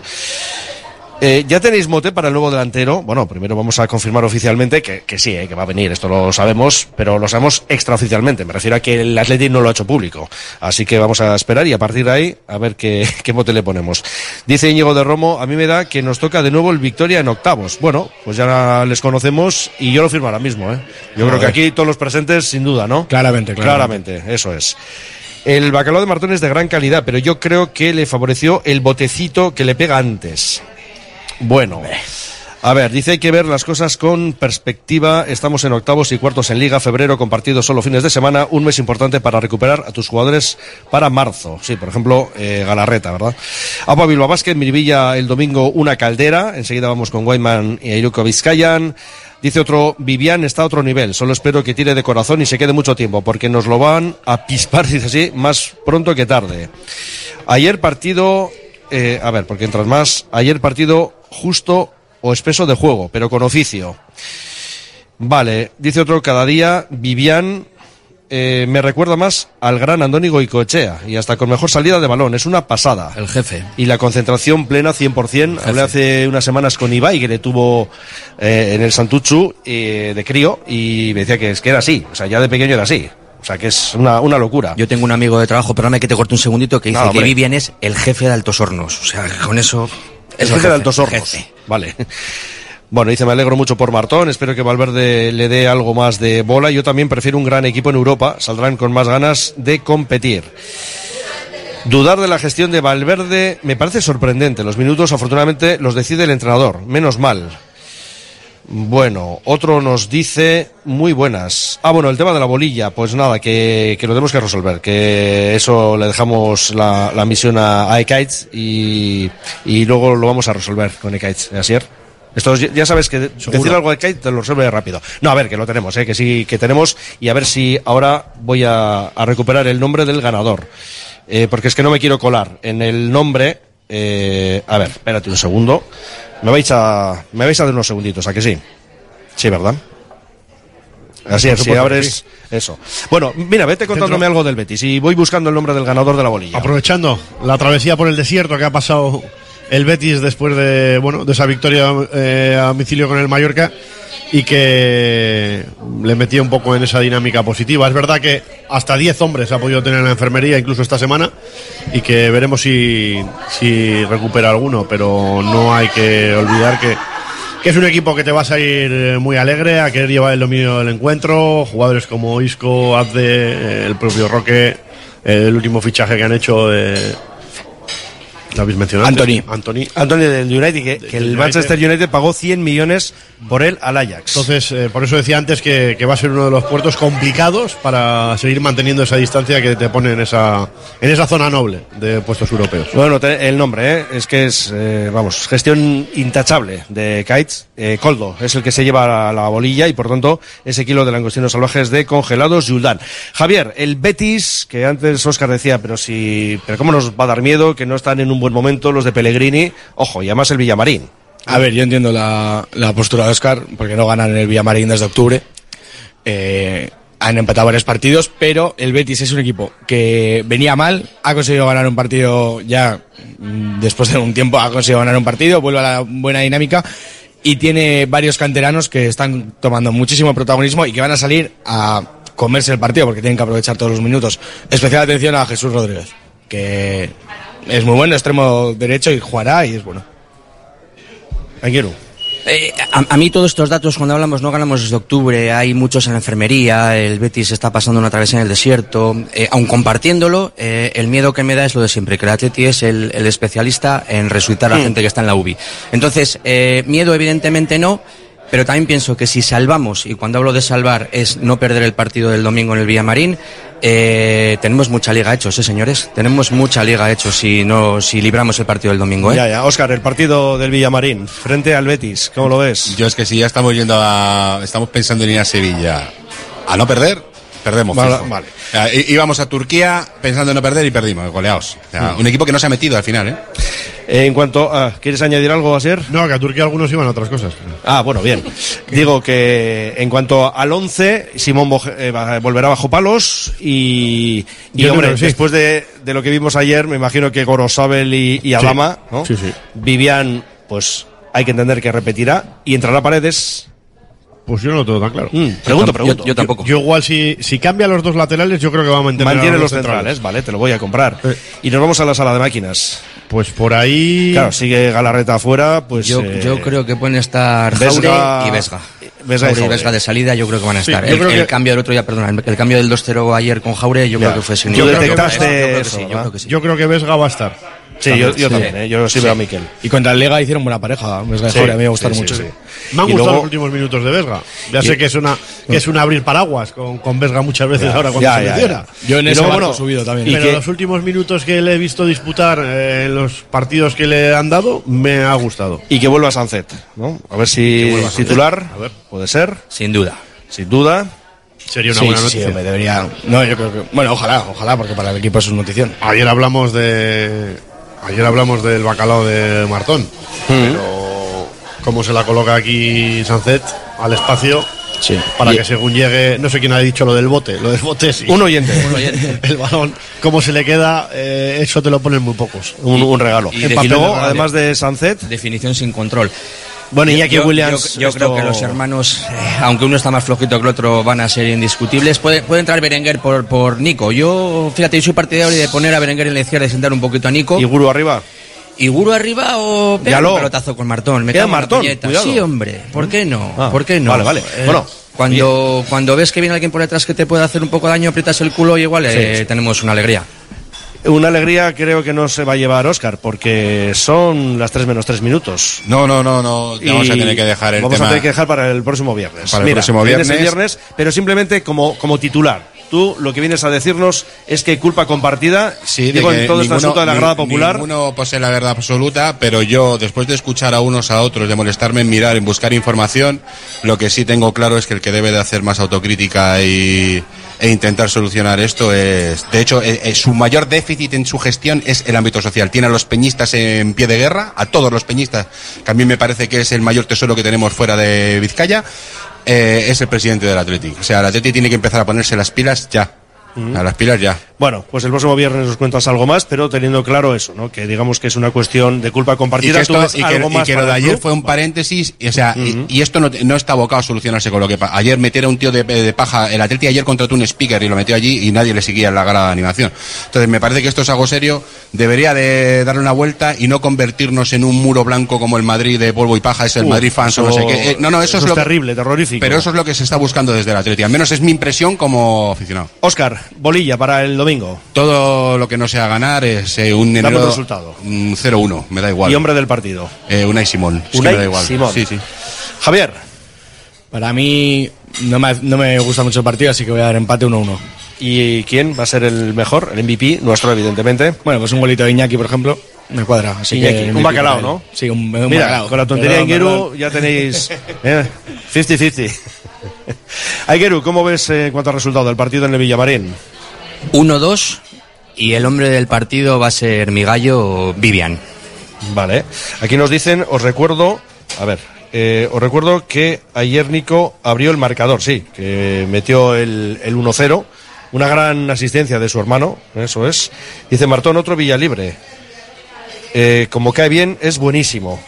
Speaker 4: Eh, ¿Ya tenéis mote para el nuevo delantero? Bueno, primero vamos a confirmar oficialmente que, que sí, eh, que va a venir, esto lo sabemos, pero lo sabemos extraoficialmente, me refiero a que el Athletic no lo ha hecho público, así que vamos a esperar y a partir de ahí a ver qué, qué mote le ponemos. Dice Íñigo de Romo, a mí me da que nos toca de nuevo el Victoria en octavos. Bueno, pues ya les conocemos y yo lo firmo ahora mismo, ¿eh? Yo creo que aquí todos los presentes, sin duda, ¿no?
Speaker 11: Claramente, claramente.
Speaker 4: Claramente, eso es. El bacalao de Martón es de gran calidad, pero yo creo que le favoreció el botecito que le pega antes. Bueno, a ver, dice hay que ver las cosas con perspectiva. Estamos en octavos y cuartos en Liga, febrero con partidos solo fines de semana, un mes importante para recuperar a tus jugadores para marzo. Sí, por ejemplo, eh, Galarreta, ¿verdad? Apa Bilbao Basket, Miribilla el domingo una caldera, enseguida vamos con Guayman y Iruko Vizcayan. Dice otro, Vivian está a otro nivel, solo espero que tire de corazón y se quede mucho tiempo, porque nos lo van a pispar, dice así, más pronto que tarde. Ayer partido... Eh, a ver, porque entras más. Ayer partido justo o espeso de juego, pero con oficio. Vale, dice otro, cada día Vivian eh, me recuerda más al gran Andoni Goicoechea y hasta con mejor salida de balón, es una pasada.
Speaker 12: El jefe. Y
Speaker 4: la concentración plena cien por ciento. Hablé hace unas semanas con Ibai, que le tuvo eh, en el Santuchu eh, de crío, y me decía que, es que era así, o sea, ya de pequeño era así. O sea, que es una, una locura.
Speaker 12: Yo tengo un amigo de trabajo, perdóname que te corte un segundito, que dice
Speaker 4: no,
Speaker 12: que Vivian es el jefe de Altos Hornos. O sea, con eso...
Speaker 4: El jefe, jefe de Altos Hornos. Jefe. Vale. Bueno, dice, me alegro mucho por Martón, espero que Valverde le dé algo más de bola. Yo también prefiero un gran equipo en Europa, saldrán con más ganas de competir. Dudar de la gestión de Valverde me parece sorprendente. Los minutos, afortunadamente, los decide el entrenador. Menos mal. Bueno, otro nos dice, muy buenas. Ah, bueno, el tema de la bolilla, pues nada, que, que lo tenemos que resolver, que eso le dejamos la, la misión a, a eKites y, y luego lo vamos a resolver con eKites, ¿Asier? Esto ya sabes que
Speaker 9: ¿Seguro?
Speaker 4: Decir algo de eKites te lo resuelve rápido. No, a ver, que lo tenemos, ¿eh? Que sí, que tenemos, y a ver si ahora voy a, a recuperar el nombre del ganador, eh, porque es que no me quiero colar en el nombre. Eh, a ver, espérate un segundo. Me vais a, me vais a dar unos segunditos, ¿a que sí? Sí, ¿verdad? Así es, si abres eso. Bueno, mira, vete contándome
Speaker 9: Dentro.
Speaker 4: algo del Betis y voy buscando el nombre del ganador de la bolilla.
Speaker 9: Aprovechando la travesía por el desierto que ha pasado el Betis después de, bueno, de esa victoria eh, a domicilio con el Mallorca y que le metía un poco en esa dinámica positiva. Es verdad que hasta diez hombres ha podido tener en la enfermería incluso esta semana y que veremos si, si recupera alguno, pero no hay que olvidar que, que es un equipo que te vas a ir muy alegre a querer llevar el dominio del encuentro. Jugadores como Isco, Abde, el propio Roque, el último fichaje que han hecho de... ¿Lo habéis mencionado?
Speaker 4: Anthony.
Speaker 9: Anthony.
Speaker 4: Anthony del United, que, que el
Speaker 9: United.
Speaker 4: Manchester United pagó cien millones por él al Ajax.
Speaker 9: Entonces, eh, por eso decía antes que, que va a ser uno de los puertos complicados para seguir manteniendo esa distancia que te pone en esa, en esa zona noble de puestos europeos.
Speaker 4: Bueno, te, el nombre, ¿eh? Es que es, eh, vamos, gestión intachable de Kites. Eh, Coldo es el que se lleva la, la bolilla y, por tanto, ese kilo de langostinos salvajes de congelados Juldán. Javier, el Betis, que antes Óscar decía, pero si, pero cómo nos va a dar miedo, que no están en un buen momento los de Pellegrini, ojo, y además el Villamarín.
Speaker 11: A ver, yo entiendo la, la postura de Óscar, porque no ganan en el Villamarín desde octubre. Eh, han empatado varios partidos, pero el Betis es un equipo que venía mal, ha conseguido ganar un partido ya, mm, después de un tiempo ha conseguido ganar un partido, vuelve a la buena dinámica y tiene varios canteranos que están tomando muchísimo protagonismo y que van a salir a comerse el partido porque tienen que aprovechar todos los minutos. Especial atención a Jesús Rodríguez, que es muy bueno, extremo derecho y jugará y es bueno.
Speaker 4: Quiero.
Speaker 12: Eh, a, a mí todos estos datos, cuando hablamos, no ganamos desde octubre, hay muchos en la enfermería, el Betis está pasando una travesía en el desierto, eh, aun compartiéndolo, eh, el miedo que me da es lo de siempre, que el Atleti es el, el especialista en resucitar a la
Speaker 4: Mm.
Speaker 12: gente que está en la U B I. Entonces, eh, miedo evidentemente no, pero también pienso que si salvamos, y cuando hablo de salvar es no perder el partido del domingo en el Villamarín, eh, tenemos mucha liga hechos, ¿eh, señores? Tenemos mucha liga hechos si no si libramos el partido del domingo, ¿eh?
Speaker 4: Ya, ya. Óscar, el partido del Villamarín frente al Betis, ¿cómo lo ves?
Speaker 10: Yo es que si ya estamos yendo a... Estamos pensando en ir a Sevilla a no perder, perdemos.
Speaker 4: Vale,
Speaker 10: fijo.
Speaker 4: vale.
Speaker 10: O sea, í- íbamos a Turquía pensando en no perder y perdimos, goleados. O sea,
Speaker 4: Mm.
Speaker 10: un equipo que no se ha metido al final, ¿eh?
Speaker 4: En cuanto a... ¿Quieres añadir algo, Asier?
Speaker 9: No, que a Turquía algunos iban a otras cosas.
Speaker 4: Ah, bueno, bien. Digo que en cuanto al once, Simón Bo- eh, va- volverá bajo palos y, y
Speaker 9: Yo
Speaker 4: hombre,
Speaker 9: creo que sí.
Speaker 4: después de, de lo que vimos ayer, me imagino que Gorosabel y, y Adama, ¿no?
Speaker 9: Sí, sí.
Speaker 4: Vivian, pues hay que entender que repetirá y entrará Paredes.
Speaker 9: Pues yo no lo tengo tan claro.
Speaker 4: Mm, pregunto, pregunto.
Speaker 9: Yo, yo igual si, si cambia los dos laterales, yo creo que va a mantener
Speaker 4: Mantiene
Speaker 9: a
Speaker 4: los centrales, vale, te lo voy a comprar. Y nos vamos a la sala de máquinas.
Speaker 9: Pues por ahí...
Speaker 4: Claro, sigue Galarreta afuera, pues...
Speaker 12: Yo,
Speaker 4: eh,
Speaker 12: yo creo que pueden estar
Speaker 4: Vesga-
Speaker 12: Jaure y Vesga.
Speaker 4: Vesga y
Speaker 12: Jaure y
Speaker 4: Jaure.
Speaker 12: Vesga de salida, yo creo que van a
Speaker 4: Sí,
Speaker 12: estar.
Speaker 4: yo
Speaker 12: el
Speaker 4: creo
Speaker 12: el
Speaker 4: que-
Speaker 12: cambio del otro día, perdona, el, el cambio del dos cero ayer con Jaure, yo
Speaker 4: Ya.
Speaker 12: creo que fue
Speaker 4: Yo
Speaker 12: significativo.
Speaker 4: detectaste
Speaker 12: Yo creo que
Speaker 4: eso,
Speaker 12: sí, yo
Speaker 4: ¿verdad?
Speaker 12: creo que sí.
Speaker 9: Yo creo que Vesga va a estar.
Speaker 4: Sí, yo, yo también, ¿eh? Yo sí, veo a Miquel.
Speaker 11: Y contra el Lega hicieron buena pareja, Vesga y
Speaker 9: Sí,
Speaker 11: Jaure, a mí me gustaron
Speaker 9: sí,
Speaker 11: mucho.
Speaker 9: sí, sí. Me han
Speaker 11: Y
Speaker 9: gustado
Speaker 11: luego-
Speaker 9: los últimos minutos de Vesga. Ya
Speaker 11: Y-
Speaker 9: sé que es una que es un abrir paraguas con, con Vesga muchas veces
Speaker 11: Ya,
Speaker 9: ahora cuando
Speaker 11: ya,
Speaker 9: se
Speaker 11: ya,
Speaker 9: menciona.
Speaker 11: ya. Yo en
Speaker 9: Y
Speaker 11: ese
Speaker 9: luego,
Speaker 11: barco
Speaker 9: bueno,
Speaker 11: he subido también.
Speaker 9: Pero
Speaker 11: Y que-
Speaker 9: los últimos minutos que le he visto disputar eh, en los partidos que le han dado me ha gustado.
Speaker 4: Y que vuelva Sancet, ¿no? A ver si titular, a ver, puede ser.
Speaker 12: Sin duda.
Speaker 4: Sin duda.
Speaker 9: Sería una
Speaker 11: Sí,
Speaker 9: buena
Speaker 11: sí,
Speaker 9: noticia.
Speaker 11: hombre, debería. No, yo creo que. Bueno, ojalá, ojalá, porque para el equipo es una notición.
Speaker 9: Ayer hablamos de ayer hablamos del bacalao de Martón, pero cómo se la coloca aquí Sancet al espacio
Speaker 11: Sí.
Speaker 9: para
Speaker 11: Y-
Speaker 9: que según llegue, no sé quién ha dicho lo del bote, lo del bote sí.
Speaker 4: Un oyente.
Speaker 9: El balón, cómo se le queda, eh, eso te lo ponen muy pocos.
Speaker 4: Un, un regalo.
Speaker 12: Y
Speaker 4: Y,
Speaker 12: de-
Speaker 4: luego,
Speaker 12: y de-
Speaker 4: además de Sancet,
Speaker 12: Definición sin control.
Speaker 4: bueno,
Speaker 12: Yo-
Speaker 4: Iñaki
Speaker 12: yo,
Speaker 4: Williams.
Speaker 12: Yo, yo
Speaker 4: esto-
Speaker 12: creo que los hermanos, eh, aunque uno está más flojito que el otro, van a ser indiscutibles. Puede, puede entrar Berenguer por, por Nico. Yo, fíjate, yo soy partidario de poner a Berenguer en la izquierda y sentar un poquito a Nico.
Speaker 4: ¿Y Guru arriba?
Speaker 12: ¿Y Guru arriba o pegar
Speaker 4: Yalo.
Speaker 12: un pelotazo con Martón? Me
Speaker 4: Queda
Speaker 12: cago en la
Speaker 4: Martón,
Speaker 12: puñeta.
Speaker 4: cuidado.
Speaker 12: Sí, hombre. ¿Por qué no?
Speaker 4: Ah,
Speaker 12: ¿Por qué no?
Speaker 4: vale, vale.
Speaker 12: Eh,
Speaker 4: Bueno,
Speaker 12: cuando, cuando ves que viene alguien por detrás que te puede hacer un poco de daño, aprietas el culo y igual eh,
Speaker 4: Sí.
Speaker 12: tenemos una alegría.
Speaker 4: Una alegría creo que no se va a llevar Óscar, porque son las tres menos tres minutos.
Speaker 10: No, no, no, no. Vamos a tener que dejar el
Speaker 4: vamos
Speaker 10: tema...
Speaker 4: a tener que dejar para el próximo viernes.
Speaker 10: Para el
Speaker 4: Mira,
Speaker 10: próximo viernes.
Speaker 4: el viernes, pero simplemente como, como titular. Tú lo que vienes a decirnos es que culpa compartida,
Speaker 10: sí,
Speaker 4: digo,
Speaker 10: de
Speaker 4: en todo
Speaker 10: ninguno,
Speaker 4: este asunto de la
Speaker 10: ni,
Speaker 4: grada popular.
Speaker 10: Ninguno posee la verdad absoluta, pero yo, después de escuchar a unos a otros, de molestarme en mirar, en buscar información, lo que sí tengo claro es que el que debe de hacer más autocrítica y, e intentar solucionar esto es... De hecho, eh, eh, su mayor déficit en su gestión es el ámbito social. Tiene a los peñistas en pie de guerra, a todos los peñistas, que a mí me parece que es el mayor tesoro que tenemos fuera de Vizcaya. Eh, es el presidente del Athletic. O sea, el Athletic tiene que empezar a ponerse las pilas ya. Uh-huh. A las pilas ya.
Speaker 4: Bueno, pues el próximo viernes nos cuentas algo más, pero teniendo claro eso, ¿no? Que digamos que es una cuestión de culpa compartida.
Speaker 10: Y que, esto, y que,
Speaker 4: algo más
Speaker 10: y que lo de ayer fue un paréntesis, y, o sea, uh-huh. y, y esto no, no está abocado a solucionarse con lo que pasa. Ayer meter a un tío de, de paja, el Atleti ayer contrató un speaker y lo metió allí y nadie le seguía en la gala de animación. Entonces me parece que esto es algo serio, debería de darle una vuelta y no convertirnos en un muro blanco como el Madrid de polvo y paja, es el uh, Madrid fans eso, o no sé qué. Eh, no, no, eso, eso es, es lo
Speaker 4: terrible, terrorífico.
Speaker 10: Pero eso es lo que se está buscando desde el Atleti, al menos es mi impresión como aficionado.
Speaker 4: Óscar, bolilla para el domingo.
Speaker 10: Todo lo que no sea ganar es eh, un enero,
Speaker 4: un resultado.
Speaker 10: Un cero uno, me da igual.
Speaker 4: ¿Y hombre del partido?
Speaker 10: Eh, Unai Simón. Es
Speaker 4: Unai
Speaker 10: que me da igual.
Speaker 4: Simón.
Speaker 10: Sí, sí.
Speaker 4: Javier.
Speaker 11: Para mí no me, no me gusta mucho el partido, así que voy a dar empate uno uno.
Speaker 4: ¿Y quién va a ser el mejor? El M V P, nuestro, evidentemente.
Speaker 11: Bueno, pues un golito de Iñaki, por ejemplo, me cuadra. Así
Speaker 4: Iñaki,
Speaker 11: que
Speaker 4: un bacalao, ¿no?
Speaker 11: Sí, un, un
Speaker 4: Mira,
Speaker 11: bacalao.
Speaker 4: Con la tontería de Ingeru ya tenéis eh, cincuenta cincuenta. Ingeru, ¿cómo ves eh, en cuanto al resultado del partido en el Villamarín?
Speaker 12: uno dos. Y el hombre del partido va a ser mi gallo, Vivian.
Speaker 4: Vale. Aquí nos dicen, os recuerdo, a ver, eh, os recuerdo que ayer Nico abrió el marcador, sí, que metió el, el uno cero, una gran asistencia de su hermano, eso es. Dice Martón, otro Villalibre. Eh, como cae bien, es buenísimo.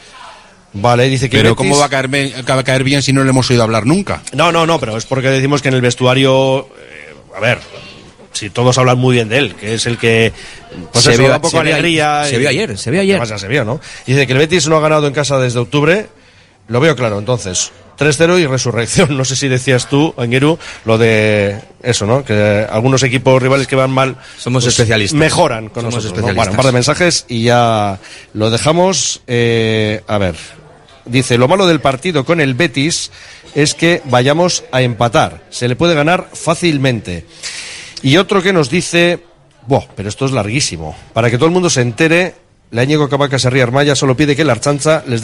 Speaker 4: Vale, dice que...
Speaker 10: Pero
Speaker 4: Betis...
Speaker 10: ¿cómo va a, caer, va a caer bien si no le hemos oído hablar nunca?
Speaker 4: No, no, no, pero es porque decimos que en el vestuario... Eh, a ver... Si todos hablan muy bien de él, que es el que pues
Speaker 12: se
Speaker 4: eso,
Speaker 12: vio,
Speaker 4: da un poco
Speaker 12: se
Speaker 4: alegría.
Speaker 12: Vio,
Speaker 4: y,
Speaker 12: se vio ayer, se vio ayer.
Speaker 4: Pasa, se vio, ¿no? Dice que el Betis no ha ganado en casa desde octubre. Lo veo claro, entonces. tres cero y resurrección. No sé si decías tú, Anguiru, lo de eso, ¿no? Que algunos equipos rivales que van mal...
Speaker 12: Somos
Speaker 4: pues,
Speaker 12: especialistas.
Speaker 4: Mejoran con
Speaker 12: Somos
Speaker 4: nosotros,
Speaker 12: especialistas.
Speaker 4: ¿no? Bueno, un par de mensajes y ya lo dejamos. Eh, a ver. Dice, lo malo del partido con el Betis es que vayamos a empatar. Se le puede ganar fácilmente. Y otro que nos dice, buah, pero esto es larguísimo. Para que todo el mundo se entere, la Íñigo Cavaca Serría Armaya solo pide que la Archancha les dé